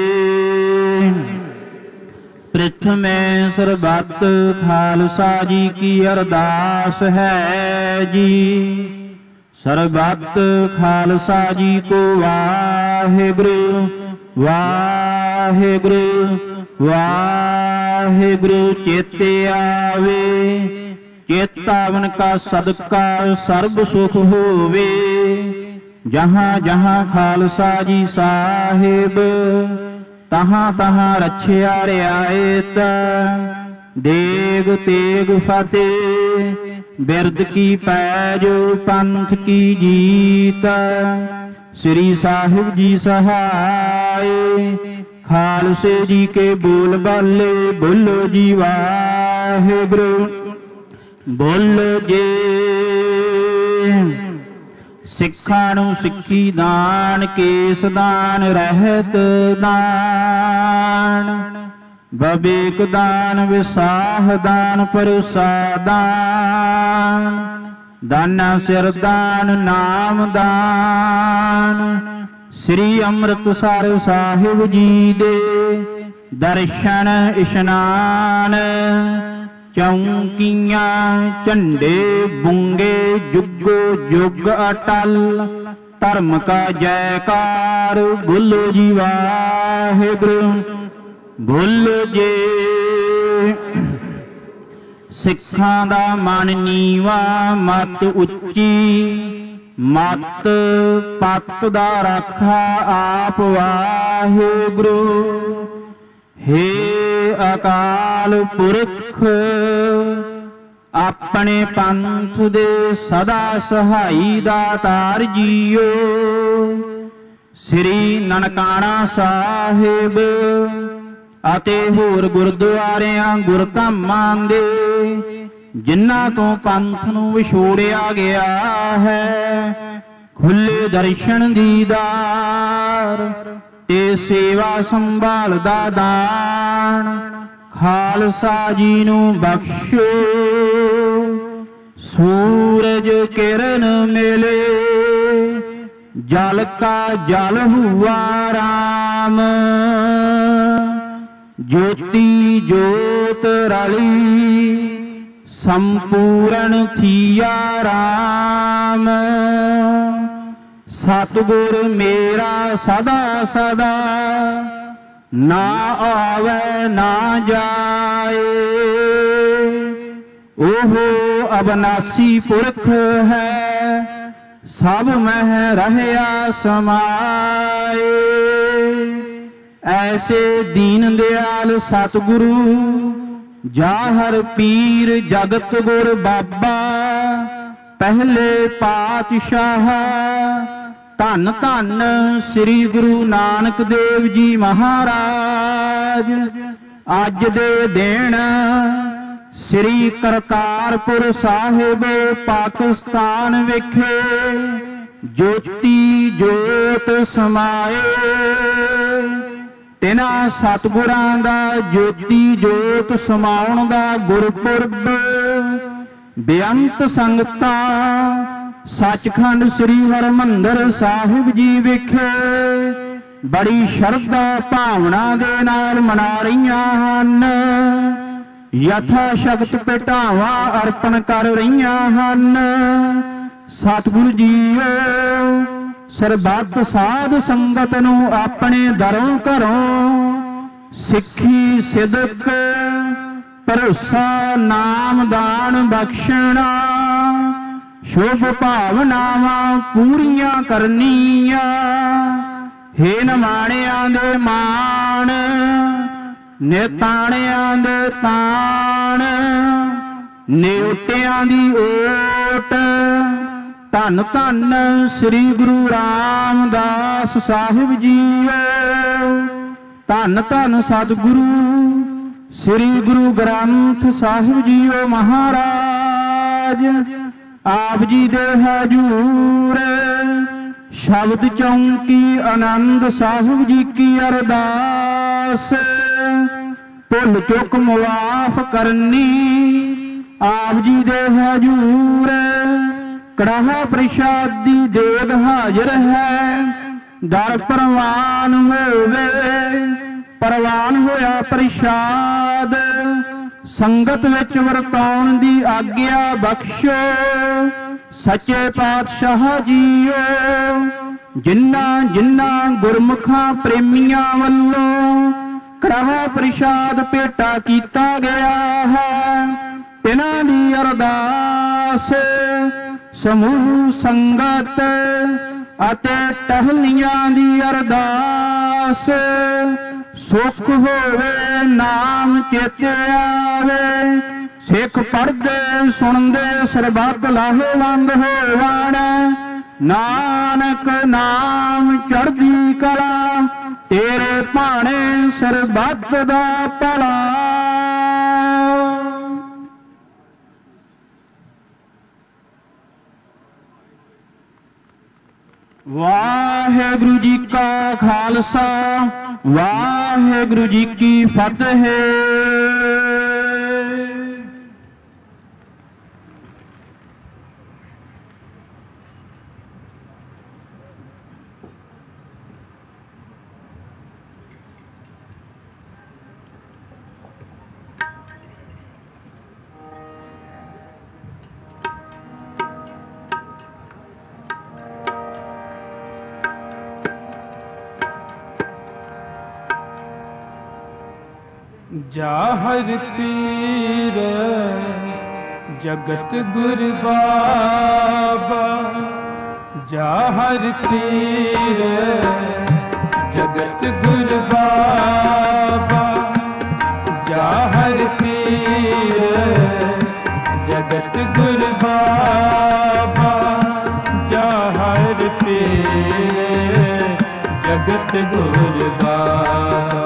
ਪ੍ਰਥਮੇ ਸਰਬੱਤ ਖਾਲਸਾ ਜੀ ਕੀ ਅਰਦਾਸ ਹੈ ਜੀ। ਸਰਬੱਤ ਖਾਲਸਾ ਜੀ ਕੋ ਵਾਹਿਗੁਰੂ ਵਾਹਿਗੁਰੂ ਵਾਹਿਗੁਰੂ ਚੇਤੇ ਆਵੇ। ਚੇਤਾਵਨ ਕਾ ਸਦਕਾ ਸਰਬ ਸੁਖ ਹੋਵੇ। ਜਹਾਂ ਜਹਾਂ ਖਾਲਸਾ ਜੀ ਸਾਹਿਬ ਤਹਾਂ ਤਹਾਂ ਰਛਿਆ ਰਿਆਇਤ। ਦੇਗ ਤੇਗ ਫਤਿਹ ਬਿਰਦ ਕੀ ਪੈਜ ਪੰਥ ਕੀ ਜੀਤ। ਸ੍ਰੀ ਸਾਹਿਬ ਜੀ ਸਹਾਏ ਖਾਲਸੇ ਜੀ ਕੇ ਬੋਲ ਬਾਲੇ। ਬੋਲੋ ਜੀ ਵਾਹਿਗੁਰੂ ਬੋਲੋ ਜੀ। ਸਿੱਖਾਂ ਨੂੰ ਸਿੱਖੀ ਦਾਨ ਕੇਸ ਦਾਨ ਰਹਿਤ ਦਾਨ। ਬਵੇਕ ਦਾਨ ਵਿਸਾਹ ਦਾਨ ਪਰਸਾ ਦਾਨ। ਦਾਨਾ ਸਿਰ ਦਾਨ ਨਾਮ ਦਾਨ। ਸ੍ਰੀ ਅੰਮ੍ਰਿਤਸਰ ਸਾਹਿਬ ਜੀ ਦੇ ਦਰਸ਼ਨ ਇਸ਼ਨਾਨ। ਚੌਂਕੀਆਂ ਝੰਡੇ ਬੁੰਗੇ ਜੁਗੋ ਜੁਗ ਅਟਲ। ਧਰਮ ਕਾ ਜੈਕਾਰ ਬੋਲੋ ਜੀ ਵਾਹਿਗੁਰੂ ਬੋਲੋ ਜੀ। ਸਿੱਖਾਂ ਦਾ ਮਨ ਨੀਵਾ ਮਤ ਉੱਚੀ। ਮਤ ਪਤ ਦਾ ਰਾਖਾ ਆਪ ਵਾਹਿਗੁਰੂ। ਹੇ ਅਕਾਲ ਪੁਰਖ ਆਪਣੇ ਪੰਥ ਦੇ ਸਦਾ ਸਹਾਈ ਦਾਤਾਰ ਜੀਓ। ਸ੍ਰੀ ਨਨਕਾਣਾ ਸਾਹਿਬ ਅਤੇ ਹੋਰ ਗੁਰਦੁਆਰਿਆਂ ਗੁਰਧਾਮਾਂ ਦੇ ਜਿਨ੍ਹਾਂ ਤੋਂ ਪੰਥ ਨੂੰ ਵਿਛੋੜਿਆ ਗਿਆ ਹੈ, ਖੁੱਲੇ ਦਰਸ਼ਨ ਦੀਦਾਰ ਤੇ ਸੇਵਾ ਸੰਭਾਲ ਦਾ ਦਾਨ ਖਾਲਸਾ ਜੀ ਨੂੰ ਬਖਸ਼ੋ। ਸੂਰਜ ਕਿਰਨ ਮਿਲੇ ਜਲ ਕਾ ਜਲ ਹੁਆ ਰਾਮ। ਜੋਤੀ ਜੋਤ ਰਲੀ ਸੰਪੂਰਨ ਥੀਆ ਰਾਮ। ਸਤਿਗੁਰ ਮੇਰਾ ਸਦਾ ਸਦਾ ਨਾ ਆਵੇ ਨਾ ਜਾਏ। ਉਹ ਅਬਨਾਸੀ ਪੁਰਖ ਹੈ ਸਭ ਮਹਿ ਰਹਿਆ ਸਮਾਏ। ਐਸੇ ਦੀਨ ਦਿਆਲ ਸਤਿਗੁਰੂ ਜਾਹਰ ਪੀਰ ਜਗਤ ਗੁਰ ਬਾਬਾ ਪਹਿਲੇ ਪਾਤਸ਼ਾਹ। ਧੰਨ ਧੰਨ ਸ੍ਰੀ ਗੁਰੂ ਨਾਨਕ ਦੇਵ ਜੀ ਮਹਾਰਾਜ। ਅੱਜ ਦੇ ਦਿਨ ਸ੍ਰੀ ਕਰਤਾਰਪੁਰ ਸਾਹਿਬ ਪਾਕਿਸਤਾਨ ਵਿਖੇ ਜੋਤੀ ਜੋਤ ਸਮਾਏ। ਤਿਨਾਂ ਸਤਿਗੁਰਾਂ ਦਾ ਜੋਤੀ ਜੋਤ ਸਮਾਉਣ ਦਾ ਗੁਰਪੁਰਬ ਬੇਅੰਤ ਸੰਗਤਾਂ ਸੱਚਖੰਡ ਸ੍ਰੀ ਹਰਿਮੰਦਰ ਸਾਹਿਬ ਜੀ ਵਿਖੇ ਬੜੀ ਸ਼ਰਧਾ ਭਾਵਨਾ ਦੇ ਨਾਲ ਮਨਾ ਰਹੀਆਂ ਹਨ। ਯਥਾ ਸ਼ਕਤ ਭੇਟਾਵਾਂ ਅਰਪਣ ਕਰ ਰਹੀਆਂ ਹਨ। ਸਤਿਗੁਰੂ ਜੀਓ ਸਰਬੱਤ ਸਾਧ ਸੰਗਤ ਨੂੰ ਆਪਣੇ ਦਰੋਂ ਘਰੋਂ ਸਿੱਖੀ ਸਿਦਕ ਭਰੋਸਾ ਨਾਮਦਾਨ ਬਖਸ਼ਣਾ। ਸ਼ੁਭ ਭਾਵਨਾਵਾਂ ਪੂਰੀਆਂ ਕਰਨੀਆਂ। ਹੇ ਨਿਮਾਣਿਆਂ ਦੇ ਮਾਣ ਨਿਤਾਣਿਆਂ ਦੇ ਤਾਣ। ਨਿਉਟਿਆਂ ਦੀ ਓਟ ਧੰਨ ਧੰਨ ਸ੍ਰੀ ਗੁਰੂ ਰਾਮਦਾਸ ਸਾਹਿਬ ਜੀਓ। ਧੰਨ ਧੰਨ ਸਤਿਗੁਰੂ ਸ੍ਰੀ ਗੁਰੂ ਗ੍ਰੰਥ ਸਾਹਿਬ ਜੀਓ ਮਹਾਰਾਜ। ਆਪ ਜੀ ਦੇ ਹਜੂਰ ਸ਼ਬਦ ਚੌਂਕੀ ਆਨੰਦ ਸਾਹਿਬ ਜੀ ਕੀ ਅਰਦਾਸ। ਭੁੱਲ ਚੁੱਕ ਮੁਆਫ ਕਰਨੀ। ਆਪ ਜੀ ਦੇ ਹਜੂਰ ਕੜਾਹਾ ਪ੍ਰਸ਼ਾਦੀ ਦੇਗ ਹਾਜ਼ਰ ਹੈ। ਦਰ ਪ੍ਰਵਾਨ ਹੋਵੇ ਪ੍ਰਵਾਨ ਹੋਇਆ ਪ੍ਰਸ਼ਾਦ। ਸੰਗਤ ਵਿੱਚ ਵਰਤਾਉਣ ਦੀ ਆਗਿਆ ਬਖਸ਼ੋ। ਸੱਚੇ ਪਾਤਸ਼ਾਹ ਜੀਓ ਜਿਨ੍ਹਾਂ ਜਿਨ੍ਹਾਂ ਗੁਰਮੁਖਾਂ ਪ੍ਰੇਮੀਆਂ ਵੱਲੋਂ ਕੜਾਹਾ ਪ੍ਰਸ਼ਾਦ ਭੇਟਾ ਕੀਤਾ ਗਿਆ ਹੈ, ਤਿਨਾਂ ਦੀ ਅਰਦਾਸ ਸਮੂਹ ਸੰਗਤ ਅਤੇ ਟਹਿਲੀਆਂ ਦੀ ਅਰਦਾਸ सुख होवे नाम चेते आवे, सिख पढ़दे सुनदे सरबत लाहेवंद होवण। नानक नाम चढ़दी कला, तेरे भाणे सरबत दा भला। वाहेगुरु जी का खालसा, वाहेगुरु जी की फतेह। जाहर पीर जगत गुर बाबा, जाहर पीर जगत गुर बाबा, जाहर पीर जगत गुर बाबा, जाहर पीर जगत गुर बाबा,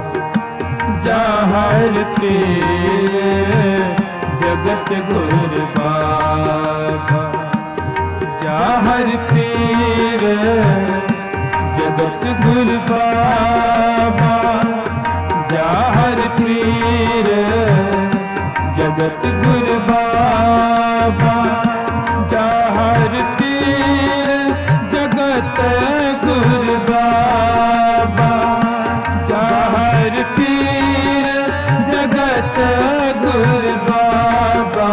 जाहर पीर जगत गुर बाबा, जाहर पीर जगत गुर बाबा, जाहर पीर जगत गुर बाबा, जाहर पीर जगत गुर बाबा, जाहर पीर जगत गुर बाबा,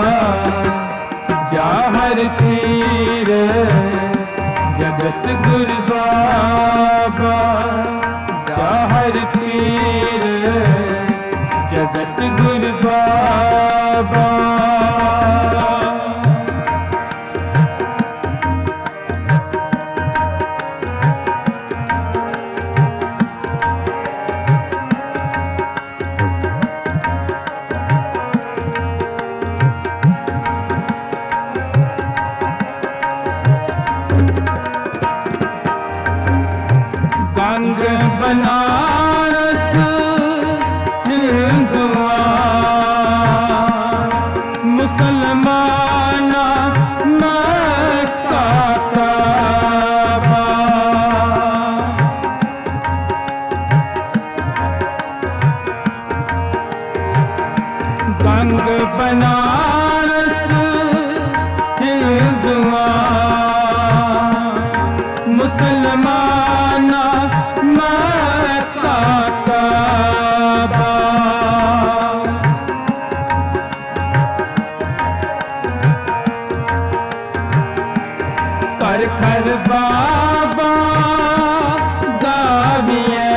जाहर पीर जगत गुर बाबा, जाहर पीर जगत गुर बाबा। गंग बनारस हिंदुआ, मुसलमाना मक्का काबा, गंग बनारस हिंदुआ, मुसलमाना मक्का काबा, कर कर बाबा गाविए,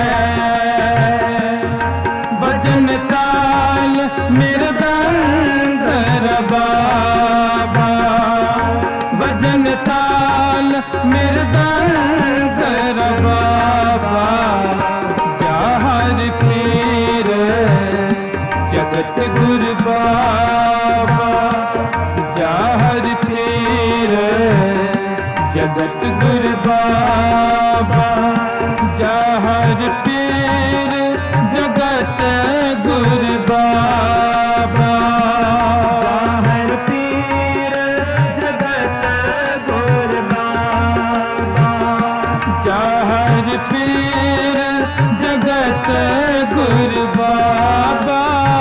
भजन ताल मृदंग बाबा, भजन ताल मृदंग बाबा, जाहर पीर जगत गुर बाबा, जाहर पीर जगत गुर बाबा, जाहर पीर जगत गुर बाबा, जाहर पीर जगत गुर बाबा, जाहर पीर जगत गुर बाबा,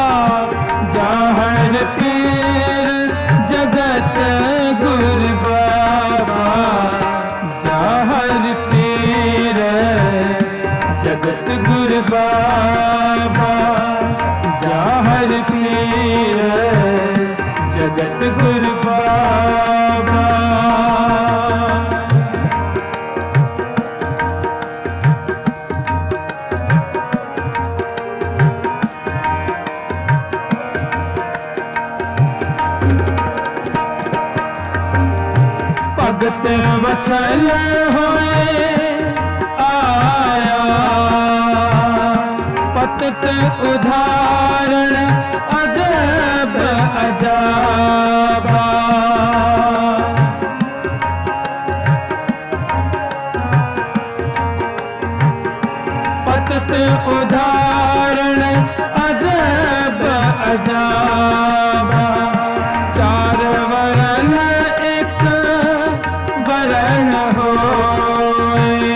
जाहर पीर जगत गुर बाबा, जाहर पीर जगत गुर बाबा, जाहर पीर जगत गुर बाबा। भगत वत्सल होए आया, पत उदाहरण अजब अजाबा। पत उदाहरण अजब अजाबा। चार वरण एक वरण होए।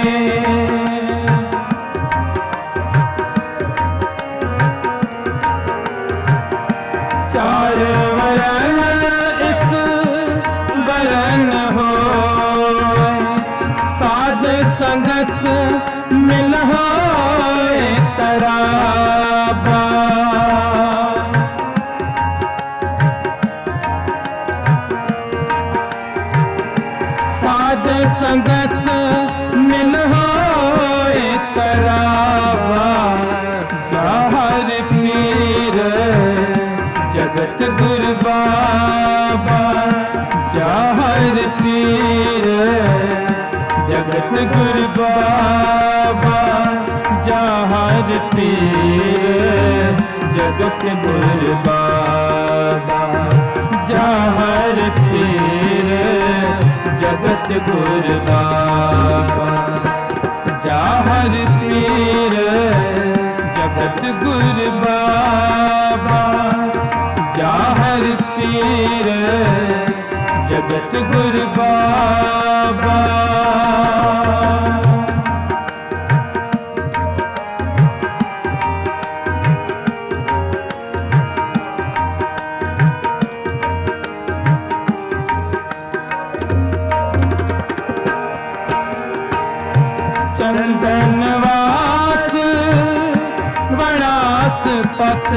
चार वरण एक वरण होए। साध संगत मिल होए तराबा। साध संगत मिल होए तराबा। जाहर पीर जगत गुरु बाबा। जाहर पीर जगत गुरु बाबा। जाहर पीर जगत गुरु बाबा। जाहर पीर जगत गुरु बाबा। जाहर पीर जगत गुरु बाबा। जाहर पीर जगत गुरु बाबा। चंदनवास वनास पत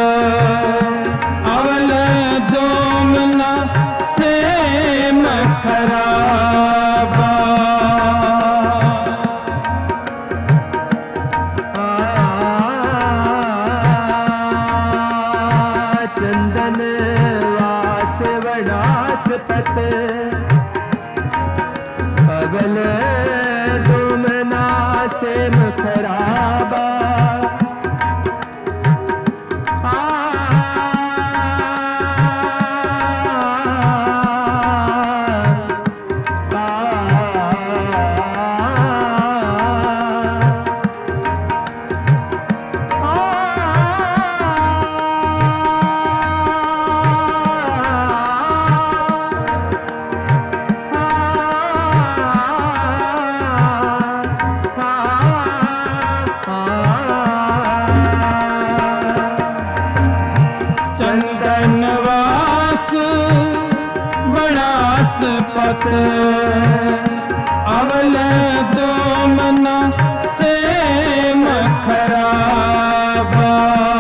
अवल दोमना सेम खराबा। चंदनवास वनास पत अवल सेम खराबा। चंदनवास वनास पत अवल दोमना सेम खराबा।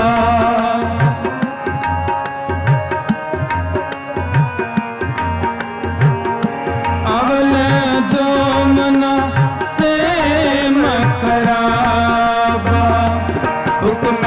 अवल दोमना सेम खराबा। हुक्म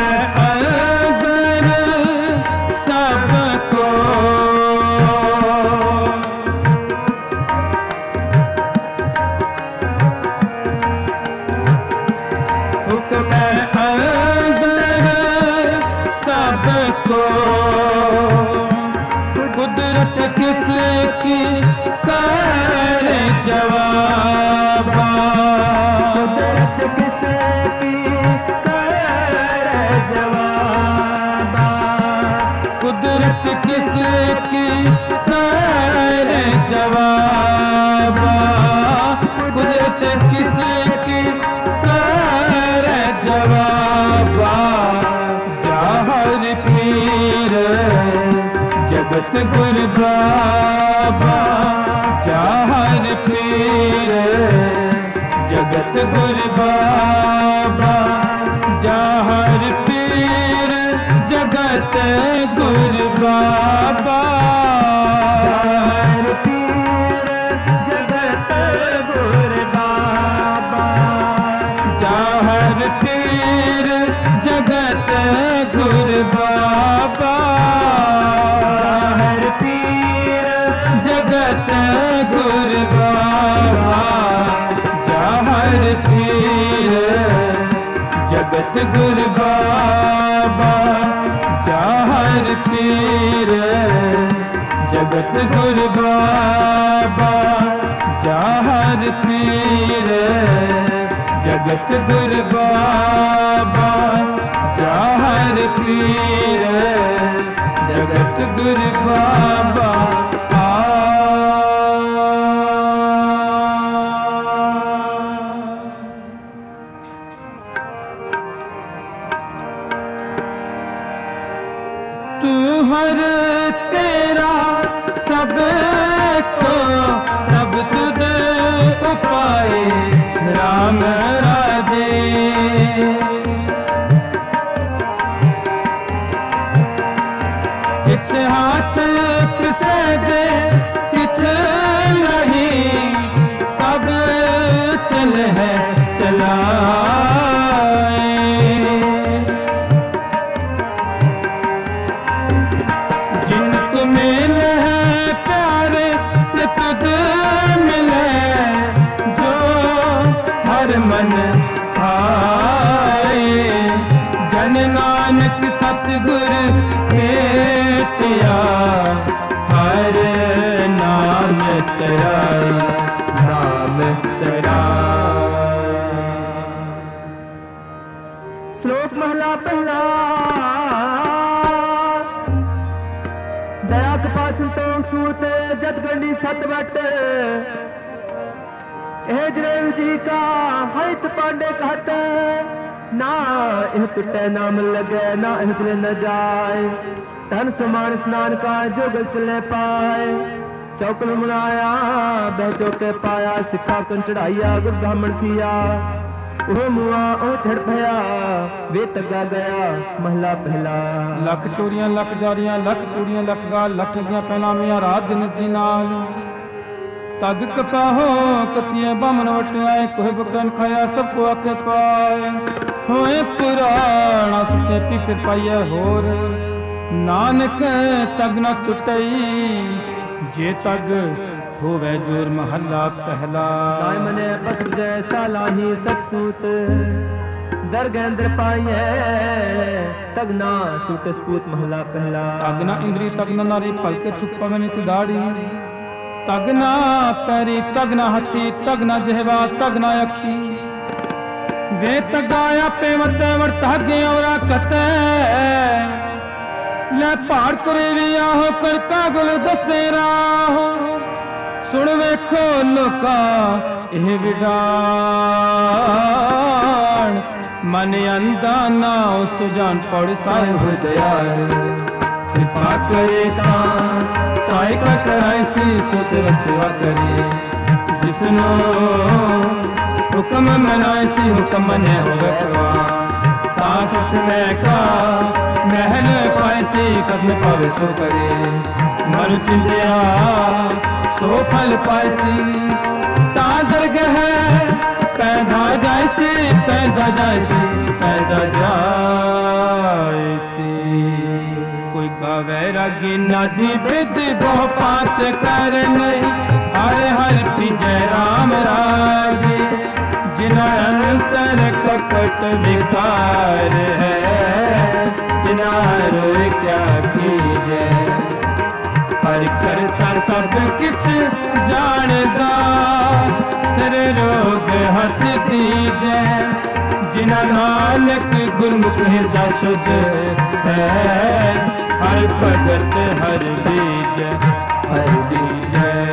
कुदरत किसकी कर जवाबा। कुदरत किसकी कर जवाबा। कुदरत किसकी कर जवाबा। कुदरत किसकी कर जवाबा। जाहर पीर जगत गुरु बाबा। जाहर पीर जगत गुरु बाबा। जाहर पीर जगत गुरु बाबा। जाहर पीर जगत गुरु बाबा। जाहर पीर जगत गुरु बाबा। जाहर पीर जगत गुरु बाबा। जाहर पीर जगत गुरु बाबा। चाहर पीर जगत गुरु बाबा चाहर पीर जगत गुरु बाबा चाहर पीर जगत गुरु बाबा तू हर तेरा सब को सब तुद उपाय राम राजे किछ हाथ किसे दे किछ नहीं सब चल है चलाए जिनको मिले है प्यारे से तुद मिले जो हर मन आए जन नानक सतगुरु भेटिया हर नाम तेरा नाम तेरा। श्लोक महला पहला। दया कपा संतोष सूत जत गंडी सत वट एजरेल जी का हित पांडे कहत ना यह टुटे नाम लगे ना यह चले न जाए धन समान स्नान का जोगल चले पाए चौकल मुनाया बह चौके पाया सिक्का कन चढ़ाइया गुर ब्राह्मण किया ओ मुआ ओ छड़ भया वे तगा गया महला पहला। लख चोरियां लख जारियां लख कुड़ियां लख गाल लख गया पैनामियां रात दिन जी नाल तग कपाहो कपिए बामन वटाए कोई बकन खाया सबको आखे पाए होए पुराना सुते पी फिर पाइए होर नानक तग न टुटई जे तग होवे जोर महला पहला। नाय मने पत्र जैसा लाही सतसूत दरगेंद्र पाइए तगना टूट स्पूत महला पहला। तगना इंद्री तगना नारी पलके चुप पवन दाड़ी तगना पैरी तगना हथी तगना जहवा तगना अखी वे तगाया पेवत वर तागे औरा कते ले पहाड़ करे भी आहो कर कागुल दसे राहो सुन वेखो लोका एह विडान मन अंधा ना सुजान पड़ साहिब दयाल कृपा करे ता साई का कराई सी सो सेवा सेवा करे जिसनो हुक्म मनाए सी हुक्म मने होवे परवा ता किसने का महल पाए सी कदम पावे सो करे मर चिंतिया सो फल पाए सी ता दरगह पैदा जाए सी पैदा जाए सी पैदा जाए सी कोई गावे रागी नदी बिद बहु पात कर नहीं हर हर पिजय राम राज जिना अंतर कपट विकार है जिना रोए क्या कीजे हर करता सब किछ जानदा सिर रोग हथ दीजे जिना नानक गुरमुख हृदय शुद्ध है हर भगत हर बीज हर बीज।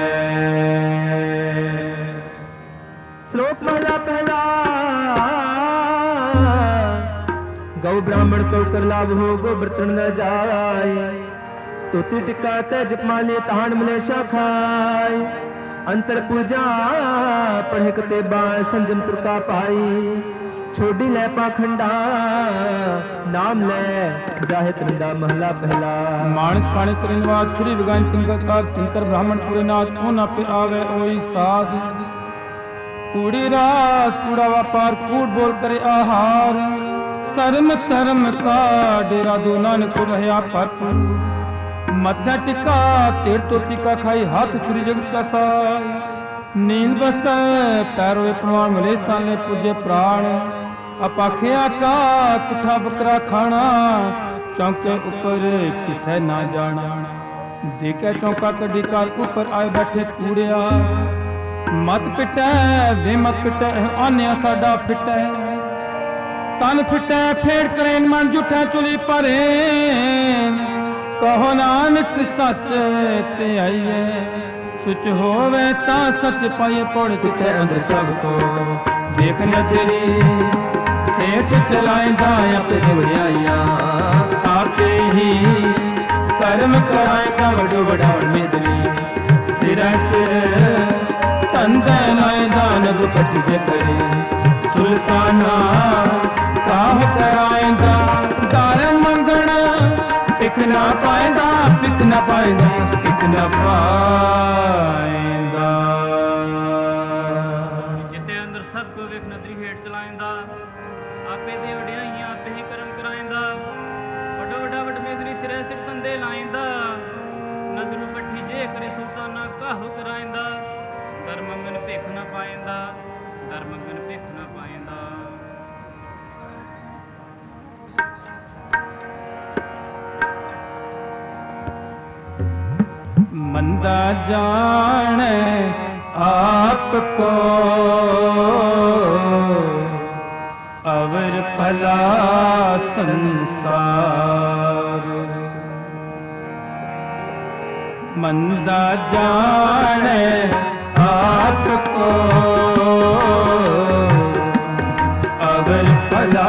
श्लोक महला पहला। गौ ब्राह्मण को कर लाभ हो गो बर्तन न जाए तोती टिका तेज माले तान मले खाए अंतर पूजा पढ़े कते बाय संजम तुरका पाई छोड़ी ले पाखंडा नाम ले जाहे तंदा महला पहला। मानस पानी करिनवाद छुरी विगान किंकर का किंकर ब्राह्मण पूरे नाथ को न पे आवे ओई साध कूड़ी रास कूड़ा व्यापार कूड़ बोल करे आहार शर्म धर्म का डेरा दो नानक रहया पर मत्था टिका तेर तो टिका खाई हाथ छुरी जगत का साय नील बस्ता पैरों प्रमाण मिले ताने पूजे प्राण अपाखिया का कुठा बकरा खाना चौके ऊपर किसे ना जाना। देखे चौका कड़ी काल ऊपर आए बैठे कूड़िया। मत पिटे वे मत पिटे आने साडा फिटे। तन फिटे फेड़ करें मन जुठे चुली परे। कहो नानक सच ते आइए सुच होवे ता सच पाइए। पौड़ चिते अंदर सबको देख नजरी हेठ चलाएगा अपने देवरिया। आपे ही कर्म कराएगा वडो बड़ा मेदनी। सिर सिर तंदे लाएगा नद पट करे। सुल्ताना काह कराएगा दार मंगना। पिक ना पाएगा पिक ना पाएगा पिक ना पाएगा। जिते अंदर सब को वेख नदरी हेठ चलाएंदा। आपे दे वड्याइयां आपे ही कर्म कराएंदा। वड्डा वड्डा वड मेदनी सिरे सिर तंदे लाएंदा। नदरू पट्ठी जे करे सुल्ताना काहू कराएंदा। दर मंगन भिख ना पाएंदा दर मंगन भिख ना पाएंदा। मंदा जाने आपको अवर फला संसार। मंदा जाने आपको अवर फला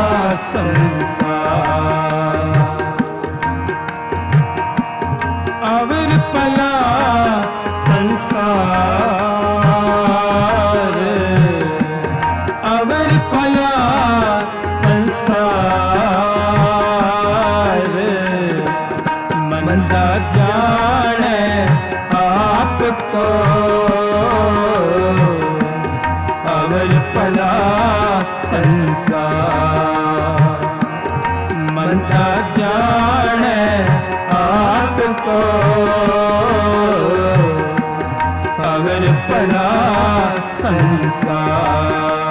संसार। अवर फला संसार। अवर फला संसार। मंदा जाने आपको अवर फला संसार। मंदा जाने आपको अवर फला संसार।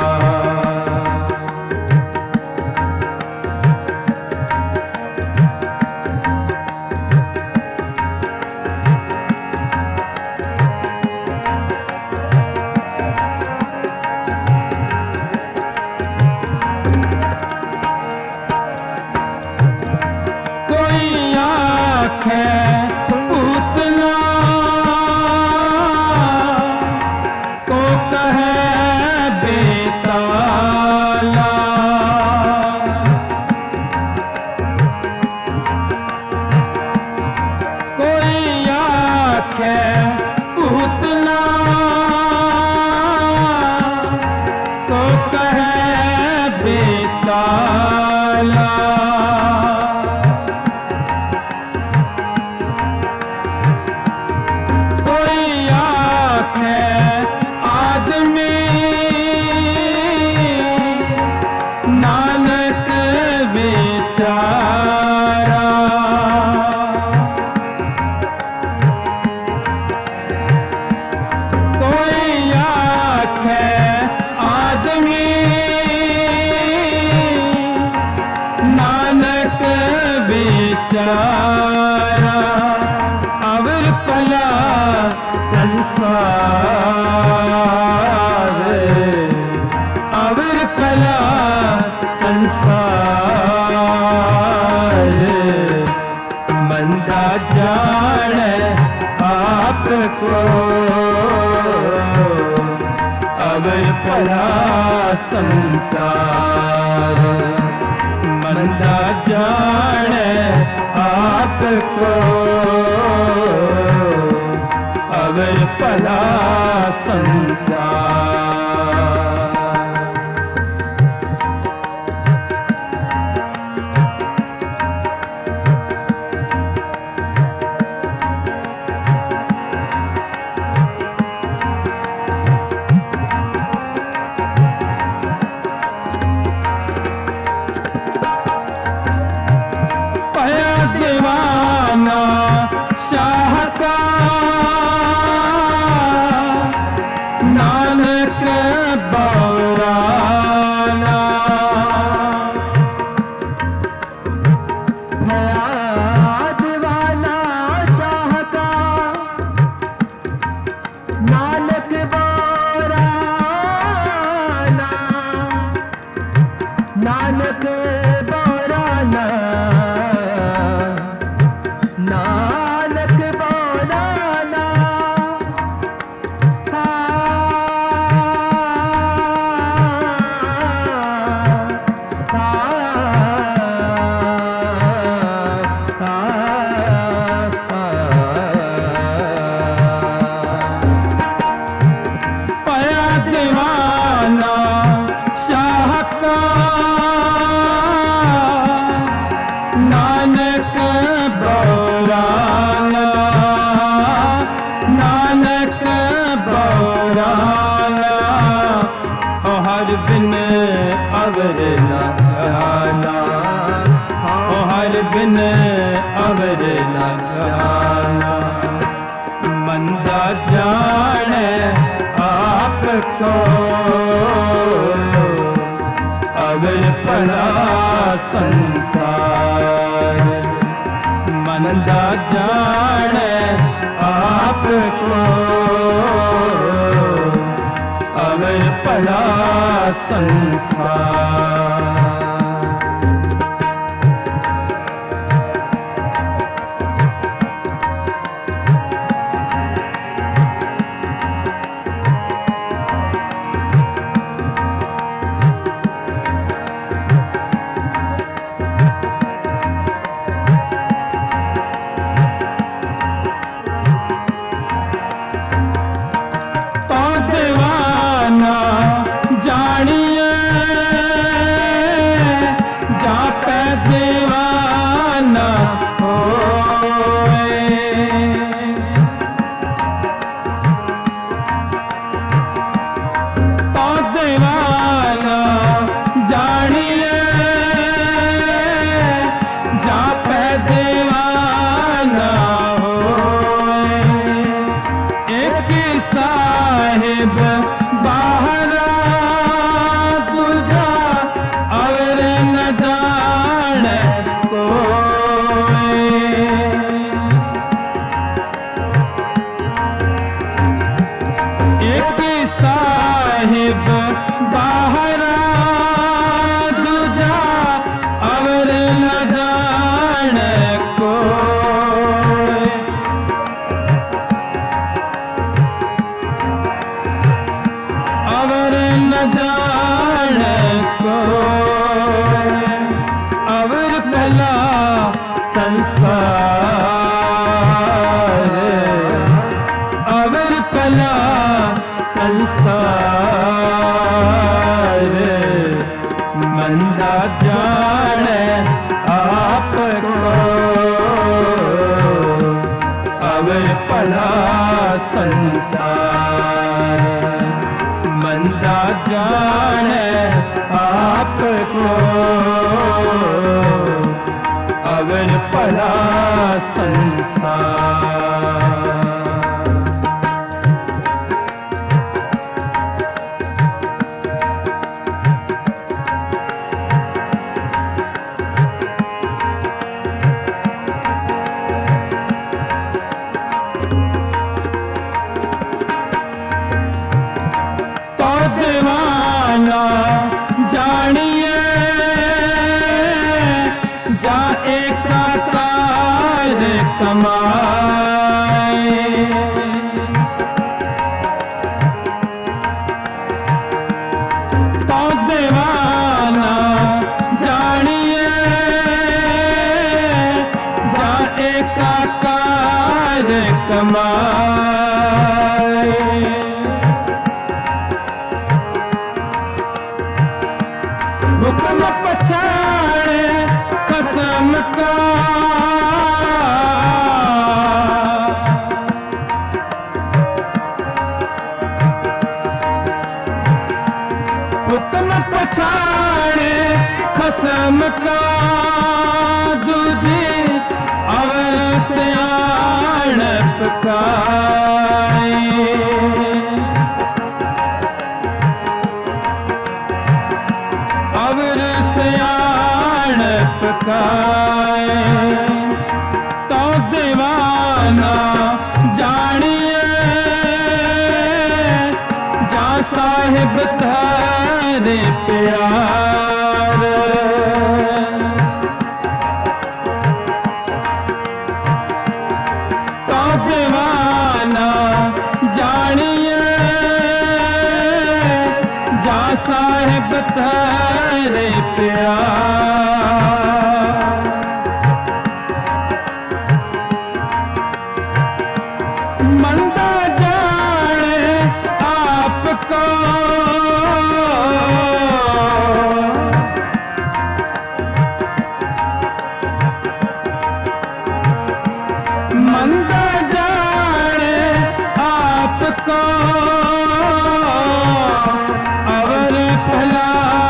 अवर फला संसार। अवर फला संसार। मंदा जाने आपको अवर फला संसार। मंदा जाने आपको अवर फला संसार। अवर न जाना। मंदा जाने आपको अवर भला संसार। मंदा जाने आपको अवर भला संसार।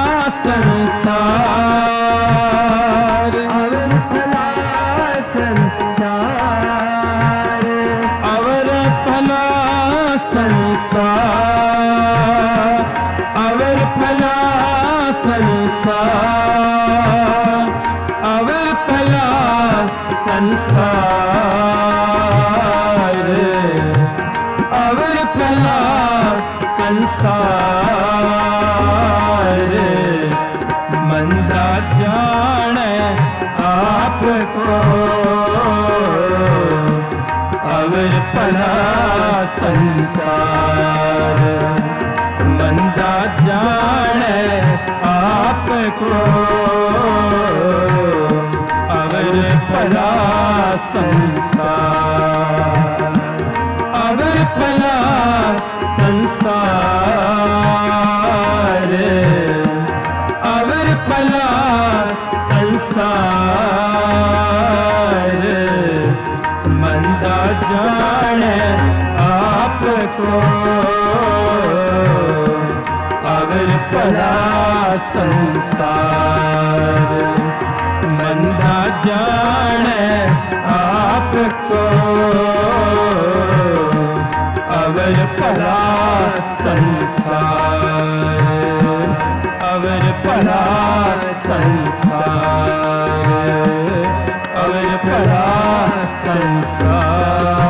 संसार संसार अवर फला संसार अवर फला संसार अवर फला संसार मंदा जाने आपको अवर फला संसार मंदा जाने आपको अवर फला संसार अवर फला संसार अवर फला संसार मंदा जाने आपको अवर फला संसार मंदा जाने आपको अवर फला संसार अवर फला संसार अवर फला संसार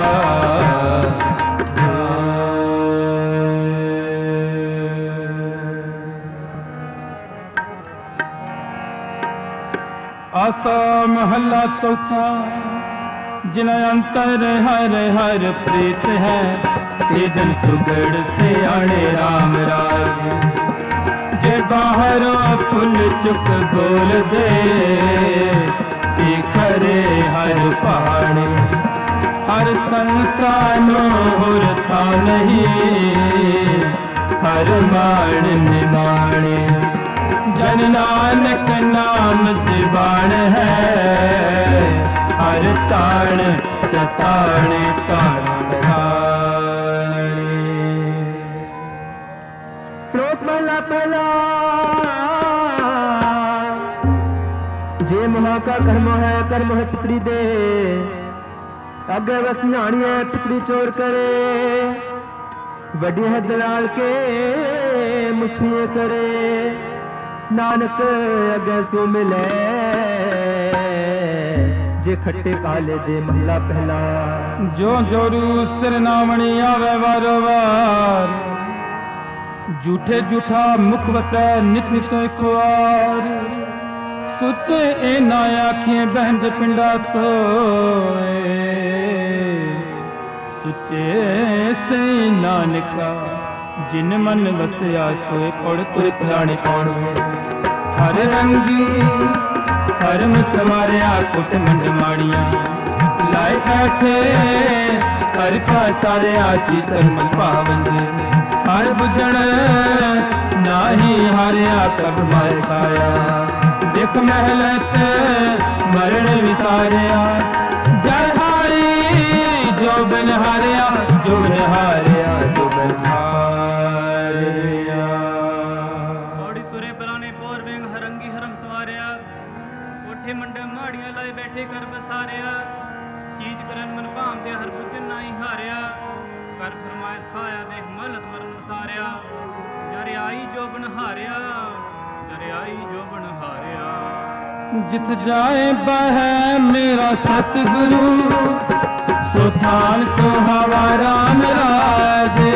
आसा महला चौथा जिन अंतर हर हर प्रीत है तेजन सुगड़ से आने राम राज जे बाहर फुल चुक बोल दे कि खरे हर पहाड़े हर संतानो हुर था नहीं हर मान निमाणे जन नानक नाम दिवान है हर ताण सताणे ताण सताणे। श्लोक महला पहला जे मोह का कर्म है कर्म है पुत्री दे अगे बस न्याणी है पुत्री चोर करे वडी है दलाल के मुस्फिए करे नानक अगे सो मिले जे खट्टे काले दे महला पहला जो जोरू सिर नामणी आवे वारो वार झूठे झूठा मुख वसै नित नित खुआर सुचे ए ना आखिए बहंज पिंडा तो सुचे से नानका जिन मन वसया सोए पड़ तुर पुराने पौड़ हर रंगी हरम सवारिया कुट मंड माड़िया लाए बैठे हर पासारे चीज कर्म पावन हर बुझण नाही हारिया कब माए खाया देख महलत मरण विसारिया जर हारी जो बन हारिया जो बन हारिया जो बन हारिया औड़ी तुरे बलाने पोर वेंग हरंगी हरम सवारिया कोठे मंडे माड़ियां लाए बैठे कर बसारिया चीज करन मन भाम दे हर बुझन नाही हारिया कर फरमाइश खाया देख मलत मरन सारिया जरे आई जो बन हारिया जरे आई जो बन हारिया जित जाए बह मेरा सतगुरु सुथान सुहावा राम राजे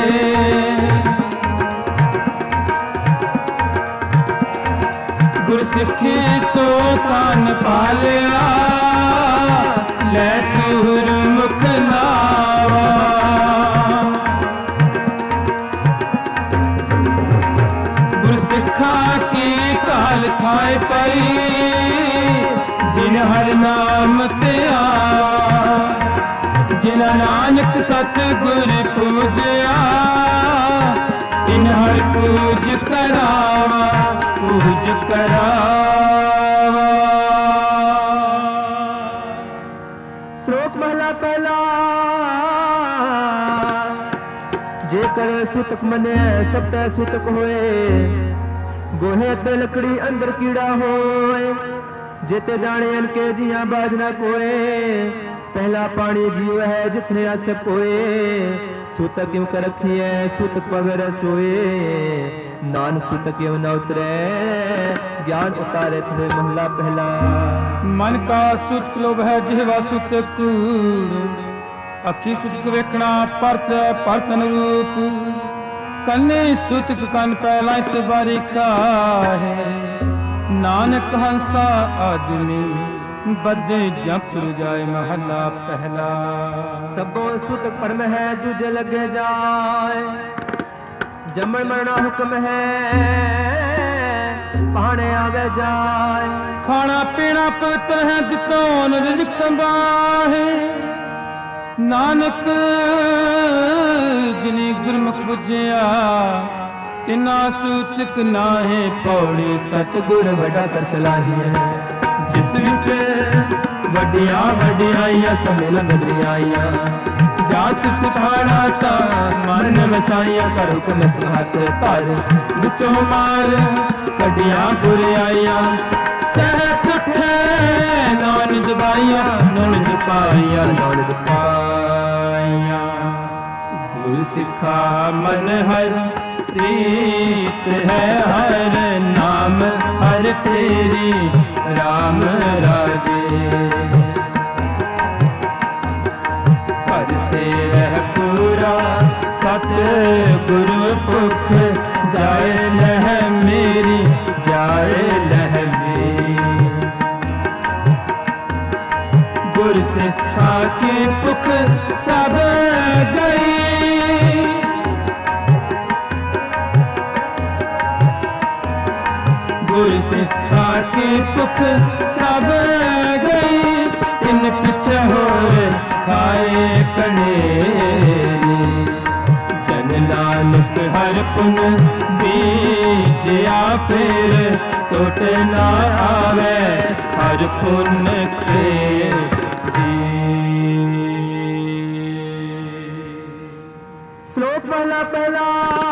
गुर सिखी सो तान पालिया ले तुर मुख लावा गुर सिखा की काल खाए पई जिन हर नाम ते आवा जिन नानक सतगुर पूजया इन हर पूज करावा पूज करावा। श्लोक महला पहला जेकर सुतक मने सब तै सुतक होए गोहे ते लकड़ी अंदर कीड़ा होए जेते जाने अनके जिया बाजना कोए पहला पानी जीव है जितने आस कोए सूतक क्यों कर रखिए सूतक पवे रसोए नानक सूतक क्यों न उतरे ज्ञान उतारे थे महला पहला। मन का सुत लोभ है जिहवा सुतक अखी सुतक वेखना परत परत अनुरूप कन्ने सुतक कन पहला इतबारी का है नानक हंसा आदमी बदे जप जाए महला पहला। सबो सुतक परम है दूजे लगे जाए जमन मरना हुक्म है पहाड़े आवे जाए खाना पीना पवित्र है जितोन रिज़्क़ संभाहे नानक जिनी गुरमुख बुझिया तिना सूतक नाहे पौड़ी सतगुर वड्डा कर सलाही है जिस विच वड्डिया वड्डियाइयां समेल नगरियाइयां जात सिखाड़ा ता मन वसाइयां कर हुक्म हाथ तार विचों मार कडियां बुराइयां सहत उठे नौन दबाइयां नौन दपाइयां नौन दपाइयां गुर सिखा मन हर प्रीत है हर नाम हर तेरी राम राजे पर से रह पूरा सत गुरु पुख जाए लह मेरी जाए लह मेरी गुर सिखा के पुख सब गई गुर सिखा के पुख सब गई इन पिछे होर खाए कनेरी जन नानक हर पुन बीजिया फिर टूट ना आवे हर पुन के श्लोक पहला पहला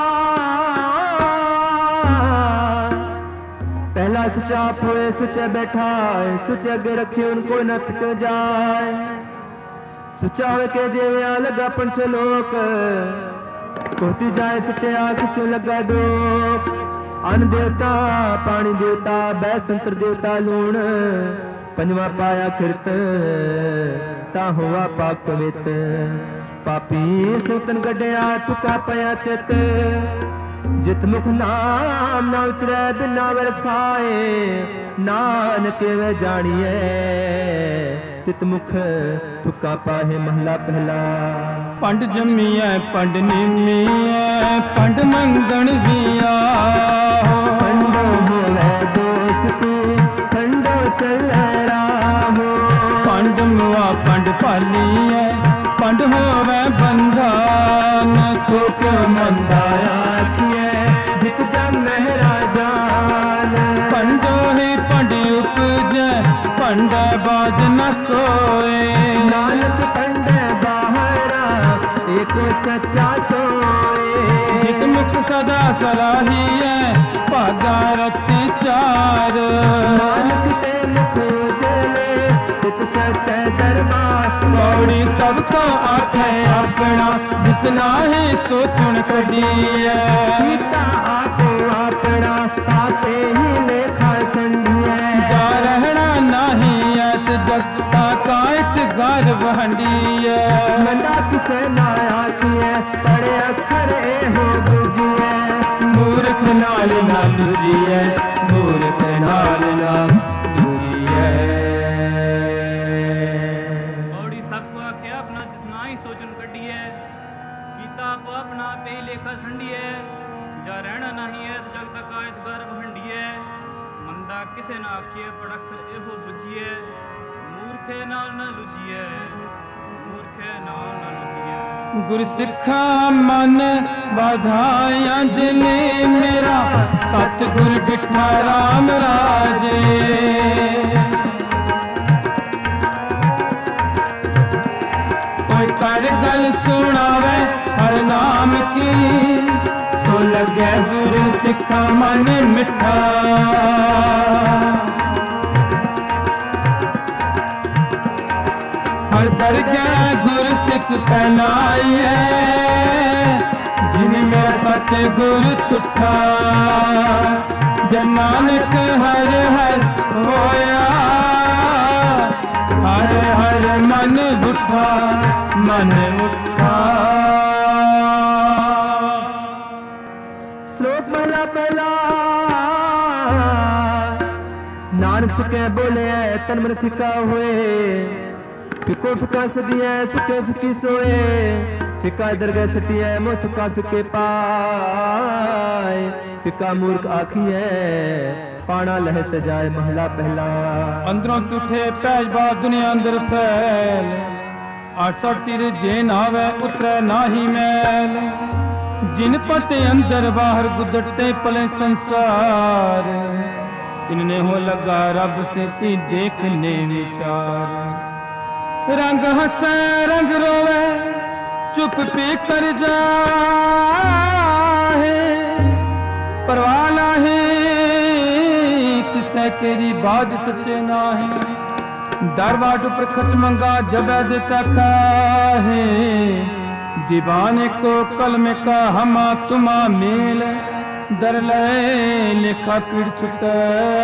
पहला सुचा होए सुचे बैठा सुचे अगे रखे उनको न टूट जाए सुचा होए के जेवे लगा पंच लोक कोती जाए सत्या किसो लगा दोख अन्न देवता पानी देवता बै संतर देवता लूण पंजवा पाया किरत ता हुआ पाक पवित पापी सुतन गड्या तुका पया तित जित मुख नाम न उचरे बिना वरस खाए नानक वे जानिए तित मुख तुका पाहे महला पहला। पंड जमिया पंड निमिया पंड मंगण दिया पंडो होवे दोस्ती पंडो चल राहो पंड मुआ पंड पालिए पंड होवे बंधन सुख मंदाया किए जित जम महराजान पंडो ही पंड उपजे पंड बाज न कोए नानक पंड बाहरा एक सच्चा सोए जित मुख सदा सलाही है पादा रति चार नानक ते मुख उजले तित सच्चा दरबार पौड़ी सबको आखे अपना जिस नाहे सो चुन कडिए पिता आपो अपना आपे ही लेखा संधिए जा रहना नहीं ऐत जगता कायत गर्भ हंडिए मंदा किसे ना आखिए पढ़े अखर ए हो बुझिए मूर्ख नाल ना लुझिए मूर्ख नाल ना लुझिए औड़ी सबको आख्या अपना जिसना ही सोचन कड्डिए गीता आपो अपना पे लेखा संडिए जा रहना नहीं है जग तक आयत गर्भ हंडिए मंदा किसे ना आखिए पड़खर एहो बुझिए मूर्खे नाल ना लुझिए मूर्खे नाल ना लुझिए गुर सिखा मन बधाया जिने मेरा सतगुर बिठा राम राजे कोई कर गल सुनावे हर नाम की सो लगे गुर सिखा मन मिठा हर दरगाह गुर सिख पहनाइए जिन मेरा सत गुर तुठा जन नानक हर हर होया हर हर मन उठा मन उठा। श्लोक पहला पहला नानक के बोले तन मन फिका हुए फिको फिका सदिए फिके फिकी सोए फिका दरगाह सटिए मुँह थुका चुके पाए फिका मूर्ख आखी है पाना लह सजाए महला पहला। अंदरों झूठे पैजबा दुनिया अंदर फैल अड़सठ सिर जे नावे उतरे नाही मैल जिन पटे अंदर बाहर गुदरते पले संसार इनने हो लगा रब से सी देखने विचार। रंग हंसे रंग रोवे चुप पी कर जाए परवाह नाही किसे केरी बाज सच्चे नाही दरबार पर खच मंगा जबे देता काहे दीवाने को कलम का हमा तुमा मेल दर ले लिखा पीड़ छुटे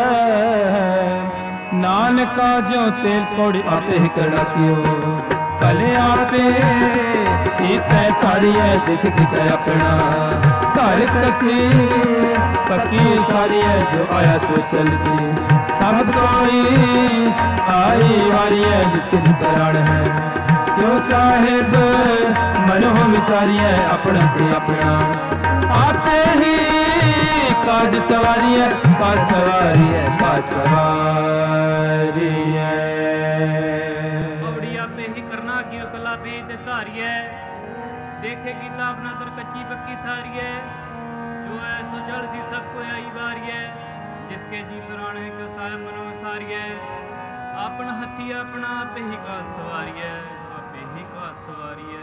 नानका जो तेल कोड़ी आपे ही करना कियो कले आपे इतने तारी है देख के अपना घर कच्ची पक्की सारी है जो आया सो चल सी सब कोई आई वारी है जिसके जितराण है क्यों साहेब मन हो मिसारी है अपना ते अपना आते ही काज सवारी है काज सवारी है काज सवारी है। बवड़ी आपे ही करना की कला पे ते धारी है देखेगी तो अपना तर कच्ची पक्की सारी है जो है सो जड़ सी सबको आई बारी है जिसके जी पुराने क्यों साहेब मनो सारी है अपना हथी अपना आपे ही काज सवारी है आपे ही काज सवारी है।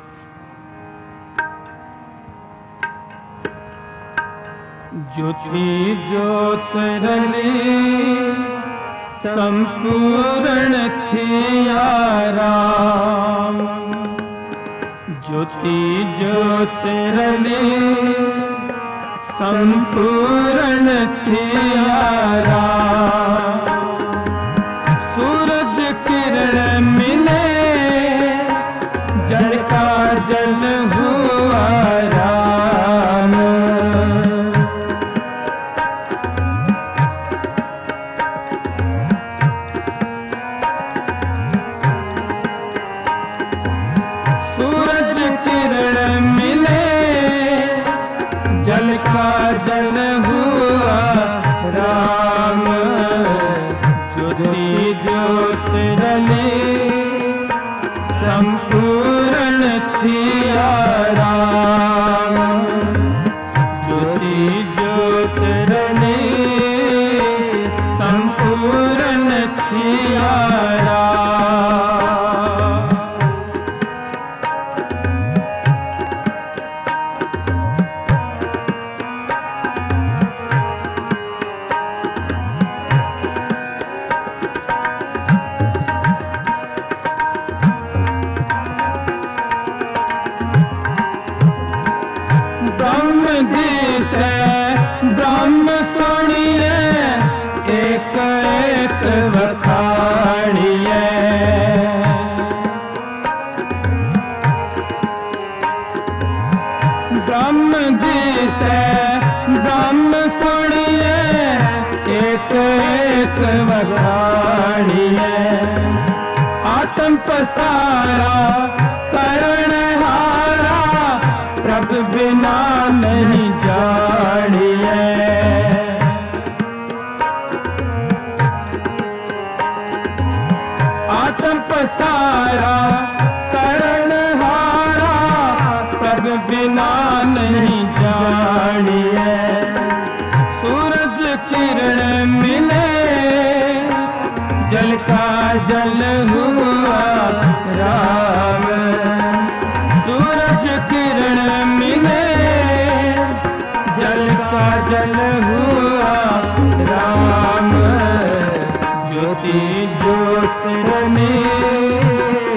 ज्योति ज्योत रली संपूर्ण थिया राम ज्योति ज्योत रली संपूर्ण थिया राम सूरज किरण मिले जल का जल हुआ राम जल हुआ राम ज्योति ज्योत रली संपूर्ण थिया राम ज्योति ज्योत रली संपूर्ण थिया राम। ब्रह्म सुनिए एक एक वखाणिए ब्रह्म दिसे ब्रह्म सुनिए एक एक वखाणिए आत्म पसारा करण हारा प्रभ बिना नहीं जानिए आत्म पसारा करण हारा प्रभ बिना नहीं जानिए सूरज किरण मिले जल का जल हुआ राम सूरज किरण मिले जल का जल हुआ राम ज्योति ज्योत रली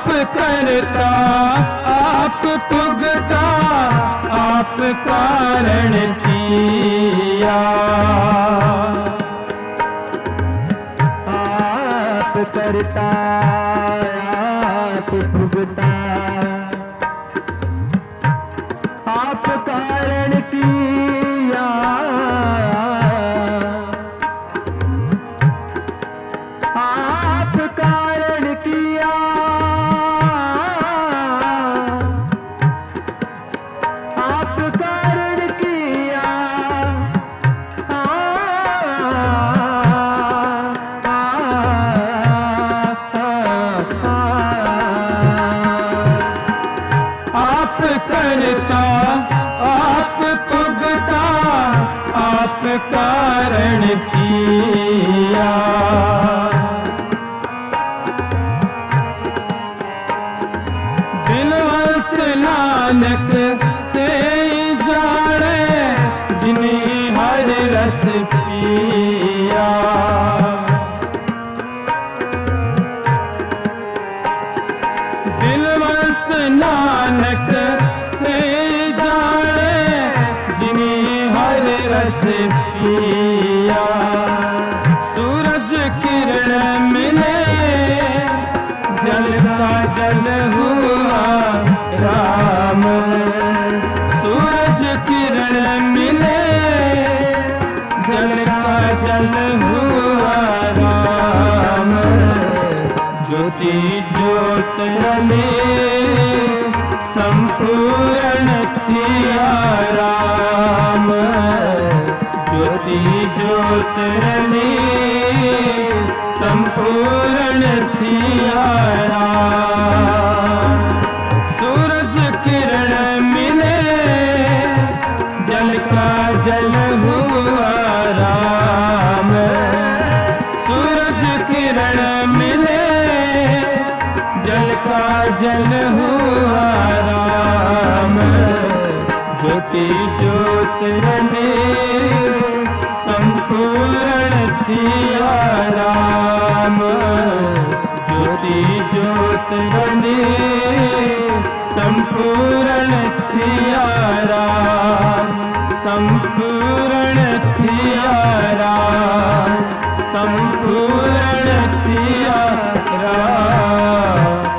करता आप पुगता आप कारण किया आप करता आप भुगता आप कारण किया आप कारण किया आप कारण किया आप करता आप पुगता आप कारण किया बिनवंत नानक से जाने जिन्हें हर रस पिया बिनवंत नानक से जाने जिन्हें हर रस पिया सूरज किरण मिले जल का जल हुआ राम सूरज किरण मिले जल का जल हुआ राम ज्योति ज्योत रले संपूर्ण थिया राम ज्योति ज्योत रले संपूर्ण थिया राम सूरज किरण मिले जल का जल हुआ राम सूरज किरण मिले जल का जल हुआ राम ज्योति ज्योत रले संपूर्ण थिया राम ज्योति ज्योत रले संपूर्ण थिया राम संपूर्ण थिया राम संपूर्ण थिया राम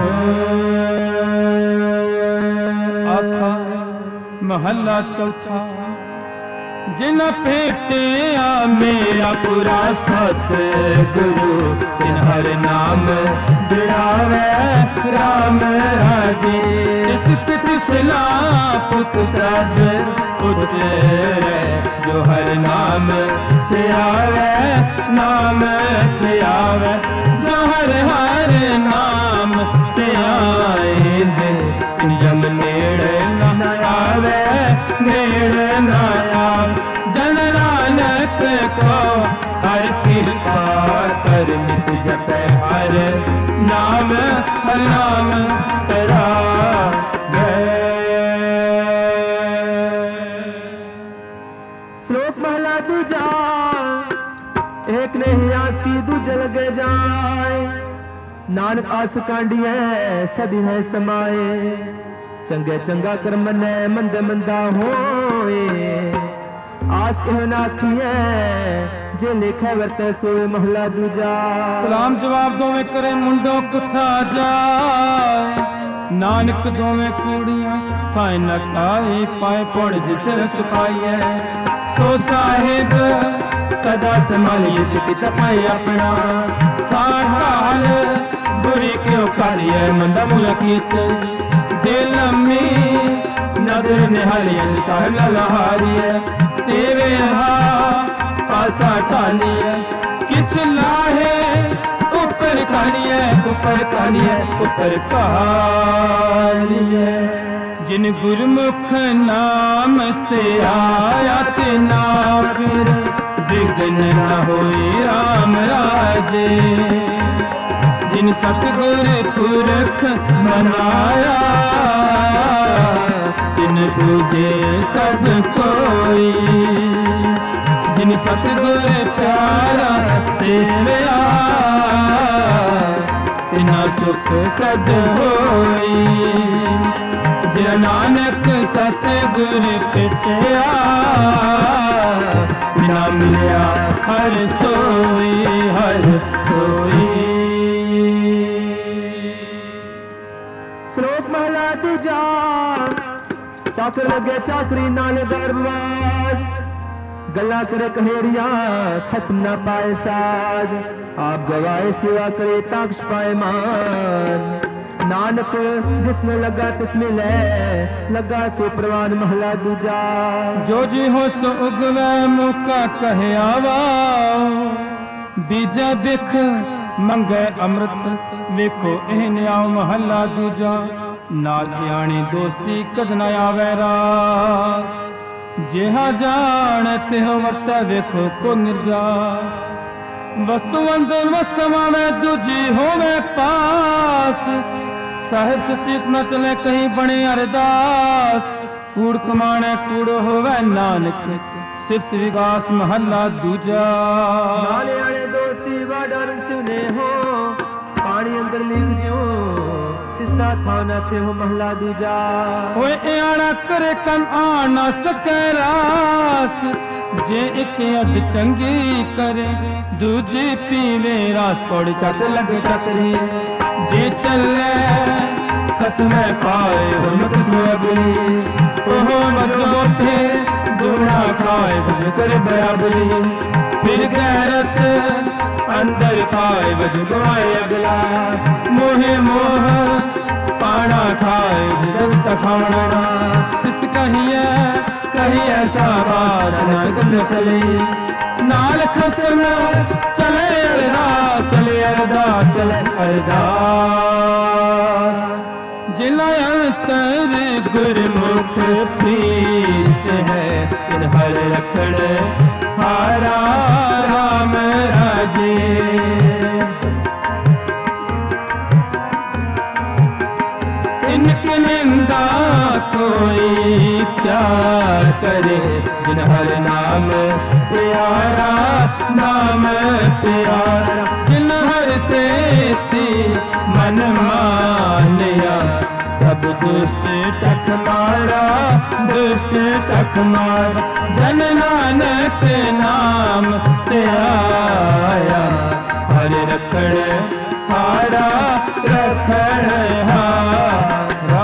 आसा महला चौथा जिन भेटिया मेरा पूरा सत गुरु तिन हर नाम बिड़ावे राम राजे इस कृष्णा पुत सद पुत्र जो हर नाम त्यावे नाम त्यावे जो हर हर नाम त्याए जम नेड़ न आवे नेड़ न आवे जन नानक को हर कृपा कर नित जप हर नाम हर नाम तेरा श्लोक पहला दूजा एक नहीं आस की दूजे लगे जाए नानक आस कांडिए सभी है समाए चंगे चंगा कर्म ने मंदे मंदा होए आस कह नाखिए जे लिखे वर्ते सोए महला दूजा सलाम जवाब दोवें करे मुंडो कुथा जाए नानक दोवें कूड़ियां थाए न खाए पाए पड़ जिस सुखाइए सो साहिब सदा संभालिए पित पाए अपना साढ़ाल बुरी क्यों खालिए मंदा मुला कीच दिल में नदर निहालिए साहिब लहारिए तेरे हा पासा टालिए किछ लाहे ऊपर कालिए ऊपर कालिए ऊपर कालिए जिन गुरमुख नाम ते आया ते ना फिर विघ्न न होए राम राजे जिन सतगुर पुरख मनाया तिन पूजे सब कोई जिन सतगुर प्यारा सेवया तिना सुख सद होई। जिन नानक सतगुर पिटिया बिना मिलिया हर सोई हर सोई। श्लोक महला दूजा। चाकर लगे चाकरी नाल दरबार, गला करे कहेरिया खसम ना पाए साज। आप गवाए सेवा करे ताक्ष पाए मान। नानक जिसमें लगा तिसमें ले लगा सो प्रवान महला दूजा। जो जी हो सो उगवे मुका कहे आवा, बीजा बिख मंगे अमृत वेखो एह न्याव महला दूजा। नाल ध्यानी दोस्ती कद न आवे रास, जेहा जान तेह वक्त वेखो को निर्जास। वस्तु अंदर वस्तुमा में दूजी होवे पास, साहिब सतीक न चले कहीं बने अरदास। कूड़ कमाने कूड़ होवे नानक सिर्फ विकास महला दूजा। नाले आने दोस्ती वाडर सुने हो, पानी अंदर लीक जियो तिसदा थाना थे हो महला दूजा। ओए आना करे कम आना सके रास, जे एक अध चंगी करे दूजी पीवे रास। पौड़ी चक लग चकरी जे चले खसमे पाए हम किस्म अगली। ओहो मजोटे दूना खाए बस कर बराबरी। फिर गैरत अंदर खाए बज गवाए अगला। मोहे मोह पाना खाए जब तक खाना। इस कहिए कहीं ऐसा बात नानक न चले। नाल खसम चले अरदास चले अरदास चले अरदास। जिला अंतर गुरमुख प्रीत है इन हर रखड़ हारा राम राजे। इनकी निंदा कोई क्या करे, जिन हर नाम प्यारा नाम प्यारा। जिन हर से मन मानिया सब दुष्ट चख मारा दुष्ट चख मारा। जन नानक नाम ते आया, हर रखड़ हारा रखड़ हारा।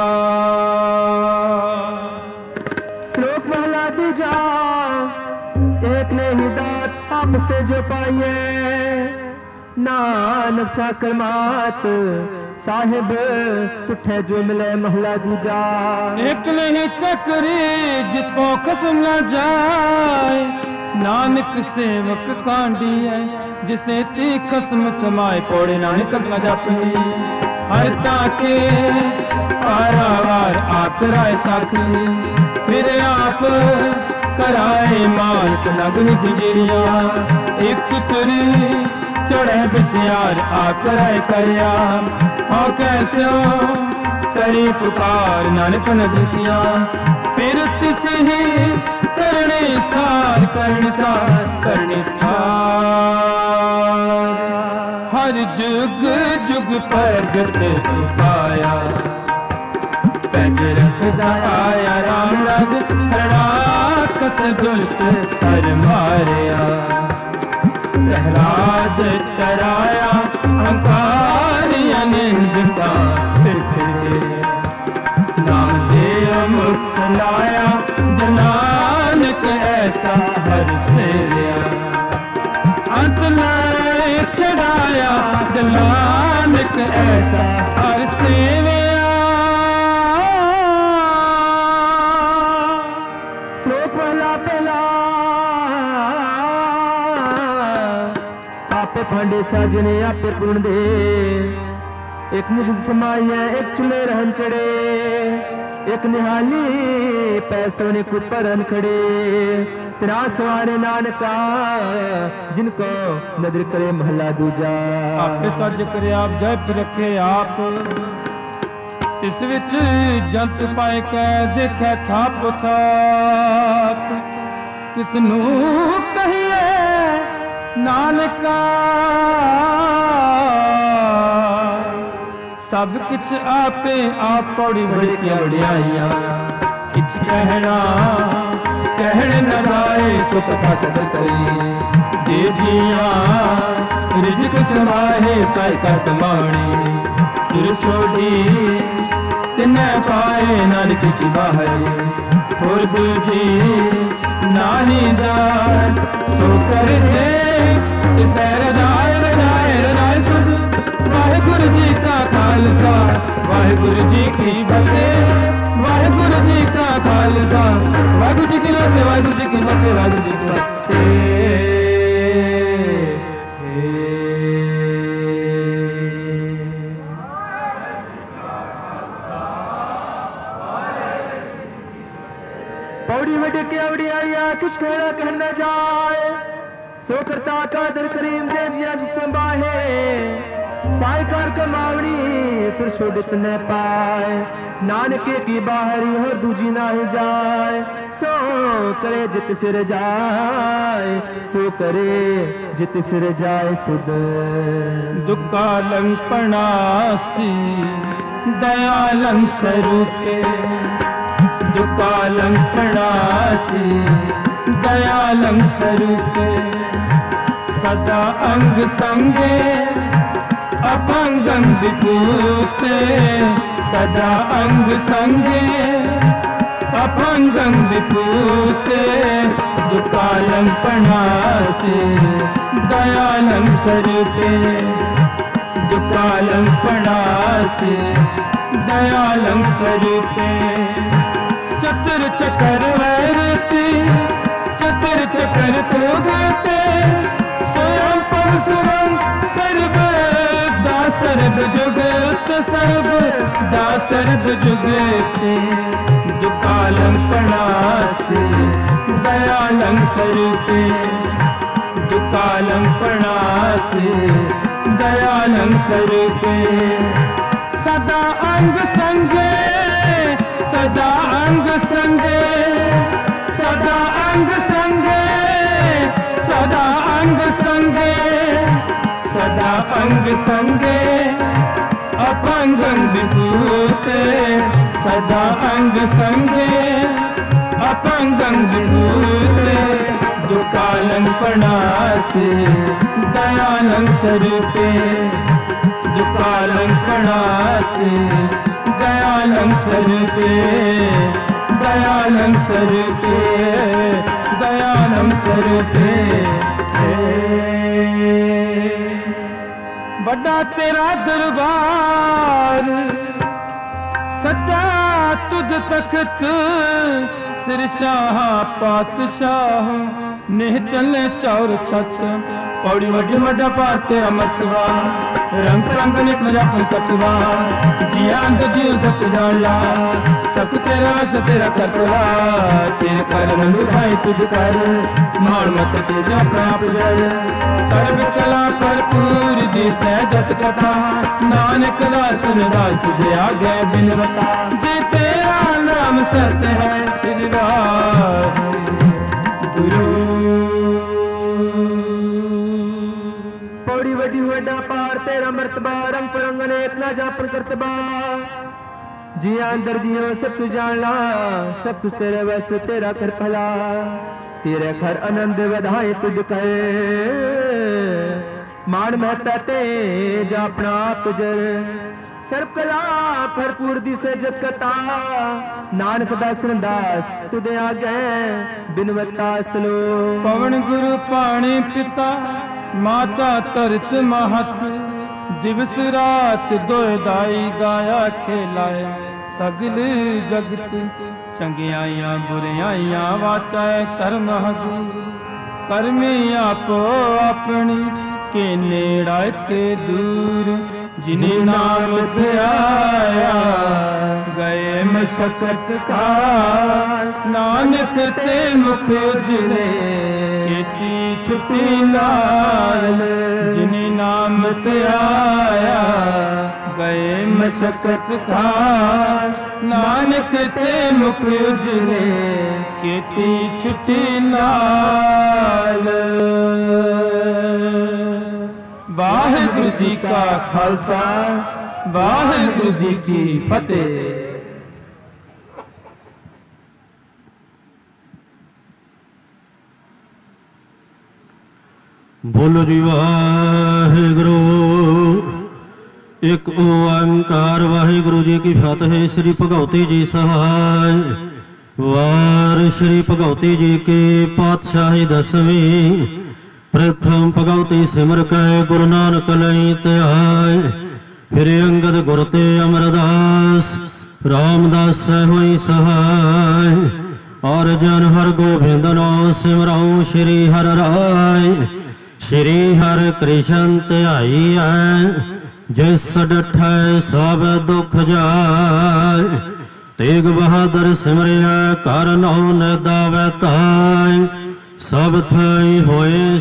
श्लोक महला दूजा। एक ने ही दात आपस ते जो पाइए, नानक सा कलमात साहिब तुठे जो मिले महला दूजा। एक नहीं चकरी जितो खसम न जाए, नानक सेवक कांडी है जिसे ती खसम समाए। पौड़े नानक न जापी हर ताके पारावार आप कराए साथी। फिर आप कराए मालक नगन जजिरिया। एक तुरी चढ़े बिसियार आप कराए करया। हाँ कैसे करी पुकार नानक नदिया। फिर तिस ही करने सार करने सार करने सार। हर जुग जुग प्रगट पाया, पैज रखदा आया राम राज। राक्षस दुष्ट हर मारिया, प्रहलाद तराया अंकारिया निंदिता। फिर फिर नाम दे मुख लाया, जनानक ऐसा हर से लिया। अंत लाए चढ़ाया, जनानक ऐसा हर से लिया। श्लोक पहला पहला। आपे फांडे साजने आपे पूर्ण दे। एक निज समाये एक चुले रहन चढ़े। एक निहाली पैसों ने कुपरन खड़े। तेरा सवारे नानका जिनको नजर करे महला दूजा। आपे सज करे आप जय रखे आप। तिस विच जंत पाए कै देखे थाप थाप। किसनू कहिए नानका सब किछ आपे आप पौड़ी बड़ी वड़ियाइया किछ कहना कहण न जाए सुख तक करी दे जिया रिजक समाहे साई का कमाणी तुर छोड़ी तिने पाए नानक की बाहरी और दूजी नानी जाए सो कर दे इसे रजाए रजाए रजाए सुध वाहिगुरु जी का खालसा वाहिगुरु जी की फतेह वाहिगुरु जी का खालसा वाहिगुरु जी की फतेह वाहिगुरु जी की फतेह वाहिगुरु जी की फतेह। पौड़ी वड्डी केवड़ी आया किस कहना कहना जाए सो करता कादर करीम दे जिया जिसम बाहे साई कर कमावड़ी फिर छोड़ित न पाए नानके की बाहरी हो दूजी ना ही जाए सो करे जित सिर जाए सो करे जित सिर जाए सुध दुकालं पणासी दयालं स्वरूपे दुकालं पणासी दयालं स्वरूपे सदा अंग संगे अपंगं विभूते सदा अंग संगे अपंगं विभूते दुकालं पणासी दयालं स्वरूपे दुकालं पणासी दयालं स्वरूपे चतुर चकर वैरती चतुर चकर भोगते स्वयं परशुराम सर्व दासर्व जुगत सर्व दासर्व जुगते दुकालं पणासी दयालं स्वरूपे दुकालं पणासी दयालं स्वरूपे सदा अंग संगे सदा अंग संगे सदा अंग संगे सदा अंग संगे सदा अंग संगे अपंगं विभूते सदा अंग संगे अपंगं विभूते दुकालं पणासी दयालं स्वरूपे दुकालं पणासी दयालं स्वरूपे दयालं स्वरूपे दयालं स्वरूपे बड़ा तेरा दरबार सच्चा तुद तख्त सिर शाह पातशाह नेह चले चौर छत पौड़ी वड्डी वड्डा पार तेरा मतवा रंग रंग निक मजाक तत्वा जिया अंत जीव सब जानला सब तेरा वस तेरा करतवा तेरे कर मंगू भाई तुझ कर मार मत तेजा प्राप जल सर्व कला भरपूर दी सहजत कथा नानक दास दास तुझे आगे बिनवता जे तेरा नाम सत्य है श्री गुरु पौड़ी वड्डी वड्डा पार तेरा मर्तबा रंग परंगन एक ना जापन करतबा जिया अंदर जियो सब कुछ जानला सब कुछ तेरे वैस तेरा कर भला तेरे घर आनंद वधाए तुझ कर मान महता ते जा अपना आप जर सर्व कला भरपूर दी से जत कता नानक दास दास तुदे आगे बिनवता सलो पवन गुरु पाणी पिता माता तरत महत दिवस रात दो दाई गाया खेलाए सगल जगत चंगियाइया बुरियाइया वाचा कर्म हगु कर्मी आपो अपनी के नेड़ा के दूर जिन्हें नाम ध्याया गए मशक्कत का नानक ते मुख उजले खेती छुट्टी लाल जिन्हें नाम ध्याया गए मशक्कत का नानक ते मुख उजले खेती छुट्टी लाल। वाहिगुरु जी का खालसा ਵਾਹਿਗੁਰੂ ਜੀ ਕੀ ਫਤਿਹ। ਬੋਲੋ ਜੀ ਵਾਹਿਗੁਰੂ। ਇੱਕ ਓੰਕਾਰ ਵਾਹਿਗੁਰੂ ਜੀ ਕੀ ਫਤਿਹ। ਸ੍ਰੀ ਭਗਉਤੀ ਜੀ ਸਹਾਇ। ਵਾਰ ਸ੍ਰੀ ਭਗਉਤੀ ਜੀ ਕੀ ਪਾਤਸ਼ਾਹੀ ਦਸਵੀਂ। ਪ੍ਰਥਮ ਭਗਉਤੀ ਸਿਮਰ ਕੈ ਗੁਰੂ ਨਾਨਕ ਲਈ ਧਿਆਇ। ਫਿਰ ਅੰਗਦ ਗੁਰ ਤੇ ਅਮਰਦਾਸ ਰਾਮਦਾਸ ਹੋਈ ਸਹਾਇ। ਔਰ ਜਨ ਹਰ ਗੋਬਿੰਦ ਨਾਮ ਸਿਮਰਾਉ ਸ੍ਰੀ ਹਰਿ ਰਾਇ। ਸ਼੍ਰੀ ਹਰਿ ਕ੍ਰਿਸ਼ਨ ਧਿਆਈਐ ਜਿਸ ਡਠੈ ਸਭ ਦੁਖ ਜਾਇ। ਤੇਗ ਬਹਾਦਰ ਸਿਮਰਿਆ ਕਰ ਨਉ ਨਿਦਾਵੈ ਤਾਇ। ਸਭ ਥਾਈ ਹੋਏ